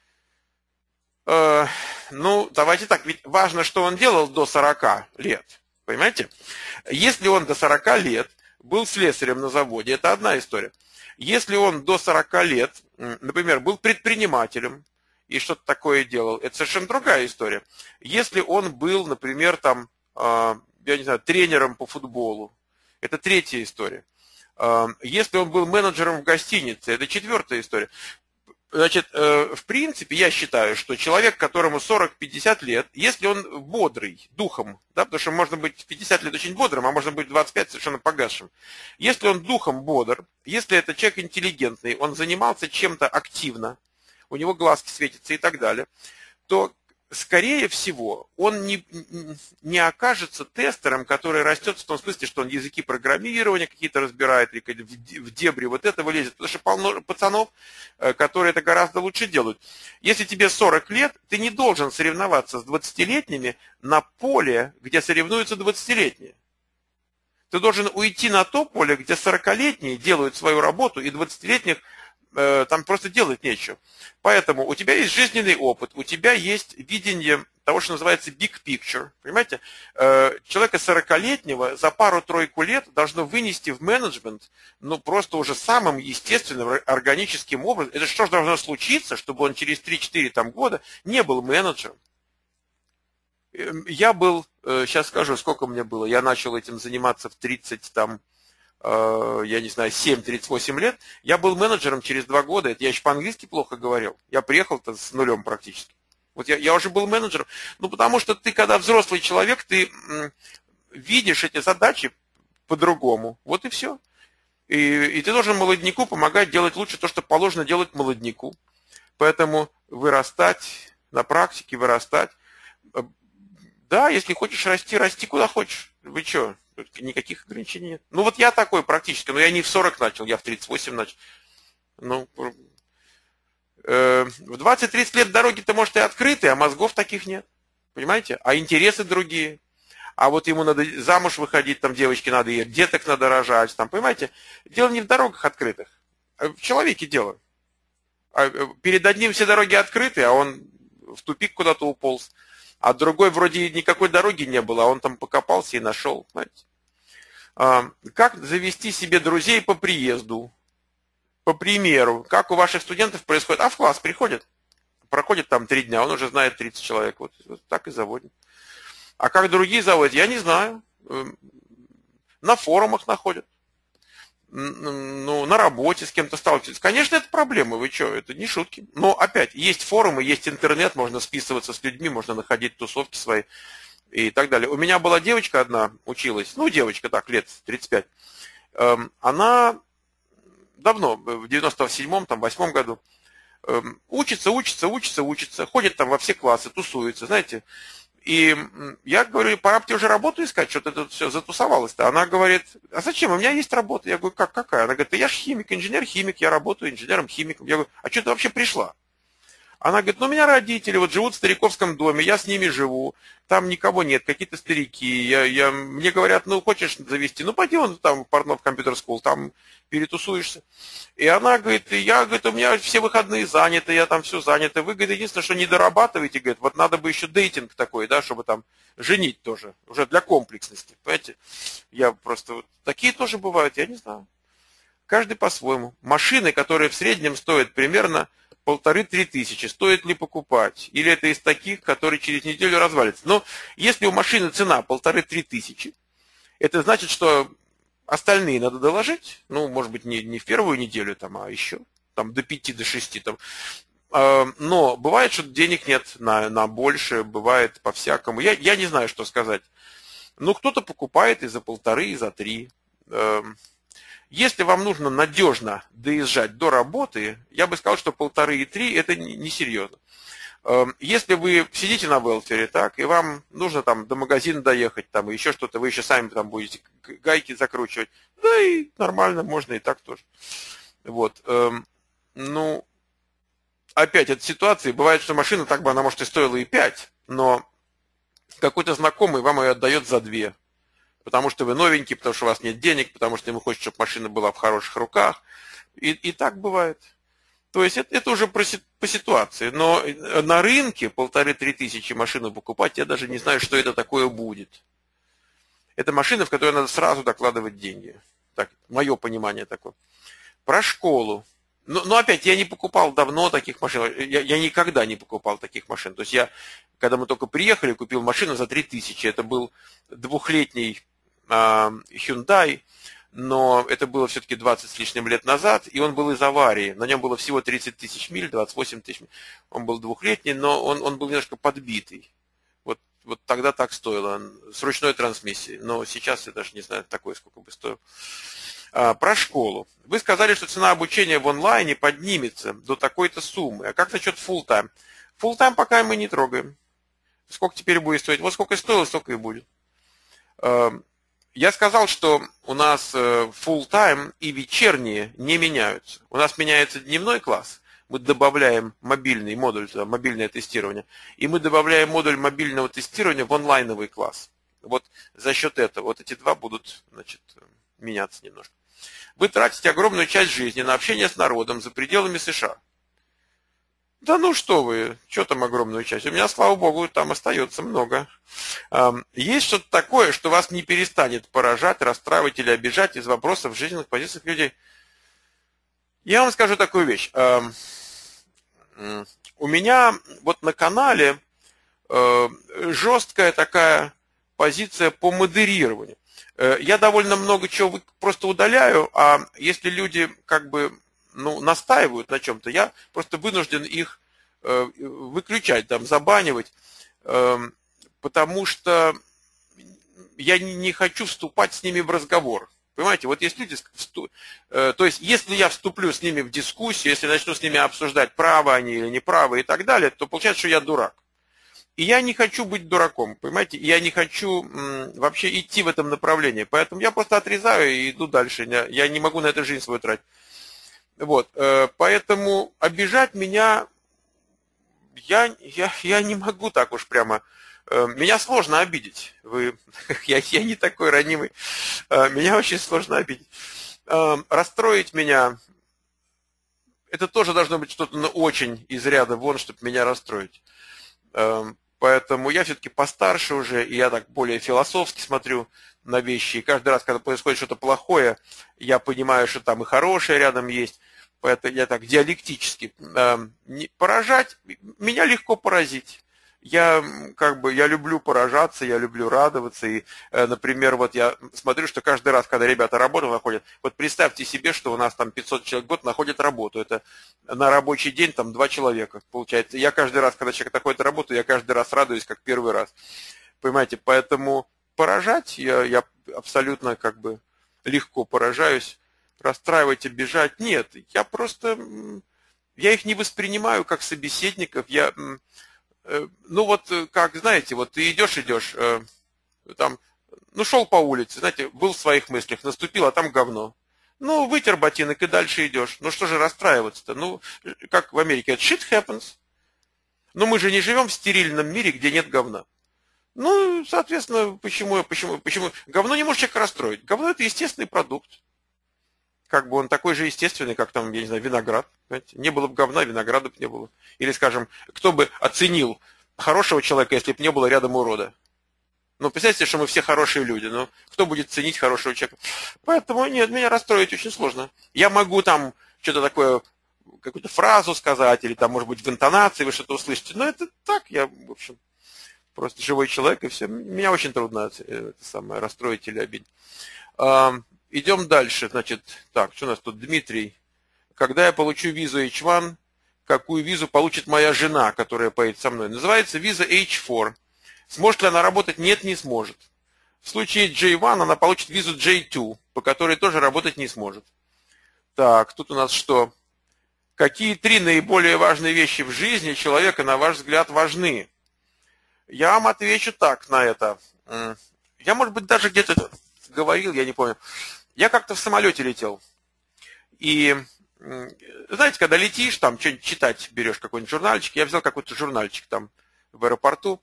Э, ну, давайте так, ведь важно, что он делал до сорока лет. Понимаете? Если он до сорока лет был слесарем на заводе, это одна история. Если он до сорока лет, например, был предпринимателем и что-то такое делал, это совершенно другая история. Если он был, например, там, я не знаю, тренером по футболу, это третья история. Если он был менеджером в гостинице, это четвертая история. Значит, в принципе, я считаю, что человек, которому сорок-пятьдесят лет, если он бодрый, духом, да, потому что можно быть в пятьдесят лет очень бодрым, а можно быть в двадцать пять совершенно погасшим. Если он духом бодр, если это человек интеллигентный, он занимался чем-то активно, у него глазки светятся и так далее, то скорее всего, он не, не окажется тестером, который растет в том смысле, что он языки программирования какие-то разбирает, или в дебри вот этого лезет, потому что полно пацанов, которые это гораздо лучше делают. Если тебе сорок лет, ты не должен соревноваться с двадцатилетними на поле, где соревнуются двадцатилетние. Ты должен уйти на то поле, где сорокалетние делают свою работу, и двадцатилетних э, там просто делать нечего. Поэтому у тебя есть жизненный опыт, у тебя есть видение того, что называется big picture. Понимаете? Э, человека сорокалетнего за пару-тройку лет должно вынести в менеджмент, ну, просто уже самым естественным, органическим образом. Это что же должно случиться, чтобы он через три-четыре там года не был менеджером? Я был, сейчас скажу, сколько мне было, я начал этим заниматься в тридцать, там, я не знаю, семь-тридцать восемь лет, я был менеджером через два года, это я еще по-английски плохо говорил, я приехал-то с нулем практически. Вот я, я уже был менеджером, ну потому что ты, когда взрослый человек, ты видишь эти задачи по-другому, вот и все. И, и ты должен молодняку помогать делать лучше то, что положено делать молодняку. Поэтому вырастать, на практике вырастать. Да, если хочешь расти, расти куда хочешь. Вы что, никаких ограничений нет. Ну вот я такой практически, но я не в сорок начал, я в тридцать восемь начал. Ну, э, в двадцать-тридцать лет дороги-то, может, и открыты, а мозгов таких нет. Понимаете? А интересы другие. А вот ему надо замуж выходить, там девочке надо ехать, деток надо рожать. Там, понимаете? Дело не в дорогах открытых, а в человеке дело. А перед одним все дороги открыты, а он в тупик куда-то уполз. А другой вроде никакой дороги не было, а он там покопался и нашел. Знаете. А, как завести себе друзей по приезду? По примеру, как у ваших студентов происходит? А в класс приходят, проходит там три дня, он уже знает тридцать человек. Вот, вот так и заводит. А как другие заводят, я не знаю. На форумах находят. Ну, на работе с кем-то сталкиваются. Конечно, это проблема, вы что, это не шутки. Но опять, есть форумы, есть интернет, можно списываться с людьми, можно находить тусовки свои и так далее. У меня была девочка одна, училась, ну, девочка так, лет тридцать пять. Она давно, в девяносто седьмом, там, восьмом году, учится, учится, учится, учится, ходит там во все классы, тусуется, знаете. И я говорю, пора бы тебе уже работу искать, что ты тут все затусовалась-то. Она говорит, а зачем? У меня есть работа. Я говорю, как, какая? Она говорит, да я же химик, инженер-химик, я работаю инженером-химиком. Я говорю, а что ты вообще пришла? Она говорит, ну у меня родители вот живут в стариковском доме, я с ними живу, там никого нет, какие-то старики. Я, я, мне говорят, ну хочешь завести, ну пойди вон там в Портнов компьютер скул, там перетусуешься. И она говорит, я, говорит, у меня все выходные заняты, я там все занято. Вы, говорит, единственное, что не дорабатываете, говорит, вот надо бы еще дейтинг такой, да, чтобы там женить тоже, уже для комплексности, понимаете. Я просто, вот, такие тоже бывают, я не знаю. Каждый по-своему. Машины, которые в среднем стоят примерно полторы-три тысячи, стоит ли покупать? Или это из таких, которые через неделю развалятся? Но если у машины цена полторы-три тысячи, это значит, что остальные надо доложить, ну, может быть, не, не в первую неделю, там, а еще там, до пяти, до шести. Там. Но бывает, что денег нет на, на больше, бывает по-всякому. Я, я не знаю, что сказать. Ну, кто-то покупает и за полторы, и за три. Если вам нужно надежно доезжать до работы, я бы сказал, что полторы и три это несерьезно. Если вы сидите на велфере, так, и вам нужно там до магазина доехать, там, и еще что-то, вы еще сами там будете гайки закручивать, да и нормально, можно и так тоже. Вот. Ну, опять, от ситуации бывает, что машина так бы, она может и стоила и пять, но какой-то знакомый вам ее отдает за две. Потому что вы новенький, потому что у вас нет денег, потому что ему хочется, чтобы машина была в хороших руках. И, и так бывает. То есть это, это уже по, по ситуации. Но на рынке полторы-три тысячи машину покупать, я даже не знаю, что это такое будет. Это машина, в которую надо сразу докладывать деньги. Так, мое понимание такое. Про школу. Но, но опять, я не покупал давно таких машин. Я, я никогда не покупал таких машин. То есть я, когда мы только приехали, купил машину за три тысячи. Это был двухлетний Hyundai, но это было все-таки двадцать с лишним лет назад, и он был из аварии. На нем было всего тридцать тысяч миль, двадцать восемь тысяч миль. Он был двухлетний, но он, он был немножко подбитый. Вот, вот тогда так стоило, с ручной трансмиссией. Но сейчас я даже не знаю, такое сколько бы стоило. А, про школу. Вы сказали, что цена обучения в онлайне поднимется до такой-то суммы. А как насчет full-time? Full-time пока мы не трогаем. Сколько теперь будет стоить? Вот сколько стоило, столько и будет. Я сказал, что у нас full-time и вечерние не меняются. У нас меняется дневной класс. Мы добавляем мобильный модуль, мобильное тестирование, и мы добавляем модуль мобильного тестирования в онлайновый класс. Вот за счет этого вот эти два будут, значит, меняться немножко. Вы тратите огромную часть жизни на общение с народом за пределами США. Да ну что вы, что там огромную часть? У меня, слава богу, там остается много. Есть что-то такое, что вас не перестанет поражать, расстраивать или обижать из вопросов в жизненных позициях людей? Я вам скажу такую вещь. У меня вот на канале жесткая такая позиция по модерированию. Я довольно много чего просто удаляю, а если люди как бы ну, настаивают на чем-то, я просто вынужден их выключать, там, забанивать, потому что я не хочу вступать с ними в разговор. Понимаете, вот есть люди, то есть если я вступлю с ними в дискуссию, если начну с ними обсуждать, правы они или неправы и так далее, то получается, что я дурак. И я не хочу быть дураком, понимаете, я не хочу м, вообще идти в этом направлении, поэтому я просто отрезаю и иду дальше, я не могу на это жизнь свою тратить. Вот, э, поэтому обижать меня, я, я, я не могу так уж прямо, э, меня сложно обидеть, вы, я, я не такой ранимый, э, меня очень сложно обидеть. Э, расстроить меня, это тоже должно быть что-то ну, очень из ряда вон, чтобы меня расстроить. Э, Поэтому я все-таки постарше уже, и я так более философски смотрю на вещи. И каждый раз, когда происходит что-то плохое, я понимаю, что там и хорошее рядом есть. Поэтому я так диалектически. Поражать, меня легко поразить. Я как бы я люблю поражаться, я люблю радоваться. И, например, вот я смотрю, что каждый раз, когда ребята работу находят, вот представьте себе, что у нас там пятьсот человек в год находят работу. Это на рабочий день там два человека получается. Я каждый раз, когда человек находит работу, я каждый раз радуюсь, как первый раз. Понимаете, поэтому поражать я, я абсолютно как бы легко поражаюсь. Расстраивать, обижать. Нет, я просто, я их не воспринимаю как собеседников. Я, ну вот, как, знаете, вот ты идешь, идешь, там, ну шел по улице, знаете, был в своих мыслях, наступил, а там говно. Ну, вытер ботинок и дальше идешь. Ну что же расстраиваться-то? Ну, как в Америке, shit happens. Но мы же не живем в стерильном мире, где нет говна. Ну, соответственно, почему, почему, почему? Говно не может человека расстроить. Говно это естественный продукт. Как бы он такой же естественный, как там, я не знаю, виноград. Понимаете? Не было бы говна, винограда бы не было. Или, скажем, кто бы оценил хорошего человека, если бы не было рядом урода? Ну, представьте, что мы все хорошие люди. Ну, кто будет ценить хорошего человека? Поэтому, нет, меня расстроить очень сложно. Я могу там что-то такое, какую-то фразу сказать, или там, может быть, в интонации вы что-то услышите. Но это так, я, в общем, просто живой человек, и все. Меня очень трудно это самое, расстроить или обидеть. Идем дальше. Значит, так, что у нас тут? Дмитрий. Когда я получу визу эйч один, какую визу получит моя жена, которая поедет со мной? Называется виза эйч четыре. Сможет ли она работать? Нет, не сможет. В случае джей один она получит визу джей два, по которой тоже работать не сможет. Так, тут у нас что? Какие три наиболее важные вещи в жизни человека, на ваш взгляд, важны? Я вам отвечу так на это. Я, может быть, даже где-то говорил, я не помню. Я как-то в самолете летел. И, знаете, когда летишь, там что-нибудь читать берешь, какой-нибудь журнальчик. Я взял какой-то журнальчик там в аэропорту.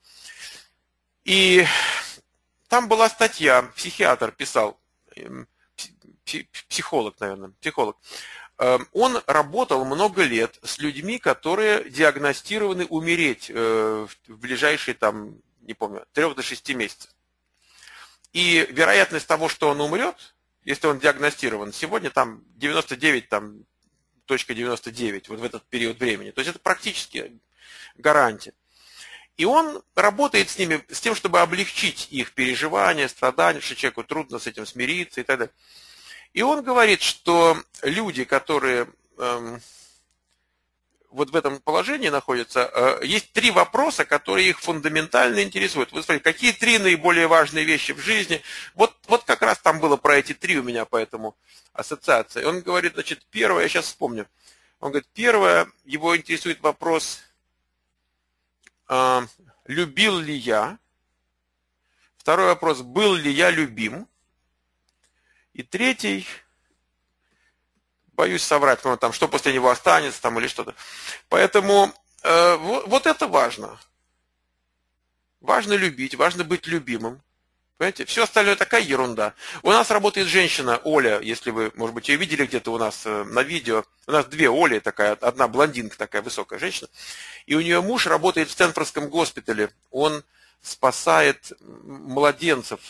И там была статья, психиатр писал, психолог, наверное, психолог. Он работал много лет с людьми, которые диагностированы умереть в ближайшие, там, не помню, от трёх до шести месяцев. И вероятность того, что он умрет, если он диагностирован, сегодня там девяносто девять целых девяносто девять, вот в этот период времени. То есть это практически гарантия. И он работает с ними, с тем, чтобы облегчить их переживания, страдания, что человеку трудно с этим смириться и так далее. И он говорит, что люди, которые эм, вот в этом положении находятся, э, есть три вопроса, которые их фундаментально интересуют. Вы смотрите, какие три наиболее важные вещи в жизни? Вот, вот как раз там было про эти три у меня, поэтому ассоциация. Он говорит, значит, первое, я сейчас вспомню. Он говорит, первое, его интересует вопрос э, любил ли я? Второй вопрос, был ли я любим? И третий, боюсь соврать, ну, там, что после него останется, там, или что-то. Поэтому э, вот, вот это важно. Важно любить, важно быть любимым. Понимаете, все остальное такая ерунда. У нас работает женщина, Оля, если вы, может быть, ее видели где-то у нас на видео. У нас две Оли, такая, одна блондинка, такая высокая женщина. И у нее муж работает в Стэнфордском госпитале. Он спасает младенцев,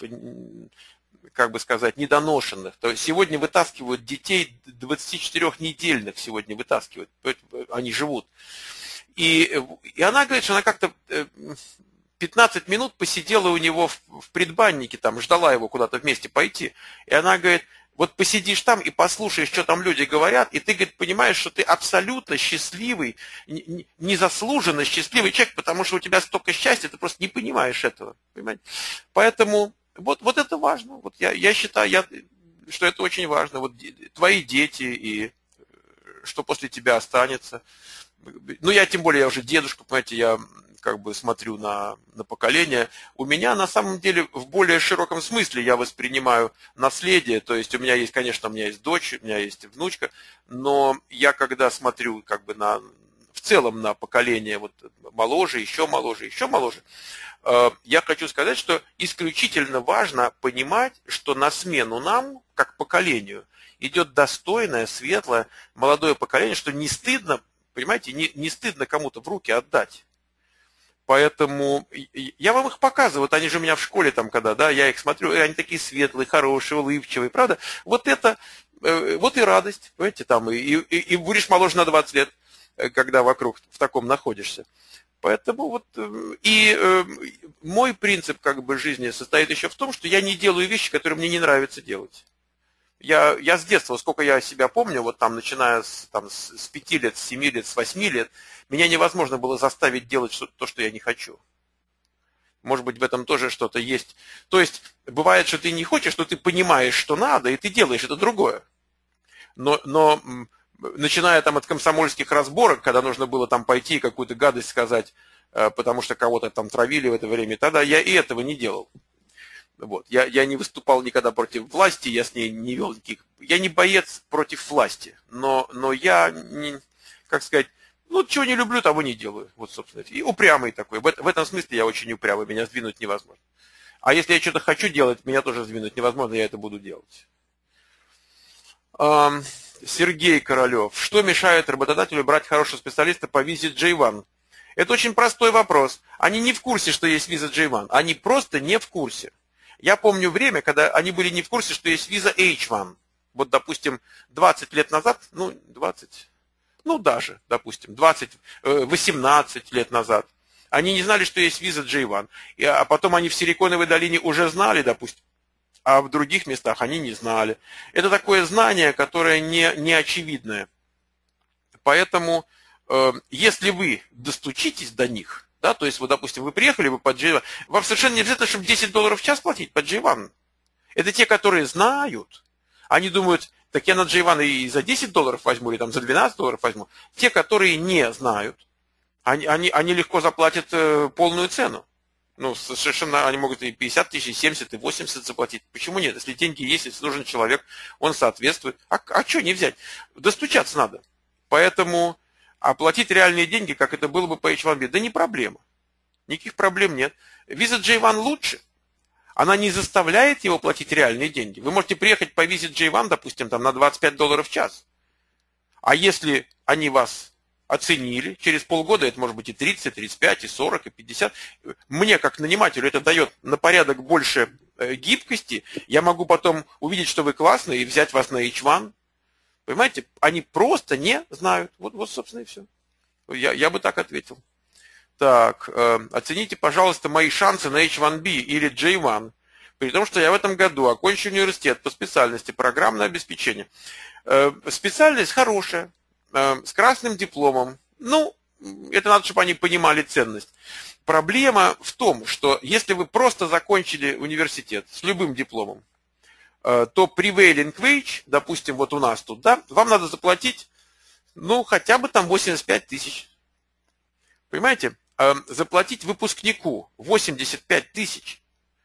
как бы сказать, недоношенных. То есть сегодня вытаскивают детей двадцатичетырёхнедельных, сегодня вытаскивают. Они живут. И, и она говорит, что она как-то пятнадцать минут посидела у него в, в предбаннике, там, ждала его куда-то вместе пойти. И она говорит, вот посидишь там и послушаешь, что там люди говорят, и ты, говорит, понимаешь, что ты абсолютно счастливый, незаслуженно счастливый человек, потому что у тебя столько счастья, ты просто не понимаешь этого. Понимаете? Поэтому вот, вот это важно. Вот я, я считаю, я, что это очень важно. Вот твои дети и что после тебя останется. Ну, я тем более, я уже дедушка, понимаете, я как бы смотрю на, на поколение. У меня на самом деле в более широком смысле я воспринимаю наследие. То есть у меня есть, конечно, у меня есть дочь, у меня есть внучка, но я когда смотрю как бы на, в целом на поколение вот моложе, еще моложе, еще моложе, э, я хочу сказать, что исключительно важно понимать, что на смену нам, как поколению, идет достойное, светлое, молодое поколение, что не стыдно, понимаете, не, не стыдно кому-то в руки отдать. Поэтому я вам их показываю, вот они же у меня в школе там, когда, да, я их смотрю, и они такие светлые, хорошие, улыбчивые, правда? Вот это, вот и радость, понимаете, там, и, и, и будешь моложе на двадцать лет, когда вокруг в таком находишься. Поэтому вот, и э, мой принцип как бы жизни состоит еще в том, что я не делаю вещи, которые мне не нравится делать. Я, я с детства, сколько я себя помню, вот там, начиная с, там, с пяти лет, с семи лет, с восьми лет, меня невозможно было заставить делать что, то, что я не хочу. Может быть, в этом тоже что-то есть. То есть, бывает, что ты не хочешь, но ты понимаешь, что надо, и ты делаешь это другое. Но, но начиная там от комсомольских разборок, когда нужно было там пойти и какую-то гадость сказать, потому что кого-то там травили в это время, тогда я и этого не делал. Вот. Я, я не выступал никогда против власти, я с ней не вел никаких... Я не боец против власти, но, но я, не, как сказать, ну, чего не люблю, того не делаю. Вот, собственно. И упрямый такой. В, в этом смысле я очень упрямый, меня сдвинуть невозможно. А если я что-то хочу делать, меня тоже сдвинуть невозможно, я это буду делать. Эм, Сергей Королев. Что мешает работодателю брать хорошего специалиста по визе джей один? Это очень простой вопрос. Они не в курсе, что есть виза джей один. Они просто не в курсе. Я помню время, когда они были не в курсе, что есть виза эйч один. Вот, допустим, двадцать лет назад, ну, двадцать, ну, даже, допустим, двадцать, восемнадцать лет назад, они не знали, что есть виза джей один. И, а потом они в Силиконовой долине уже знали, допустим, а в других местах они не знали. Это такое знание, которое не, не очевидное. Поэтому, э, если вы достучитесь до них, да, то есть, вот, допустим, вы приехали вы по джей один, вам совершенно не обязательно, чтобы десять долларов в час платить по джей один. Это те, которые знают. Они думают, так я на джей один и за десять долларов возьму, или там за двенадцать долларов возьму. Те, которые не знают, они, они, они легко заплатят э, полную цену. Ну, совершенно, они могут и пятьдесят тысяч, и семьдесят, и восемьдесят заплатить. Почему нет? Если деньги есть, если нужен человек, он соответствует. А, а что не взять? Достучаться надо. Поэтому... Оплатить реальные деньги, как это было бы по эйч один би, да не проблема. Никаких проблем нет. Виза джей один лучше. Она не заставляет его платить реальные деньги. Вы можете приехать по визе джей один, допустим, там, на двадцать пять долларов в час. А если они вас оценили, через полгода это может быть и тридцать, тридцать пять, и сорок, и пятьдесят. Мне, как нанимателю, это дает на порядок больше гибкости. Я могу потом увидеть, что вы классные, и взять вас на эйч один. Понимаете, они просто не знают. Вот, вот собственно, и все. Я, я бы так ответил. Так, э, оцените, пожалуйста, мои шансы на эйч один би или джей один, при том, что я в этом году окончил университет по специальности программное обеспечение. Э, специальность хорошая, э, с красным дипломом. Ну, это надо, чтобы они понимали ценность. Проблема в том, что если вы просто закончили университет с любым дипломом, то prevailing wage, допустим, вот у нас тут, да, вам надо заплатить, ну, хотя бы там восемьдесят пять тысяч. Понимаете? заплатить выпускнику восемьдесят пять тысяч,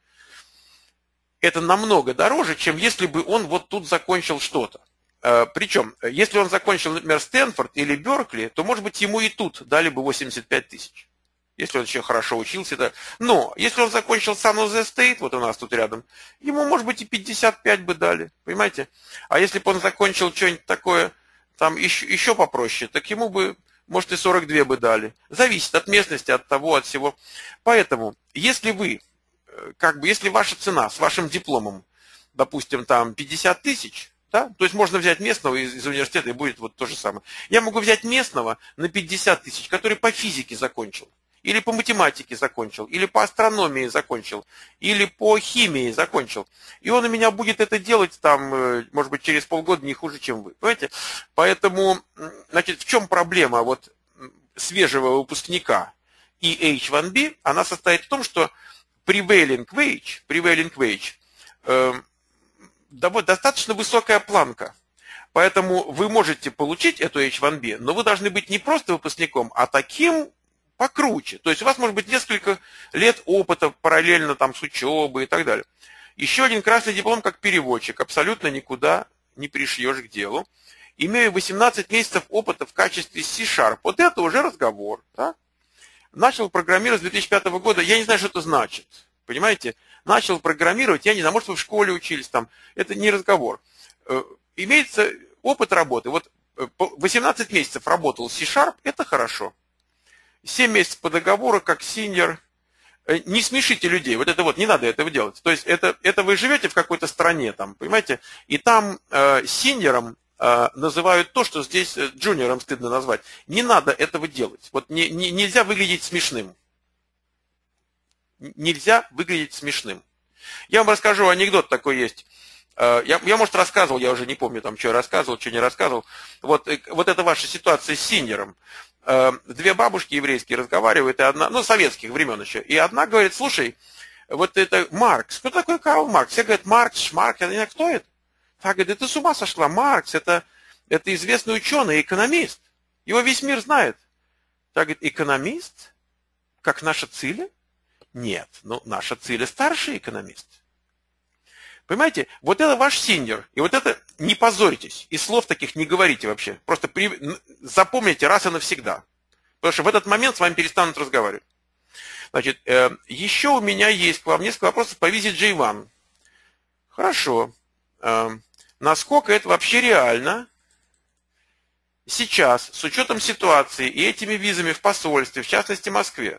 это намного дороже, чем если бы он вот тут закончил что-то. Причем, если он закончил, например, Стэнфорд или Беркли, то, может быть, ему и тут дали бы восемьдесят пять тысяч. Если он еще хорошо учился. Да. Но, если он закончил Сан-Хозе Стейт, вот у нас тут рядом, ему, может быть, и пятьдесят пять бы дали. Понимаете? А если бы он закончил что-нибудь такое, там еще, еще попроще, так ему бы, может, и сорок два бы дали. Зависит от местности, от того, от всего. Поэтому, если вы, как бы, если ваша цена с вашим дипломом, допустим, там пятьдесят тысяч, да? То есть можно взять местного из, из университета, и будет вот то же самое. Я могу взять местного на пятьдесят тысяч, который по физике закончил, или по математике закончил, или по астрономии закончил, или по химии закончил. И он у меня будет это делать, там, может быть, через полгода не хуже, чем вы. Понимаете? Поэтому, значит, в чем проблема вот свежего выпускника и эйч один би? Она состоит в том, что prevailing wage, prevailing wage э, достаточно высокая планка. Поэтому вы можете получить эту эйч один би, но вы должны быть не просто выпускником, а таким покруче. То есть у вас может быть несколько лет опыта параллельно там с учебой и так далее. Еще один красный диплом как переводчик. Абсолютно никуда не пришьешь к делу. Имею восемнадцать месяцев опыта в качестве C-Sharp. Вот это уже разговор. Да? Начал программировать с две тысячи пятого года. Я не знаю, что это значит. Понимаете? Начал программировать, я не знаю, может вы в школе учились там. Это не разговор. Имеется опыт работы. Вот восемнадцать месяцев работал с C-Sharp, это хорошо. семь месяцев по договору, как синьор. Не смешите людей, вот это вот, не надо этого делать. То есть это, это вы живете в какой-то стране, там, понимаете, и там э, синьором э, называют то, что здесь джуниором стыдно назвать. Не надо этого делать. Вот не, не, нельзя выглядеть смешным. Нельзя выглядеть смешным. Я вам расскажу, анекдот такой есть. Я, я, может, рассказывал, я уже не помню, там, что я рассказывал, что не рассказывал. Вот, вот это ваша ситуация с синьором. Две бабушки еврейские разговаривают, и одна, ну, советских времен еще, и одна говорит: слушай, вот это Маркс, кто такой Карл Маркс? Все говорят: Маркс, Шмарк, я не знаю, кто это? Так, говорит: ты с ума сошла, Маркс, это, это известный ученый, экономист, его весь мир знает. Так, говорит: экономист? Как наша Циля? Нет, ну, наша Циля старший экономист. Понимаете, вот это ваш синьор, и вот это не позорьтесь, и слов таких не говорите вообще. Просто при... запомните раз и навсегда. Потому что в этот момент с вами перестанут разговаривать. Значит, э, еще у меня есть к вам несколько вопросов по визе джей один. Хорошо. Э, насколько это вообще реально сейчас, с учетом ситуации и этими визами в посольстве, в частности в Москве?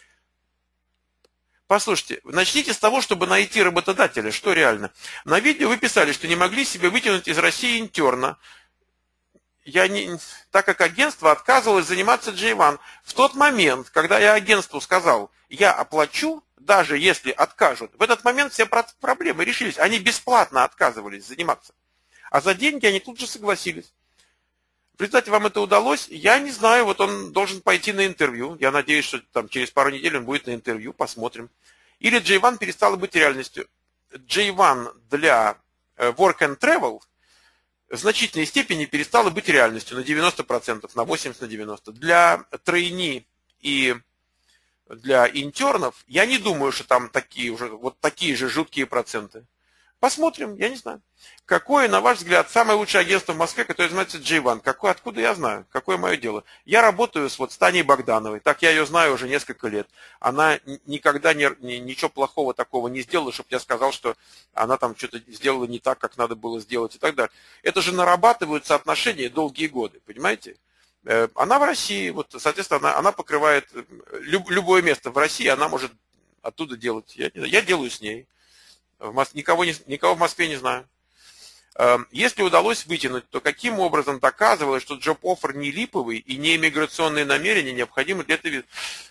Послушайте, начните с того, чтобы найти работодателя. Что реально? На видео вы писали, что не могли себе вытянуть из России интерна. Я не, так как агентство отказывалось заниматься джей один. В тот момент, когда я агентству сказал, я оплачу, даже если откажут, в этот момент все проблемы решились. Они бесплатно отказывались заниматься. А за деньги они тут же согласились. В результате вам это удалось? Я не знаю, вот он должен пойти на интервью. Я надеюсь, что там через пару недель он будет на интервью, посмотрим. Или джей один перестала быть реальностью. джей один для work and travel в значительной степени перестала быть реальностью на девяносто процентов, на восемьдесят процентов, на девяносто процентов. Для трейни и для интернов я не думаю, что там такие уже, вот такие же жуткие проценты. Посмотрим, я не знаю. Какое, на ваш взгляд, самое лучшее агентство в Москве, которое занимается джей один? Какое, откуда я знаю? Какое мое дело? Я работаю с, вот, с Таней Богдановой. Так я ее знаю уже несколько лет. Она никогда не, ни, ничего плохого такого не сделала, чтобы я сказал, что она там что-то сделала не так, как надо было сделать и так далее. Это же нарабатываются отношения долгие годы, понимаете? Она в России, вот, соответственно, она, она покрывает люб, любое место в России, она может оттуда делать. Я, я делаю с ней. В Мос... никого, не... никого в Москве не знаю. Если удалось вытянуть, то каким образом доказывалось, что джоб-оффер не липовый и не иммиграционные намерения необходимы для этого?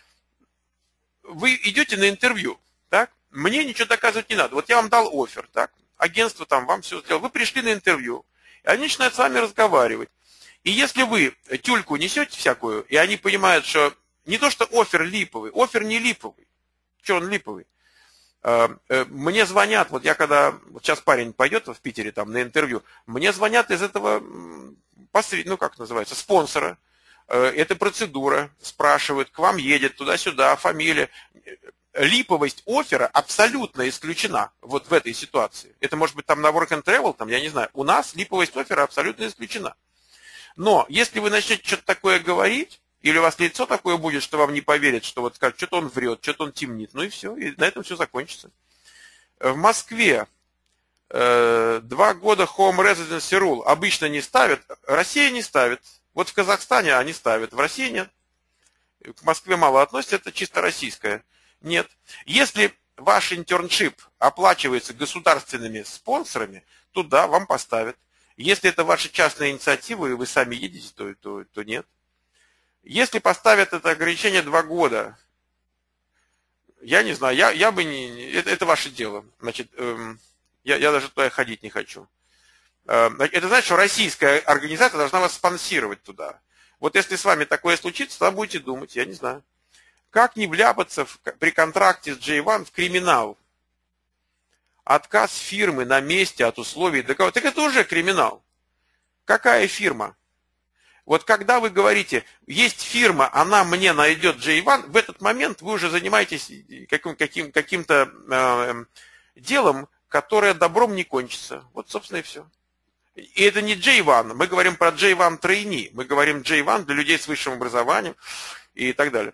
Вы идете на интервью, так? Мне ничего доказывать не надо. Вот я вам дал оффер, так? Агентство там вам все сделало. Вы пришли на интервью, и они начинают с вами разговаривать. И если вы тюльку несете всякую, и они понимают, что не то, что оффер липовый, оффер не липовый. Что он липовый? Мне звонят, вот я когда, вот сейчас парень пойдет в Питере там на интервью, мне звонят из этого, ну как называется, спонсора. Это процедура, спрашивают, к вам едет, туда-сюда, фамилия. Липовость оффера абсолютно исключена вот в этой ситуации. Это может быть там на work and travel, там, я не знаю. У нас липовость оффера абсолютно исключена. Но если вы начнете что-то такое говорить, или у вас лицо такое будет, что вам не поверят, что вот скажут, что-то он врет, что-то он темнит, ну и все, и на этом все закончится. В Москве э, два года home residency rule обычно не ставят, Россия не ставит. Вот в Казахстане они ставят, в России нет. К Москве мало относится, это чисто российское. Нет. Если ваш интерншип оплачивается государственными спонсорами, то да, вам поставят. Если это ваша частная инициатива, и вы сами едете, то, то, то нет. Если поставят это ограничение два года, я не знаю, я, я бы не... Это, это ваше дело. Значит, эм, я, я даже туда ходить не хочу. Эм, это значит, что российская организация должна вас спонсировать туда. Вот если с вами такое случится, тогда будете думать, я не знаю. Как не вляпаться в, при контракте с джей один в криминал? Отказ фирмы на месте от условий договора. Так это уже криминал. Какая фирма? Вот когда вы говорите, есть фирма, она мне найдет джей один, в этот момент вы уже занимаетесь каким, каким, каким-то э, делом, которое добром не кончится. Вот, собственно, и все. И это не джей один. Мы говорим про джей один трейни. Мы говорим джей один для людей с высшим образованием и так далее.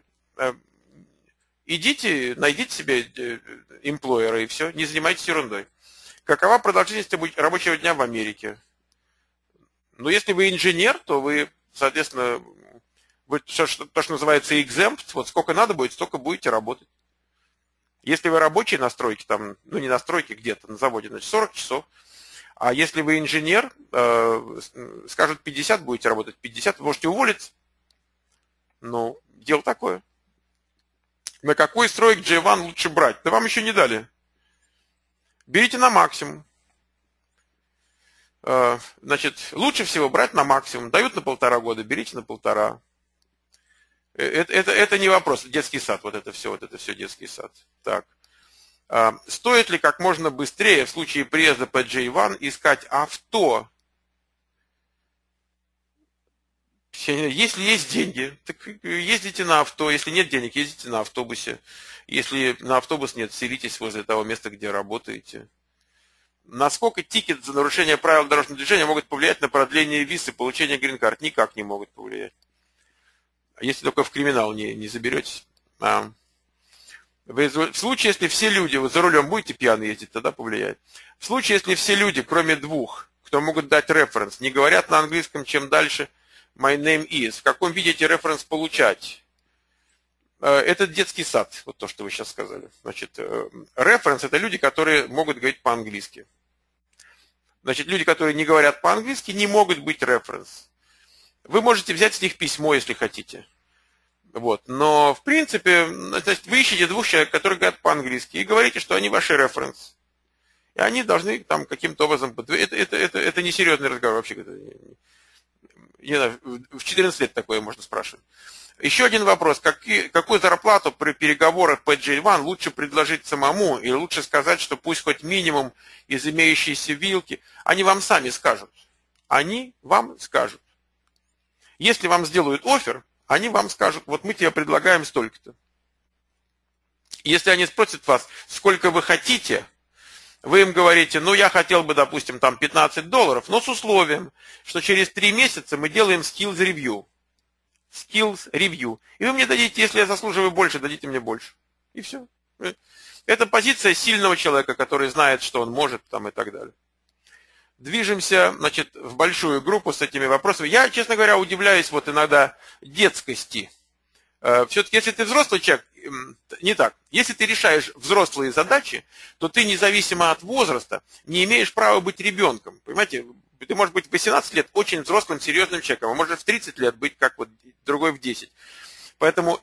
Идите, найдите себе эмплойера и все, не занимайтесь ерундой. Какова продолжительность рабочего дня в Америке? Ну, если вы инженер, то вы, соответственно, вы, то, что называется exempt, вот сколько надо будет, столько будете работать. Если вы рабочие на стройке, там, ну не на стройке, где-то на заводе, значит сорок часов. А если вы инженер, э, скажут пятьдесят, будете работать пятьдесят, вы можете уволиться. Ну, дело такое. На какой стройк джей один лучше брать? Да вам еще не дали. Берите на максимум. Значит, лучше всего брать на максимум. Дают на полтора года, берите на полтора. Это, это, это не вопрос. Детский сад, вот это все, вот это все детский сад. Так. Стоит ли как можно быстрее в случае приезда по джей один искать авто? Если есть деньги, так ездите на авто. Если нет денег, ездите на автобусе. Если на автобус нет, селитесь возле того места, где работаете. Насколько тикет за нарушение правил дорожного движения могут повлиять на продление виз и получение грин-карт? Никак не могут повлиять. Если только в криминал не, не заберетесь. А. Вы, в случае, если все люди, вы за рулем будете пьяны ездить, тогда повлияет. В случае, если все люди, кроме двух, кто могут дать референс, не говорят на английском, чем дальше my name is, в каком виде эти референс получать? Это детский сад, вот то, что вы сейчас сказали. Значит, референс – это люди, которые могут говорить по-английски. Значит, люди, которые не говорят по-английски, не могут быть референс. Вы можете взять с них письмо, если хотите. Вот. Но, в принципе, значит, вы ищете двух человек, которые говорят по-английски, и говорите, что они ваши референс. И они должны там каким-то образом... Это, это, это, это не серьезный разговор вообще. Это, не знаю, в четырнадцать лет такое можно спрашивать. Еще один вопрос. Какие, какую зарплату при переговорах по джей один лучше предложить самому, или лучше сказать, что пусть хоть минимум из имеющейся вилки, они вам сами скажут. Они вам скажут. Если вам сделают оффер, они вам скажут, вот мы тебе предлагаем столько-то. Если они спросят вас, сколько вы хотите, вы им говорите, ну я хотел бы, допустим, там пятнадцать долларов, но с условием, что через три месяца мы делаем skills review. Skills review. И вы мне дадите, если я заслуживаю больше, дадите мне больше. И все. Это позиция сильного человека, который знает, что он может, там и так далее. Движемся, значит, в большую группу с этими вопросами. Я, честно говоря, удивляюсь вот иногда детскости. Все-таки, если ты взрослый человек, не так. Если ты решаешь взрослые задачи, то ты независимо от возраста не имеешь права быть ребенком. Понимаете? Ты можешь быть в восемнадцать лет очень взрослым, серьезным человеком, а можешь в тридцать лет быть как вот другой в десять. Поэтому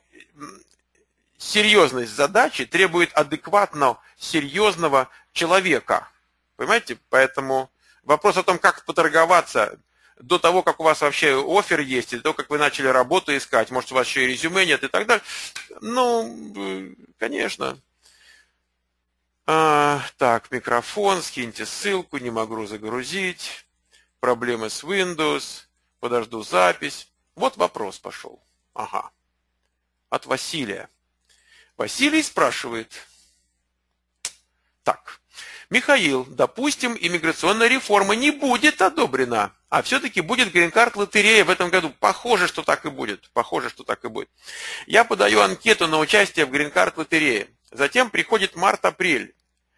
серьезность задачи требует адекватно серьезного человека. Понимаете? Поэтому вопрос о том, как поторговаться до того, как у вас вообще оффер есть, и до того, как вы начали работу искать, может, у вас еще и резюме нет и так далее. Ну, конечно. А, так, микрофон, скиньте ссылку, не могу загрузить. Проблемы с Windows, подожду запись. Вот вопрос пошел. Ага. От Василия. Василий спрашивает. Так. Михаил, допустим, иммиграционная реформа не будет одобрена, а все-таки будет грин-карт лотерея в этом году. Похоже, что так и будет. Похоже, что так и будет. Я подаю анкету на участие в грин-карт лотерее. Затем приходит март-апрель.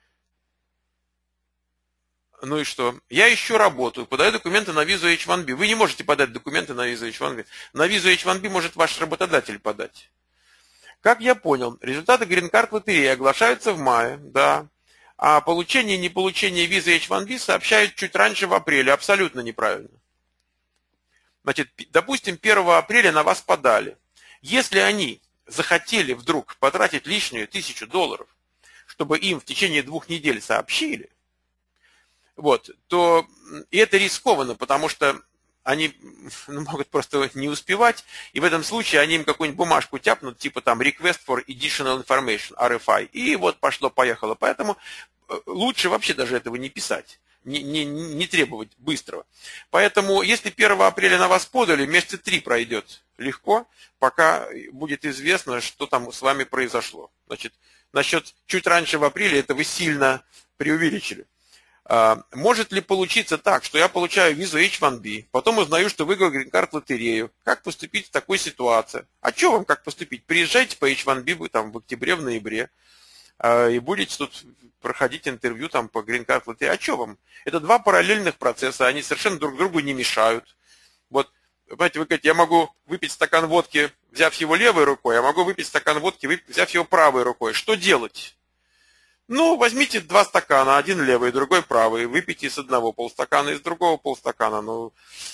Ну и что? Я ищу работу, подаю документы на визу эйч один би. Вы не можете подать документы на визу эйч один би. На визу эйч один би может ваш работодатель подать. Как я понял, результаты грин-карт лотереи оглашаются в мае, да. А получение и неполучение визы эйч один би сообщают чуть раньше в апреле. Абсолютно неправильно. Значит, допустим, первого апреля на вас подали. Если они захотели вдруг потратить лишнюю тысячу долларов, чтобы им в течение двух недель сообщили, вот, то и это рискованно, потому что они могут просто не успевать, и в этом случае они им какую-нибудь бумажку тяпнут, типа там Request for Additional Information, ар эф ай, и вот пошло-поехало. Поэтому лучше вообще даже этого не писать, не, не, не требовать быстрого. Поэтому если первого апреля на вас подали, месяца три пройдет легко, пока будет известно, что там с вами произошло. Значит, насчет чуть раньше в апреле это вы сильно преувеличили. Может ли получиться так, что я получаю визу эйч один би, потом узнаю, что выиграл грин-карт лотерею? Как поступить в такой ситуации? А что вам как поступить? Приезжайте по эйч один би вы там в октябре, в ноябре, и будете тут проходить интервью там по грин-карт лотерее. А что вам? Это два параллельных процесса, они совершенно друг другу не мешают. Вот, понимаете, вы говорите, я могу выпить стакан водки, взяв его левой рукой, а могу выпить стакан водки, взяв его правой рукой. Что делать? Ну, возьмите два стакана, один левый, другой правый, выпейте из одного полстакана, из другого полстакана. Ну,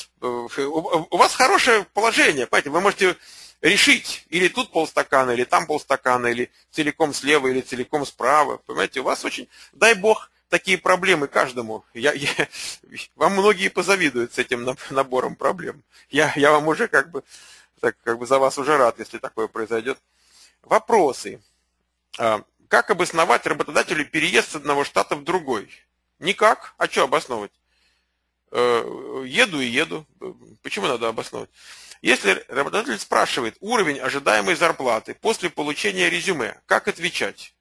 у вас хорошее положение, понимаете, вы можете решить, или тут полстакана, или там полстакана, или целиком слева, или целиком справа. Понимаете, у вас очень, дай бог, такие проблемы каждому. Я, я, вам многие позавидуют с этим набором проблем. Я, я вам уже как бы, так, как бы за вас уже рад, если такое произойдет. Вопросы. Как обосновать работодателю переезд с одного штата в другой? Никак. А что обосновывать? Еду и еду. Почему надо обосновывать? Если работодатель спрашивает уровень ожидаемой зарплаты после получения резюме, как отвечать?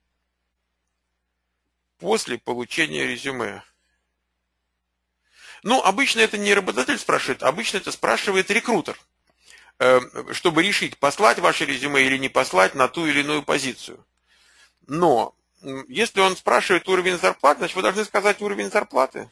После получения резюме. Ну, обычно это не работодатель спрашивает, обычно это спрашивает рекрутер, чтобы решить, послать ваше резюме или не послать на ту или иную позицию. Но если он спрашивает уровень зарплаты, значит, вы должны сказать уровень зарплаты.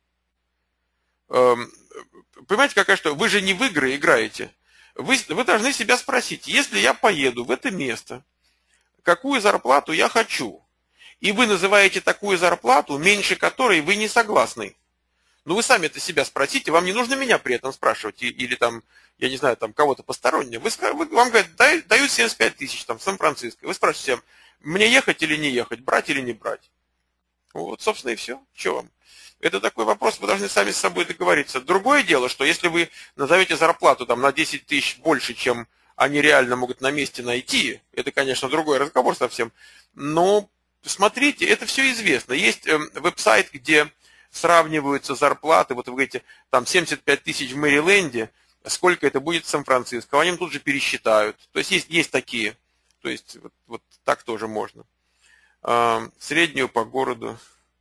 Понимаете, какая что? Вы же не в игры играете. Вы, вы должны себя спросить, если я поеду в это место, какую зарплату я хочу? И вы называете такую зарплату, меньше которой вы не согласны. Ну, вы сами это себя спросите, вам не нужно меня при этом спрашивать, или там, я не знаю, там кого-то постороннего. Вы, вы, вам говорят, дают семьдесят пять тысяч там, в Сан-Франциско. Вы спрашиваете, мне ехать или не ехать, брать или не брать. Вот, собственно, и все. Что вам? Это такой вопрос, вы должны сами с собой договориться. Другое дело, что если вы назовете зарплату там, на десять тысяч больше, чем они реально могут на месте найти, это, конечно, другой разговор совсем. Но смотрите, это все известно. Есть э, веб-сайт, где сравниваются зарплаты. Вот вы говорите, там семьдесят пять тысяч в Мэриленде, сколько это будет в Сан-Франциско. Они тут же пересчитают. То есть есть, есть такие. То есть вот, вот так тоже можно. Э, среднюю по городу.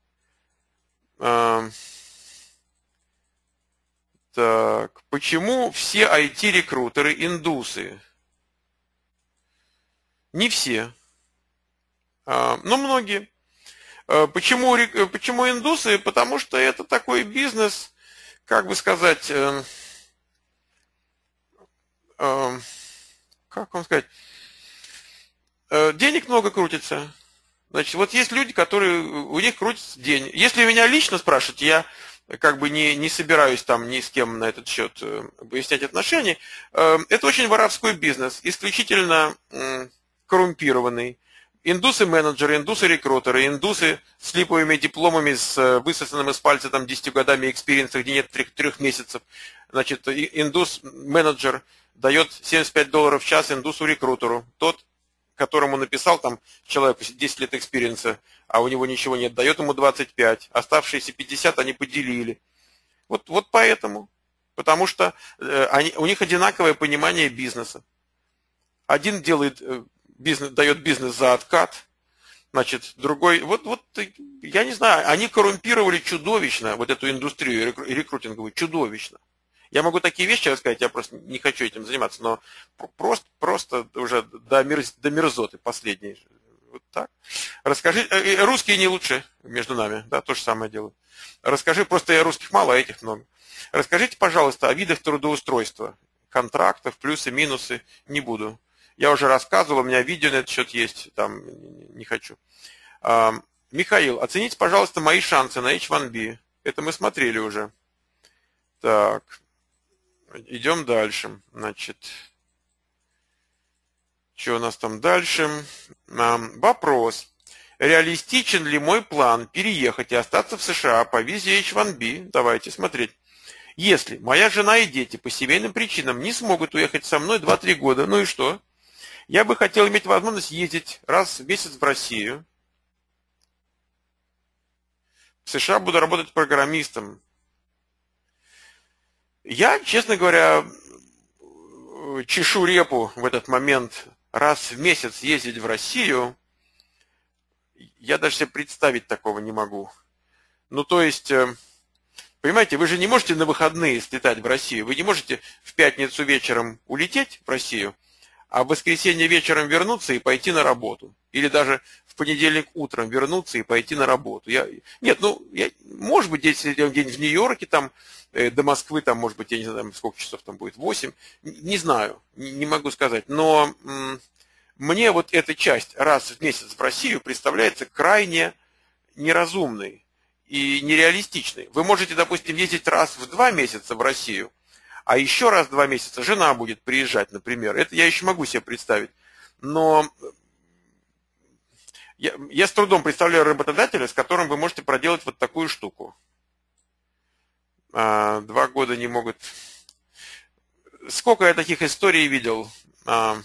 Э, так, почему все ай ти-рекрутеры индусы? Не все. Э, но многие. Э, почему, почему индусы? Потому что это такой бизнес, как бы сказать, э, э, как вам сказать, денег много крутится. Значит, вот есть люди, которые, у них крутится день. Если меня лично спрашивать, я как бы не, не собираюсь там ни с кем на этот счет выяснять отношения. Это очень воровской бизнес, исключительно коррумпированный. Индусы-менеджеры, индусы-рекрутеры, индусы с липовыми дипломами, с высосанным из пальца там десятью годами экспириенса, где нет трех, трех месяцев. Значит, индус-менеджер дает семьдесят пять долларов в час индусу-рекрутеру. Тот, которому написал там человеку десять лет экспириенса, а у него ничего нет, дает ему двадцать пять. Оставшиеся пятьдесят они поделили. Вот, вот поэтому. Потому что они, у них одинаковое понимание бизнеса. Один делает бизнес, дает бизнес за откат, значит, другой, вот, вот, я не знаю, они коррумпировали чудовищно вот эту индустрию рекрутинговую, чудовищно. Я могу такие вещи рассказать, я просто не хочу этим заниматься, но просто, просто уже до, мерз, до мерзоты последней. Вот так. Расскажи, русские не лучше между нами, да, то же самое делают. Расскажи, просто я русских мало, а этих много. Расскажите, пожалуйста, о видах трудоустройства, контрактов, плюсы, минусы, не буду. Я уже рассказывал, у меня видео на этот счет есть, там не хочу. А, Михаил, оцените, пожалуйста, мои шансы на эйч один би. Это мы смотрели уже. Так, идем дальше. Значит, что у нас там дальше? А, вопрос. Реалистичен ли мой план переехать и остаться в США по визе эйч один би? Давайте смотреть. Если моя жена и дети по семейным причинам не смогут уехать со мной два-три года, ну и что? Я бы хотел иметь возможность ездить раз в месяц в Россию. В США буду работать программистом. Я, честно говоря, чешу репу в этот момент раз в месяц ездить в Россию. Я даже себе представить такого не могу. Ну, то есть, понимаете, вы же не можете на выходные слетать в Россию. Вы не можете в пятницу вечером улететь в Россию, а в воскресенье вечером вернуться и пойти на работу. Или даже в понедельник утром вернуться и пойти на работу. Я, нет, ну, я, может быть, если день в Нью-Йорке, там, э, до Москвы, там, может быть, я не знаю, сколько часов там будет, восемь, не знаю, не, не могу сказать. Но м- мне вот эта часть раз в месяц в Россию представляется крайне неразумной и нереалистичной. Вы можете, допустим, ездить раз в два месяца в Россию, а еще раз в два месяца жена будет приезжать, например. Это я еще могу себе представить. Но я, я с трудом представляю работодателя, с которым вы можете проделать вот такую штуку. А, два года не могут... Сколько я таких историй видел? А,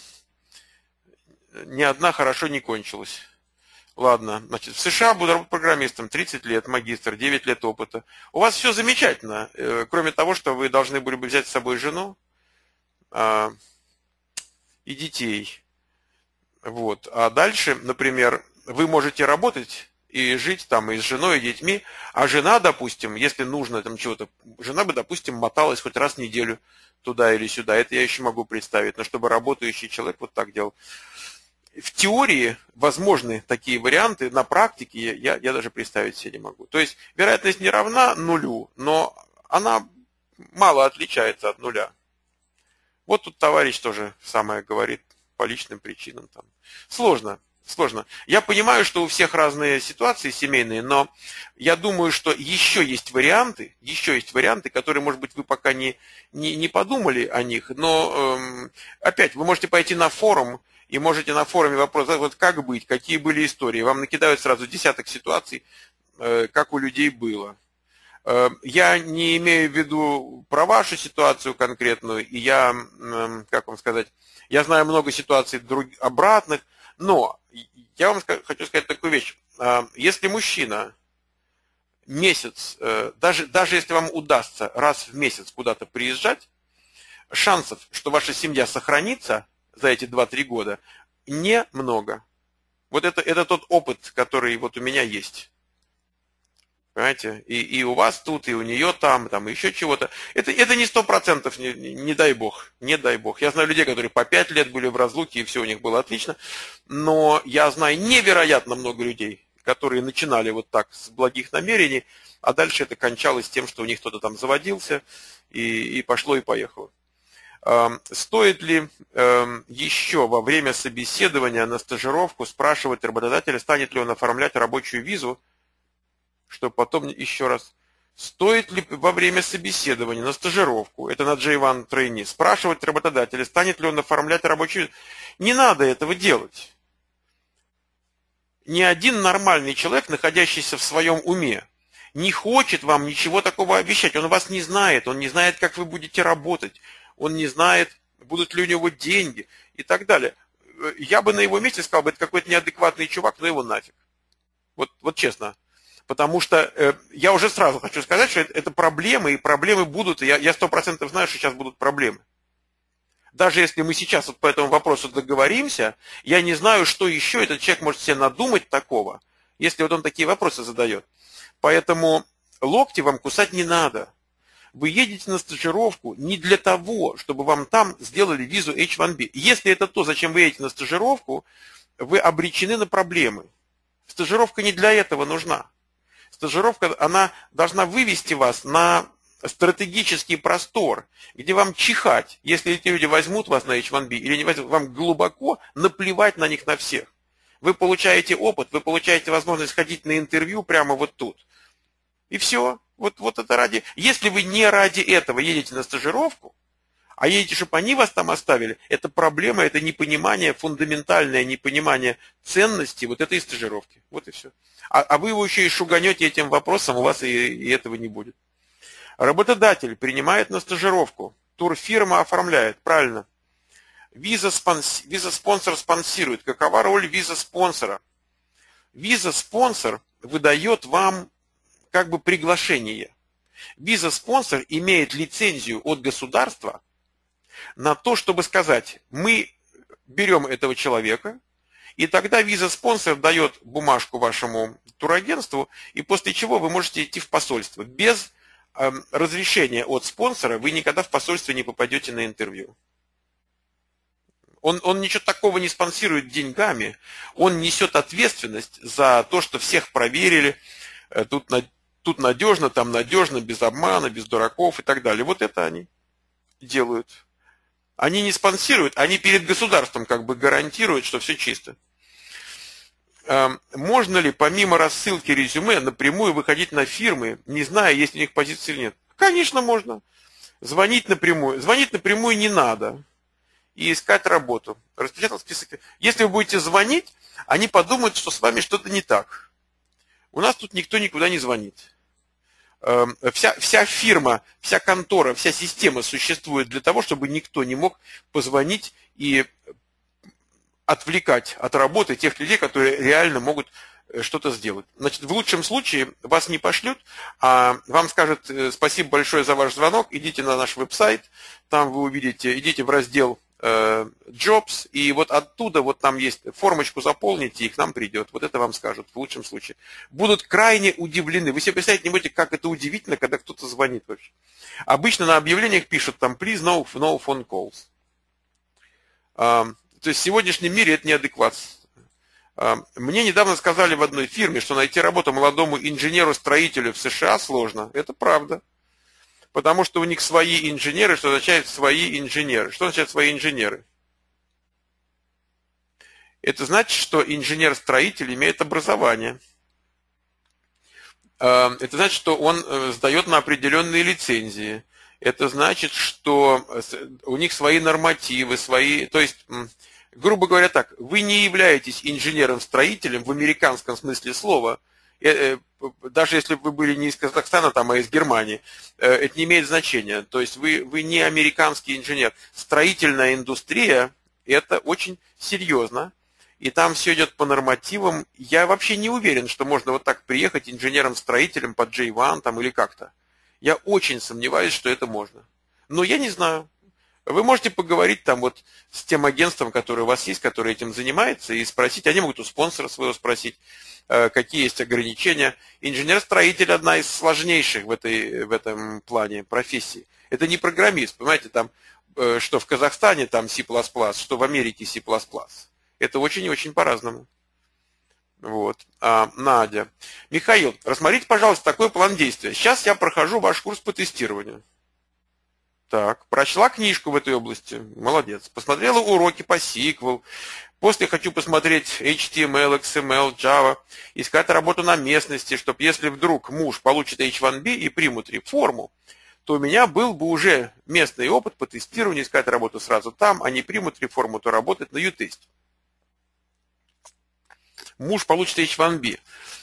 ни одна хорошо не кончилась. Ладно, значит, в США буду работать программистом, тридцать лет, магистр, девять лет опыта. У вас все замечательно, кроме того, что вы должны были бы взять с собой жену а, и детей. Вот. А дальше, например, вы можете работать и жить там и с женой, и детьми, а жена, допустим, если нужно там чего-то, жена бы, допустим, моталась хоть раз в неделю туда или сюда. Это я еще могу представить, но чтобы работающий человек вот так делал. В теории возможны такие варианты, на практике я, я даже представить себе не могу. То есть вероятность не равна нулю, но она мало отличается от нуля. Вот тут товарищ тоже самое говорит по личным причинам. Там. Сложно, сложно. Я понимаю, что у всех разные ситуации семейные, но я думаю, что еще есть варианты, еще есть варианты, которые, может быть, вы пока не, не, не подумали о них, но эм, опять, вы можете пойти на форум, и можете на форуме вопрос задать, вот как быть, какие были истории. Вам накидают сразу десяток ситуаций, как у людей было. Я не имею в виду про вашу ситуацию конкретную, и я, как вам сказать, я знаю много ситуаций друг, обратных, но я вам хочу сказать такую вещь. Если мужчина месяц, даже, даже если вам удастся раз в месяц куда-то приезжать, шансов, что ваша семья сохранится, за эти два-три года, немного. Вот это, это тот опыт, который вот у меня есть. Понимаете? И, и у вас тут, и у нее там, там еще чего-то. Это, это не сто процентов, не, не, не дай бог, не дай бог. Я знаю людей, которые по пять лет были в разлуке, и все у них было отлично. Но я знаю невероятно много людей, которые начинали вот так с благих намерений, а дальше это кончалось тем, что у них кто-то там заводился, и, и пошло, и поехало. Стоит ли э, еще во время собеседования на стажировку спрашивать работодателя, станет ли он оформлять рабочую визу, чтобы потом еще раз, стоит ли во время собеседования на стажировку, это на джей один трейни, спрашивать работодателя, станет ли он оформлять рабочую визу? Не надо этого делать. Ни один нормальный человек, находящийся в своем уме, не хочет вам ничего такого обещать. Он вас не знает, он не знает, как вы будете работать. Он не знает, будут ли у него деньги и так далее. Я бы на его месте сказал, бы, это какой-то неадекватный чувак, но его нафиг. Вот, вот честно. Потому что э, я уже сразу хочу сказать, что это, это проблемы, и проблемы будут, и я сто процентов знаю, что сейчас будут проблемы. Даже если мы сейчас вот по этому вопросу договоримся, я не знаю, что еще этот человек может себе надумать такого, если вот он такие вопросы задает. Поэтому локти вам кусать не надо. Вы едете на стажировку не для того, чтобы вам там сделали визу эйч один би. Если это то, зачем вы едете на стажировку, вы обречены на проблемы. Стажировка не для этого нужна. Стажировка, она должна вывести вас на стратегический простор, где вам чихать, если эти люди возьмут вас на эйч один би или не возьмут, вам глубоко наплевать на них на всех. Вы получаете опыт, вы получаете возможность ходить на интервью прямо вот тут. И все. Вот, вот это ради... Если вы не ради этого едете на стажировку, а едете, чтобы они вас там оставили, это проблема, это непонимание, фундаментальное непонимание ценности вот этой стажировки. Вот и все. А, а вы его еще и шуганете этим вопросом, у вас и, и этого не будет. Работодатель принимает на стажировку, турфирма оформляет, правильно. Виза-спонсор виза спонсирует. Какова роль виза-спонсора? Виза-спонсор выдает вам как бы приглашение. Виза-спонсор имеет лицензию от государства на то, чтобы сказать, мы берем этого человека, и тогда виза-спонсор дает бумажку вашему турагентству, и после чего вы можете идти в посольство. Без э, разрешения от спонсора вы никогда в посольство не попадете на интервью. Он, он ничего такого не спонсирует деньгами, он несет ответственность за то, что всех проверили, э, тут, на, тут надежно, там надежно, без обмана, без дураков и так далее. Вот это они делают. Они не спонсируют, они перед государством как бы гарантируют, что все чисто. Можно ли помимо рассылки резюме напрямую выходить на фирмы, не зная, есть у них позиции или нет? Конечно, можно. Звонить напрямую. Звонить напрямую не надо. И искать работу. Распечатал список. Если вы будете звонить, они подумают, что с вами что-то не так. У нас тут никто никуда не звонит. Вся, вся фирма, вся контора, вся система существует для того, чтобы никто не мог позвонить и отвлекать от работы тех людей, которые реально могут что-то сделать. Значит, в лучшем случае вас не пошлют, а вам скажут спасибо большое за ваш звонок, идите на наш веб-сайт, там вы увидите, идите в раздел э, Jobs, и вот оттуда вот там есть формочку заполните, и к нам придет. Вот это вам скажут в лучшем случае. Будут крайне удивлены. Вы себе представить не будете, как это удивительно, когда кто-то звонит вообще. Обычно на объявлениях пишут там please no, no phone calls. А, то есть в сегодняшнем мире это неадекват. А, мне недавно сказали в одной фирме, что найти работу молодому инженеру-строителю в США сложно. Это правда. Потому что у них свои инженеры, что означает свои инженеры. Что означает свои инженеры? Это значит, что инженер-строитель имеет образование. Это значит, что он сдает на определенные лицензии. Это значит, что у них свои нормативы, свои... То есть, грубо говоря так, вы не являетесь инженером-строителем в американском смысле слова, даже если бы вы были не из Казахстана, там, а из Германии, это не имеет значения. То есть вы, вы не американский инженер. Строительная индустрия – это очень серьезно, и там все идет по нормативам. Я вообще не уверен, что можно вот так приехать инженером-строителем по джей один там, или как-то. Я очень сомневаюсь, что это можно. Но я не знаю. Вы можете поговорить там вот с тем агентством, которое у вас есть, которое этим занимается, и спросить, они могут у спонсора своего спросить, какие есть ограничения. Инженер-строитель одна из сложнейших в, этой, в этом плане профессий. Это не программист, понимаете, там, что в Казахстане там си плас плас, что в Америке си плас плас. Это очень и очень по-разному. Вот. А, Надя. Михаил, рассмотрите, пожалуйста, такой план действия. Сейчас я прохожу ваш курс по тестированию. Так, прочла книжку в этой области. Молодец. Посмотрела уроки по сиквел. После хочу посмотреть эйч ти эм эл, икс эм эл, Java. Искать работу на местности, чтобы если вдруг муж получит эйч один би и примут реформу, то у меня был бы уже местный опыт по тестированию, искать работу сразу там, а не примут реформу, то работать на ю-тесте. Муж получит эйч один би.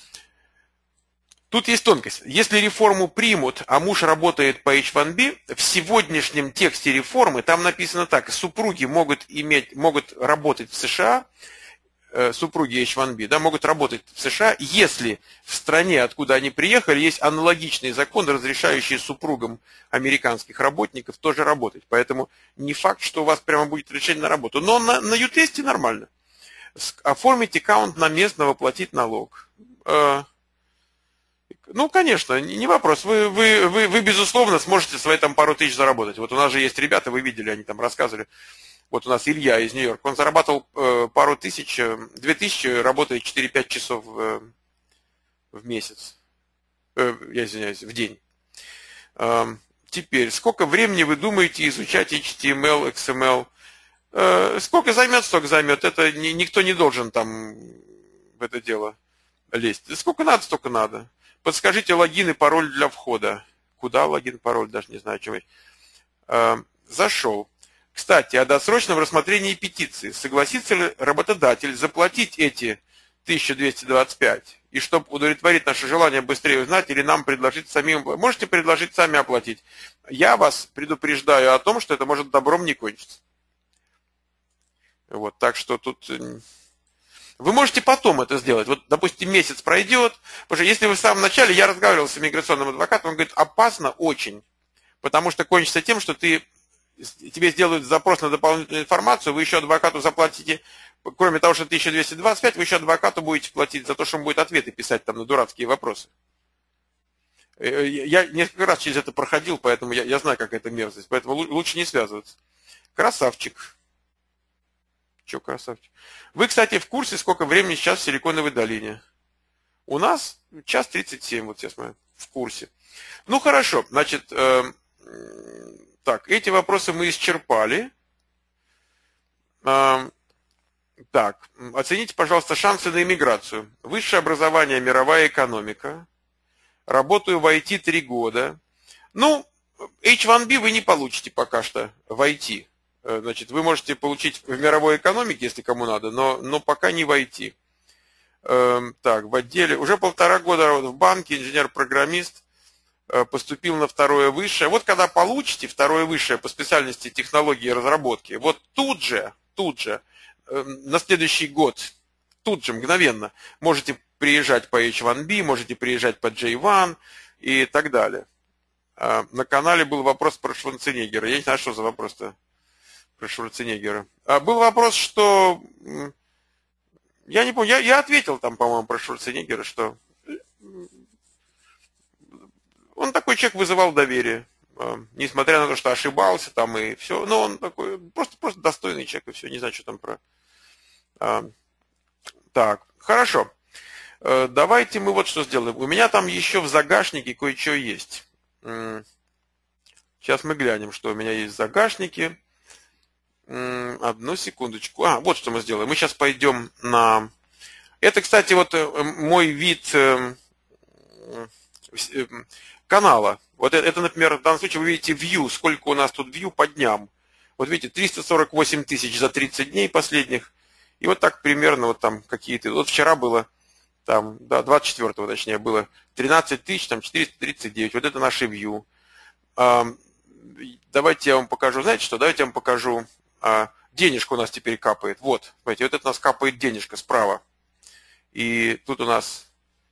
Тут есть тонкость. Если реформу примут, а муж работает по эйч один би, в сегодняшнем тексте реформы там написано так: супруги могут, иметь, могут работать в США супруги эйч один би, да, могут работать в США, если в стране, откуда они приехали, есть аналогичный закон, разрешающий супругам американских работников тоже работать. Поэтому не факт, что у вас прямо будет решение на работу. Но на, на ю-тесте нормально. Оформить аккаунт на местного, платить налог. Ну, конечно, не вопрос. Вы, вы, вы, вы, безусловно, сможете свои там пару тысяч заработать. Вот у нас же есть ребята, вы видели, они там рассказывали. Вот у нас Илья из Нью-Йорка, он заработал э, пару тысяч, две тысячи, работает четыре-пять часов э, в месяц. Э, я извиняюсь, в день. Э, теперь, сколько времени вы думаете изучать эйч ти эм эл, икс эм эл? Э, сколько займет, столько займет. Это ни, никто не должен там в это дело лезть. Сколько надо, столько надо. Подскажите логин и пароль для входа. Куда логин, пароль, даже не знаю, чем. Э, зашел. Кстати, о досрочном рассмотрении петиции. Согласится ли работодатель заплатить эти тысяча двести двадцать пять? И чтобы удовлетворить наше желание быстрее узнать, или нам предложить самим... Можете предложить сами оплатить. Я вас предупреждаю о том, что это может добром не кончиться. Вот, так что тут... Вы можете потом это сделать. Вот, допустим, месяц пройдет. Потому что если вы в самом начале... Я разговаривал с иммиграционным адвокатом, он говорит, опасно очень. Потому что кончится тем, что ты... Тебе сделают запрос на дополнительную информацию, вы еще адвокату заплатите, кроме того, что тысяча двести двадцать пять, вы еще адвокату будете платить за то, что он будет ответы писать там на дурацкие вопросы. Я несколько раз через это проходил, поэтому я, я знаю, как это мерзость, поэтому лучше не связываться. Красавчик. Че красавчик? Вы, кстати, в курсе, сколько времени сейчас в Силиконовой долине? У нас час тридцать семь, вот я смотрю, в курсе. Ну, хорошо, значит... Э, Так, эти вопросы мы исчерпали. Так, оцените, пожалуйста, шансы на иммиграцию. Высшее образование, мировая экономика. Работаю в ай ти три года. Ну, эйч один би вы не получите пока что в ай ти. Значит, вы можете получить в мировой экономике, если кому надо, но, но пока не в ай ти. Так, в отделе. Уже полтора года работаю в банке, инженер-программист. Поступил на второе высшее. Вот когда получите второе высшее по специальности технологии и разработки, вот тут же, тут же, на следующий год, тут же, мгновенно, можете приезжать по эйч один би, можете приезжать по джей один и так далее. На канале был вопрос про Шварценеггера. Я не знаю, что за вопрос-то про Шварценеггера. Был вопрос, что... Я не помню, я, я ответил там, по-моему, про Шварценеггера, что... Он такой человек вызывал доверие, несмотря на то, что ошибался там и все. Но он такой просто, просто достойный человек и все. Не знаю, что там про... Так, хорошо. Давайте мы вот что сделаем. У меня там еще в загашнике кое-что есть. Сейчас мы глянем, что у меня есть в загашнике. Одну секундочку. А, вот что мы сделаем. Мы сейчас пойдем на... Это, кстати, вот мой вид... канала. Вот это, например, в данном случае вы видите view, сколько у нас тут view по дням. Вот видите, триста сорок восемь тысяч за тридцать дней последних. И вот так примерно вот там какие-то... Вот вчера было, там, да, двадцать четвёртого точнее, было тринадцать тысяч, там четыреста тридцать девять. Вот это наши view. А, давайте я вам покажу, знаете что? Давайте я вам покажу. А, денежка у нас теперь капает. Вот, смотрите, вот это у нас капает денежка справа. И тут у нас...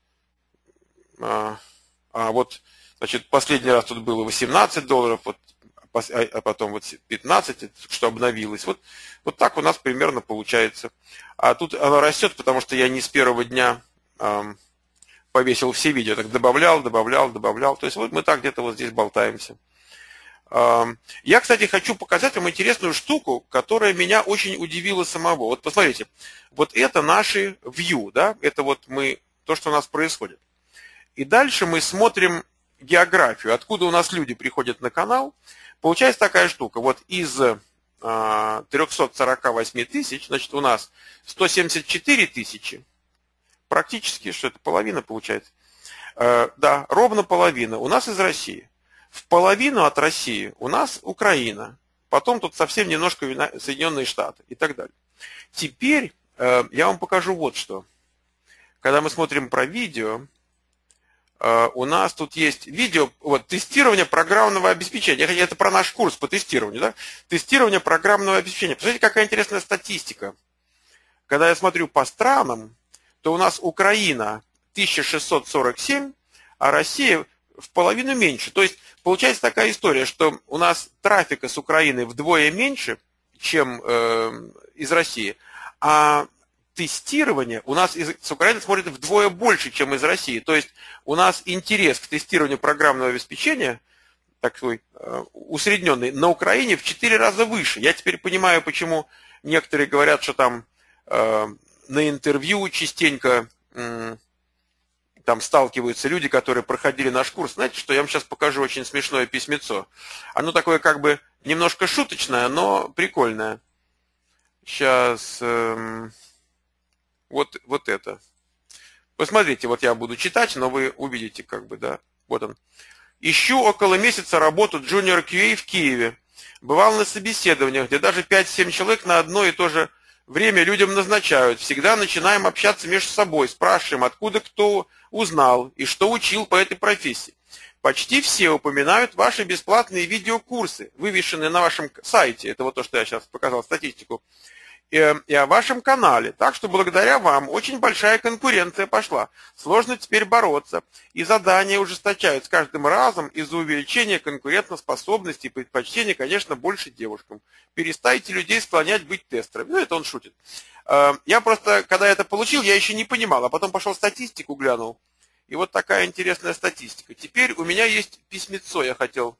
А, а вот... Значит, последний раз тут было восемнадцать долларов, вот, а потом вот пятнадцать, что обновилось. Вот, вот так у нас примерно получается. А тут оно растет, потому что я не с первого дня эм, повесил все видео. Так добавлял, добавлял, добавлял. То есть вот мы так где-то вот здесь болтаемся. Эм, я, кстати, хочу показать вам интересную штуку, которая меня очень удивила самого. Вот посмотрите, вот это наши view, да, это вот мы, то, что у нас происходит. И дальше мы смотрим географию, откуда у нас люди приходят на канал. Получается такая штука. Вот из э, трёхсот сорока восьми тысяч, значит, у нас сто семьдесят четыре тысячи, практически, что это половина получается. Э, да, ровно половина у нас из России. В половину от России у нас Украина. Потом тут совсем немножко Соединенные Штаты и так далее. Теперь э, я вам покажу вот что. Когда мы смотрим про видео, у нас тут есть видео, вот, тестирование программного обеспечения. Это про наш курс по тестированию, да? Тестирование программного обеспечения. Посмотрите, какая интересная статистика. когда я смотрю по странам, то у нас Украина тысяча шестьсот сорок семь, а Россия в половину меньше. То есть получается такая история, что у нас трафика с Украины вдвое меньше, чем э, из России, а тестирование у нас из, с Украины смотрит вдвое больше, чем из России. То есть у нас интерес к тестированию программного обеспечения, такой э, усредненный, на Украине в четыре раза выше. Я теперь понимаю, почему некоторые говорят, что там э, на интервью частенько э, там сталкиваются люди, которые проходили наш курс. Знаете, что я вам сейчас покажу очень смешное письмецо. Оно такое как бы немножко шуточное, но прикольное. Сейчас э, вот, вот это. Посмотрите, вот я буду читать, но вы увидите как бы, да. Вот он. Ищу около месяца работу Junior кью эй в Киеве. Бывал на собеседованиях, где даже пять-семь человек на одно и то же время людям назначают. Всегда начинаем общаться между собой, спрашиваем, откуда кто узнал и что учил по этой профессии. Почти все упоминают ваши бесплатные видеокурсы, вывешенные на вашем сайте. Это вот то, что я сейчас показал, статистику. И о вашем канале. Так что благодаря вам очень большая конкуренция пошла. Сложно теперь бороться. И задания ужесточают с каждым разом из-за увеличения конкурентоспособности и предпочтения, конечно, больше девушкам. Перестайте людей склонять быть тестерами. Ну, это он шутит. Я просто, когда это получил, я еще не понимал. А потом пошел статистику глянул. И вот такая интересная статистика. Теперь у меня есть письмецо, я хотел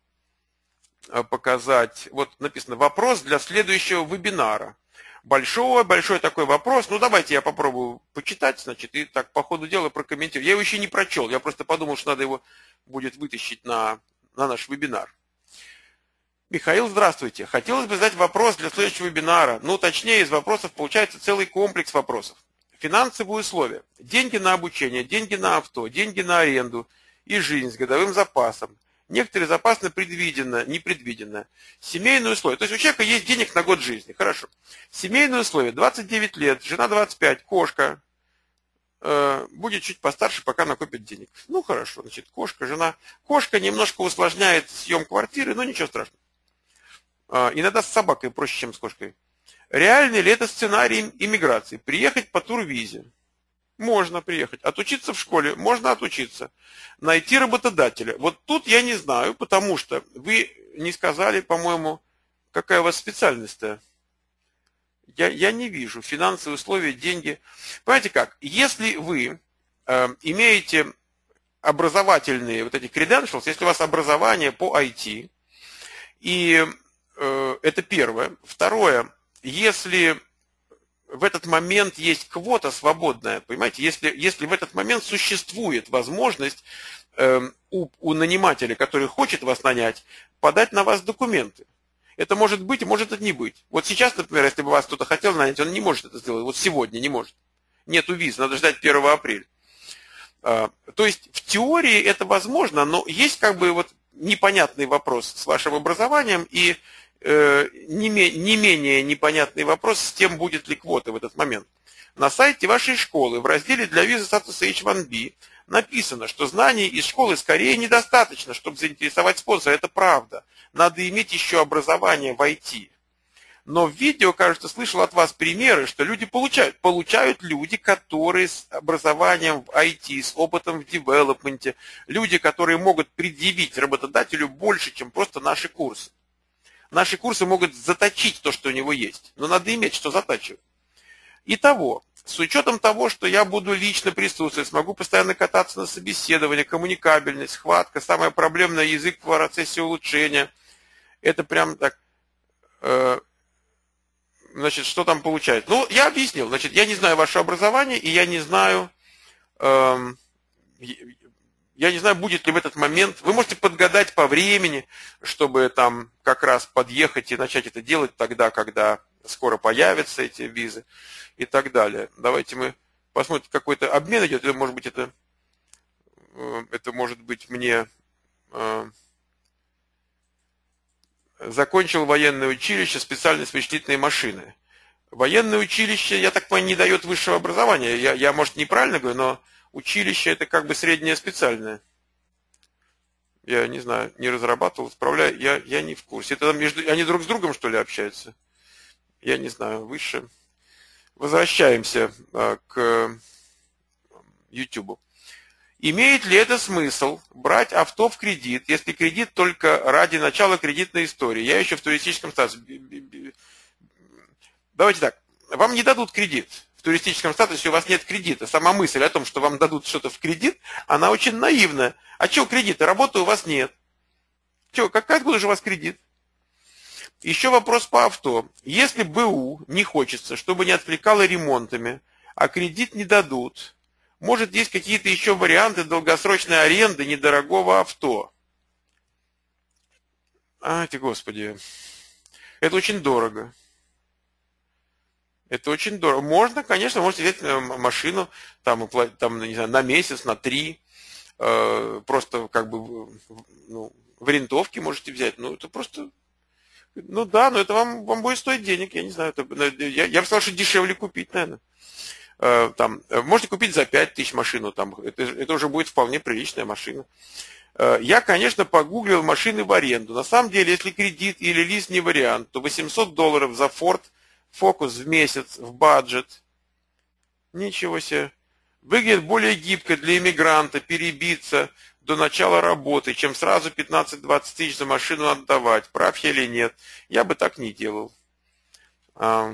показать. Вот написано «Вопрос для следующего вебинара». Большой, большой такой вопрос. Ну, давайте я попробую почитать, значит, и так по ходу дела прокомментирую. Я его еще не прочел, я просто подумал, что надо его будет вытащить на, на наш вебинар. Михаил, здравствуйте. Хотелось бы задать вопрос для следующего вебинара. Ну, точнее, из вопросов получается целый комплекс вопросов. Финансовые условия. Деньги на обучение, деньги на авто, деньги на аренду и жизнь с годовым запасом. Некоторые запасы предвиденно, непредвиденно. Семейные условия. То есть у человека есть денег на год жизни. Хорошо. Семейные условия. двадцать девять лет, жена двадцать пять, кошка. Э, будет чуть постарше, пока накопит денег. Ну хорошо, значит, кошка, жена. Кошка немножко усложняет съем квартиры, но ничего страшного. Э, иногда с собакой проще, чем с кошкой. Реальный ли это сценарий иммиграции? Приехать по турвизе. Можно приехать. Отучиться в школе? Можно отучиться. Найти работодателя. Вот тут я не знаю, потому что вы не сказали, по-моему, какая у вас специальность-то. Я, я не вижу. Финансовые условия, деньги. Понимаете как? Если вы э, имеете образовательные вот эти credentials, если у вас образование по ай ти, и э, это первое. Второе, если в этот момент есть квота свободная, понимаете, если, если в этот момент существует возможность э, у, у нанимателя, который хочет вас нанять, подать на вас документы. Это может быть, может это не быть. Вот сейчас, например, если бы вас кто-то хотел нанять, он не может это сделать. Вот сегодня не может. Нету виз, надо ждать первого апреля. Э, то есть в теории это возможно, но есть как бы вот непонятный вопрос с вашим образованием и Не, не менее непонятный вопрос с тем, будет ли квота в этот момент. На сайте вашей школы в разделе для визы статуса эйч один би написано, что знаний из школы скорее недостаточно, чтобы заинтересовать спонсора. Это правда. Надо иметь еще образование в ай ти. Но в видео, кажется, слышал от вас примеры, что люди получают. Получают люди, которые с образованием в ай ти, с опытом в девелопменте. Люди, которые могут предъявить работодателю больше, чем просто наши курсы. Наши курсы могут заточить то, что у него есть. Но надо иметь, что затачивать. Итого, с учетом того, что я буду лично присутствовать, смогу постоянно кататься на собеседование, коммуникабельность, схватка, самое проблемное язык в процессе улучшения. Это прям так... Э, значит, что там получается? Ну, я объяснил. Значит, я не знаю ваше образование, и я не знаю... Э, Я не знаю, будет ли в этот момент. Вы можете подгадать по времени, чтобы там как раз подъехать и начать это делать тогда, когда скоро появятся эти визы и так далее. Давайте мы посмотрим, какой-то обмен идет. Или, может быть, это, это может быть мне... Закончил военное училище, специальность вычислительные машины. Военное училище, я так понимаю, не дает высшего образования. Я, я может, неправильно говорю, но... Училище это как бы среднее специальное. Я не знаю, не разрабатывал, справляю, я, я не в курсе. Это там между, они друг с другом, что ли, общаются? Я не знаю, высшее, возвращаемся к YouTube. Имеет ли это смысл брать авто в кредит, если кредит только ради начала кредитной истории? Я еще в туристическом статусе. Давайте так. Вам не дадут кредит в туристическом статусе, у вас нет кредита. Сама мысль о том, что вам дадут что-то в кредит, она очень наивная. А чего кредита? Работы у вас нет. Чего, как, откуда же у вас кредит? Еще вопрос по авто. Если БУ не хочется, чтобы не отвлекало ремонтами, а кредит не дадут, может, есть какие-то еще варианты долгосрочной аренды недорогого авто? Ай ты, Господи. Это очень дорого. Это очень дорого. Можно, конечно, можете взять машину там, там, не знаю, на месяц, на три. Э, просто как бы ну, в арендовке можете взять. Ну, это просто... Ну да, но это вам, вам будет стоить денег. Я не знаю. Это, я, я бы сказал, что дешевле купить, наверное. Э, там, можете купить за пять тысяч машину. Там, это, это уже будет вполне приличная машина. Э, я, конечно, погуглил машины в аренду. На самом деле, если кредит или лиз не вариант, то восемьсот долларов за Ford Focus в месяц, в баджет. Ничего себе. Выглядит более гибко для иммигранта перебиться до начала работы, чем сразу пятнадцать-двадцать тысяч за машину отдавать. Прав я или нет? Я бы так не делал. А,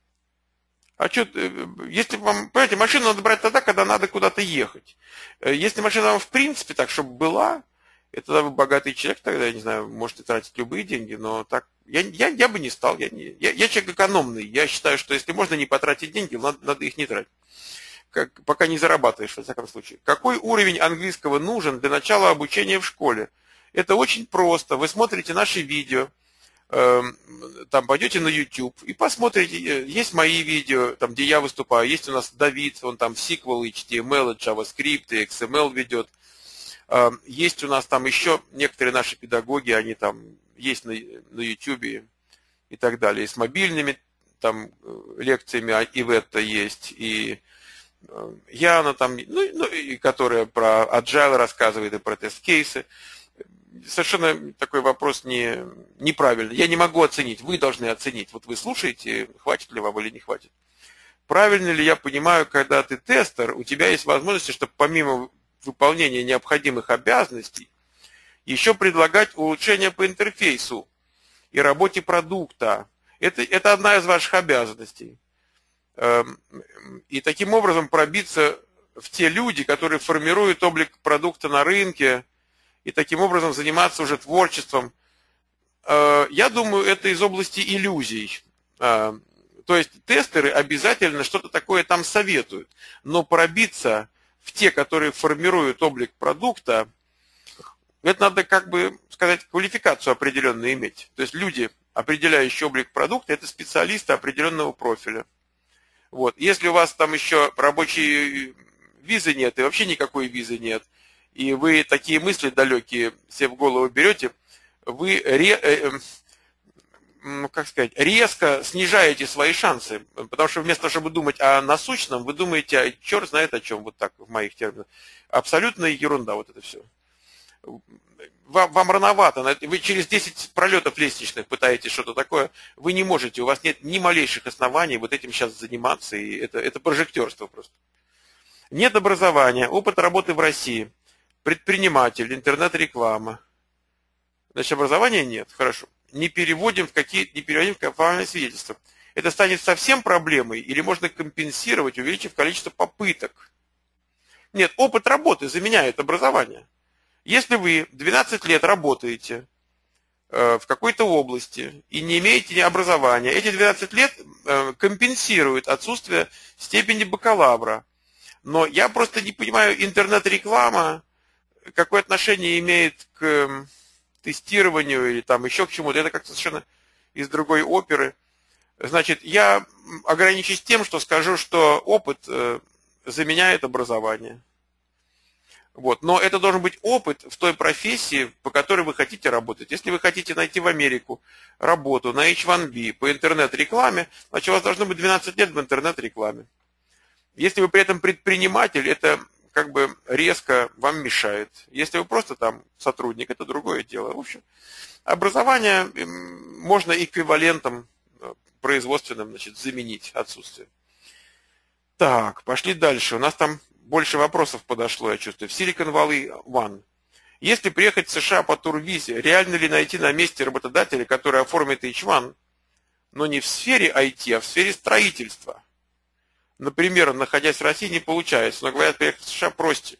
а что, если вам, понимаете, машину надо брать тогда, когда надо куда-то ехать. Если машина вам в принципе так, чтобы была, это тогда вы богатый человек, тогда, я не знаю, можете тратить любые деньги, но так, я, я, я бы не стал, я, не, я, я человек экономный, я считаю, что если можно не потратить деньги, надо, надо их не тратить, как, пока не зарабатываешь, во всяком случае. Какой уровень английского нужен для начала обучения в школе? Это очень просто, вы смотрите наши видео, э, там пойдете на YouTube и посмотрите, есть мои видео, там, где я выступаю, есть у нас Давид, он там сиквел, эйч ти эм эл, JavaScript, икс эм эл ведет. Есть у нас там еще некоторые наши педагоги, они там есть на, на YouTube и так далее. И с мобильными там лекциями Ивета есть, и Яна там, ну, ну и которая про Agile рассказывает, и про тест-кейсы. Совершенно такой вопрос не, неправильный. Я не могу оценить, вы должны оценить. Вот вы слушаете, хватит ли вам или не хватит. Правильно ли я понимаю, когда ты тестер, у тебя есть возможности, чтобы помимо выполнения необходимых обязанностей, еще предлагать улучшения по интерфейсу и работе продукта. Это, это одна из ваших обязанностей. И таким образом пробиться в те люди, которые формируют облик продукта на рынке, и таким образом заниматься уже творчеством. Я думаю, это из области иллюзий. То есть тестеры обязательно что-то такое там советуют, но пробиться в те, которые формируют облик продукта, это надо, как бы сказать, квалификацию определенную иметь. То есть люди, определяющие облик продукта, это специалисты определенного профиля. Вот. Если у вас там еще рабочей визы нет, и вообще никакой визы нет, и вы такие мысли далекие себе в голову берете, вы ре, ну, как сказать, резко снижаете свои шансы, потому что вместо того, чтобы думать о насущном, вы думаете, о черт знает о чем, вот так в моих терминах. Абсолютная ерунда вот это все. Вам, вам рановато, вы через десять пролетов лестничных пытаетесь что-то такое, вы не можете, у вас нет ни малейших оснований вот этим сейчас заниматься, и это, это прожектерство просто. Нет образования, опыт работы в России, предприниматель, интернет-реклама. Значит, образования нет, хорошо. Не переводим в какие, не переводим в формальные свидетельства. Это станет совсем проблемой или можно компенсировать, увеличив количество попыток? Нет, опыт работы заменяет образование. Если вы двенадцать лет работаете э, в какой-то области и не имеете образования, эти двенадцать лет э, компенсируют отсутствие степени бакалавра. Но я просто не понимаю, интернет-реклама какое отношение имеет к тестированию или там еще к чему-то. Это как-то совершенно из другой оперы. Значит, я ограничусь тем, что скажу, что опыт э, заменяет образование. Вот. Но это должен быть опыт в той профессии, по которой вы хотите работать. Если вы хотите найти в Америку работу на эйч один би по интернет-рекламе, значит, у вас должно быть двенадцать лет в интернет-рекламе. Если вы при этом предприниматель, это как бы резко вам мешает. Если вы просто там сотрудник, это другое дело. В общем, образование можно эквивалентом производственным, значит, заменить отсутствие. Так, пошли дальше. У нас там больше вопросов подошло, я чувствую. В Silicon Valley One. Если приехать в США по турвизе, реально ли найти на месте работодателя, который оформит эйч один, но не в сфере ай ти, а в сфере строительства? Например, находясь в России, не получается, но говорят, приехать в США проще.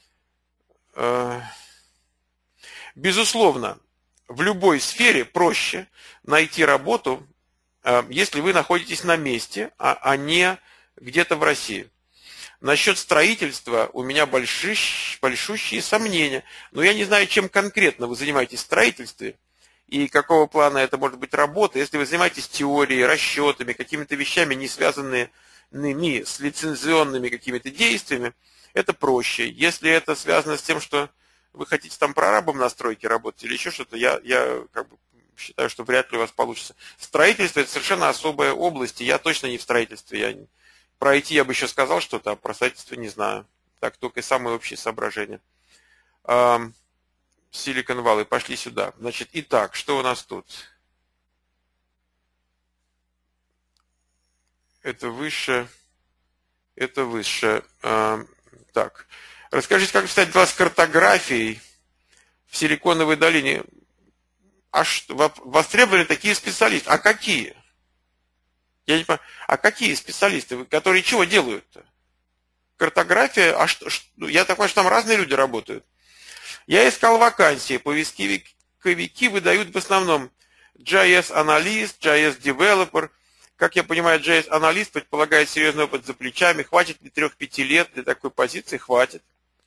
Безусловно, в любой сфере проще найти работу, если вы находитесь на месте, а не где-то в России. Насчет строительства у меня большущие, большущие сомнения. Но я не знаю, чем конкретно вы занимаетесь в строительстве и какого плана это может быть работа. Если вы занимаетесь теорией, расчетами, какими-то вещами, не связанными с лицензионными какими-то действиями, это проще. Если это связано с тем, что вы хотите там прорабом на стройке работать или еще что-то, я, я как бы считаю, что вряд ли у вас получится. Строительство – это совершенно особая область, и я точно не в строительстве. Я не... Про ай ти я бы еще сказал что-то, а про строительство не знаю. Так, только самые общие соображения. Silicon Valley, пошли сюда. Значит, итак, что у нас тут? Это выше, это выше. Так, расскажите, как обстоят дела с картографией в Силиконовой долине? А что, востребованы такие специалисты? А какие? Я не понимаю, а какие специалисты, которые чего делают-то? Картография, а что, что, я так понимаю, что там разные люди работают. Я искал вакансии, поисковики выдают в основном джей эс-аналист, джей эс-девелопер. Как я понимаю, джей эс-аналист предполагает серьезный опыт за плечами. Хватит ли трех-пяти лет для такой позиции? Хватит.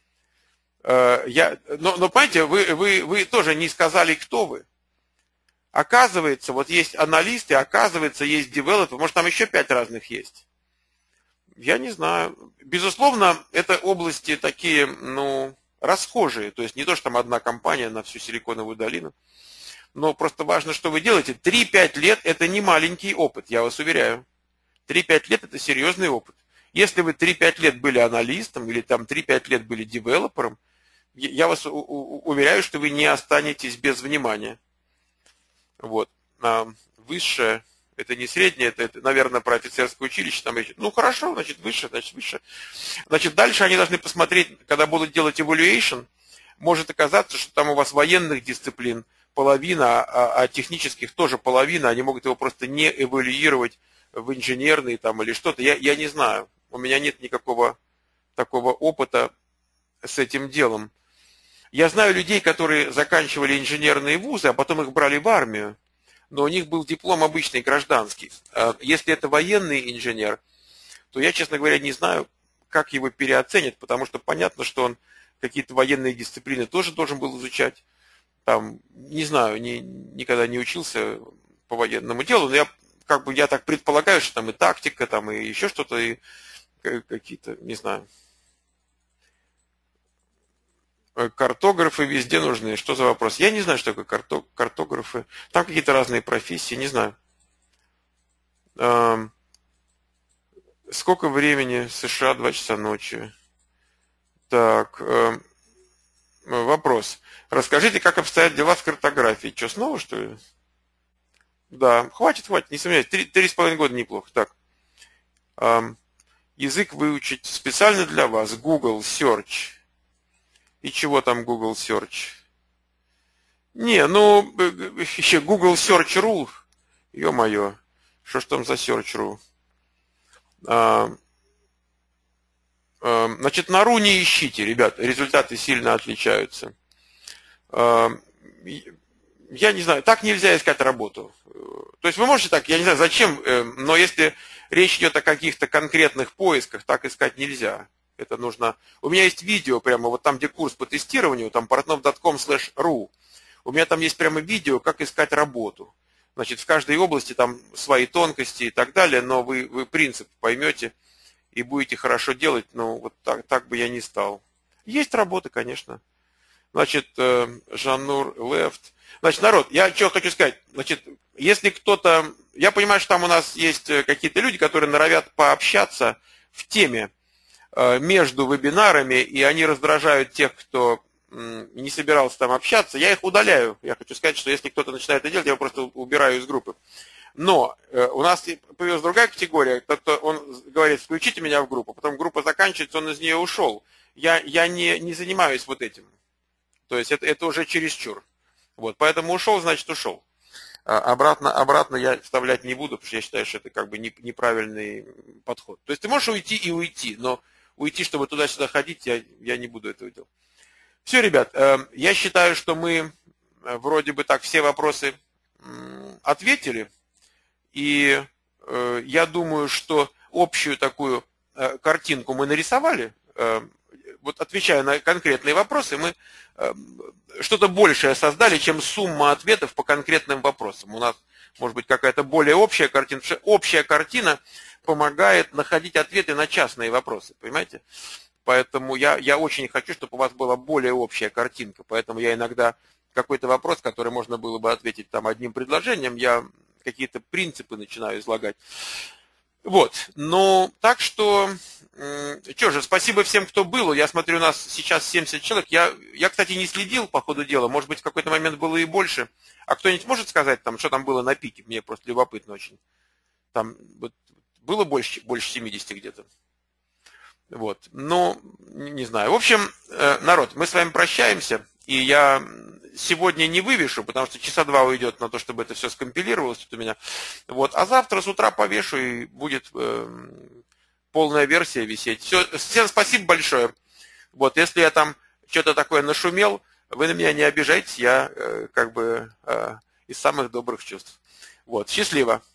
Я, но, но понимаете, вы, вы, вы тоже не сказали, кто вы. Оказывается, вот есть аналисты, оказывается, есть девелопер, может, там еще пять разных есть. Я не знаю. Безусловно, это области такие, ну, расхожие. То есть не то, что там одна компания на всю Силиконовую долину. Но просто важно, что вы делаете. три-пять лет – это не маленький опыт, я вас уверяю. три-пять лет – это серьезный опыт. Если вы три-пять лет были аналистом или там три-пять лет были девелопером, я вас уверяю, что вы не останетесь без внимания. Вот. Высшее, это не среднее, это, это, наверное, про офицерское училище. Там, ну, хорошо, значит, выше, значит, выше. Значит, дальше они должны посмотреть, когда будут делать evaluation, может оказаться, что там у вас военных дисциплин половина, а, а технических тоже половина, они могут его просто не эвалюировать в инженерный там или что-то. Я, я не знаю, у меня нет никакого такого опыта с этим делом. Я знаю людей, которые заканчивали инженерные вузы, а потом их брали в армию, но у них был диплом обычный, гражданский. Если это военный инженер, то я, честно говоря, не знаю, как его переоценят, потому что понятно, что он какие-то военные дисциплины тоже должен был изучать. Там, не знаю, не, никогда не учился по военному делу, но я, как бы, я так предполагаю, что там и тактика, там и еще что-то, и какие-то, не знаю. Картографы везде нужны. Что за вопрос? Я не знаю, что такое карто, картографы. Там какие-то разные профессии, не знаю. Эм, сколько времени в США? Два часа ночи. Так, эм, вопрос. Расскажите, как обстоят дела с картографией. Что, снова, что ли? Да, хватит, хватит, не сомневаюсь. Три, три с половиной года неплохо. Так. Эм, язык выучить специально для вас. Google Search. И чего там Google Search? Не, ну, еще Google Search Rule. Ё-моё, что ж там за Search Rule? А, а, значит, на ру не ищите, ребят, результаты сильно отличаются. А, я не знаю, так нельзя искать работу. То есть вы можете так, я не знаю, зачем, но если речь идет о каких-то конкретных поисках, так искать нельзя. Это нужно... У меня есть видео прямо, вот там, где курс по тестированию, там портнов точка ком слэш ру. У меня там есть прямо видео, как искать работу. Значит, в каждой области там свои тонкости и так далее, но вы, вы принцип поймете и будете хорошо делать, но вот так, так бы я не стал. Есть работа, конечно. Значит, Жаннур Лефт. Значит, народ, я что хочу сказать. Значит, если кто-то... Я понимаю, что там у нас есть какие-то люди, которые норовят пообщаться в теме между вебинарами, и они раздражают тех, кто не собирался там общаться, я их удаляю. Я хочу сказать, что если кто-то начинает это делать, я его просто убираю из группы. Но э, у нас появилась другая категория, тот, кто он говорит, включите меня в группу, потом группа заканчивается, он из нее ушел. Я, я не, не занимаюсь вот этим. То есть это, это уже чересчур. Вот, поэтому ушел, значит ушел. А обратно, обратно я вставлять не буду, потому что я считаю, что это как бы не, неправильный подход. То есть ты можешь уйти и уйти, но уйти, чтобы туда-сюда ходить, я, я не буду этого делать. Все, ребят, э, я считаю, что мы вроде бы так все вопросы э, ответили. И э, я думаю, что общую такую э, картинку мы нарисовали. Э, вот отвечая на конкретные вопросы, мы э, что-то большее создали, чем сумма ответов по конкретным вопросам. У нас может быть какая-то более общая картина, потому что общая картина помогает находить ответы на частные вопросы, понимаете? Поэтому я, я очень хочу, чтобы у вас была более общая картинка. Поэтому я иногда какой-то вопрос, который можно было бы ответить там одним предложением, я какие-то принципы начинаю излагать. Вот, ну, так что, что же, спасибо всем, кто был. Я смотрю, у нас сейчас семьдесят человек. Я, я, кстати, не следил по ходу дела. Может быть, в какой-то момент было и больше. А кто-нибудь может сказать, там, что там было на пике? Мне просто любопытно очень. Там вот, было больше, больше семидесяти где-то. Вот, ну, не знаю. В общем, народ, мы с вами прощаемся. И я сегодня не вывешу, потому что часа два уйдет на то, чтобы это все скомпилировалось у меня. Вот. А завтра с утра повешу, и будет э, полная версия висеть. Все, всем спасибо большое. Вот. Если я там что-то такое нашумел, вы на меня не обижайтесь. Я э, как бы э, из самых добрых чувств. Вот. Счастливо.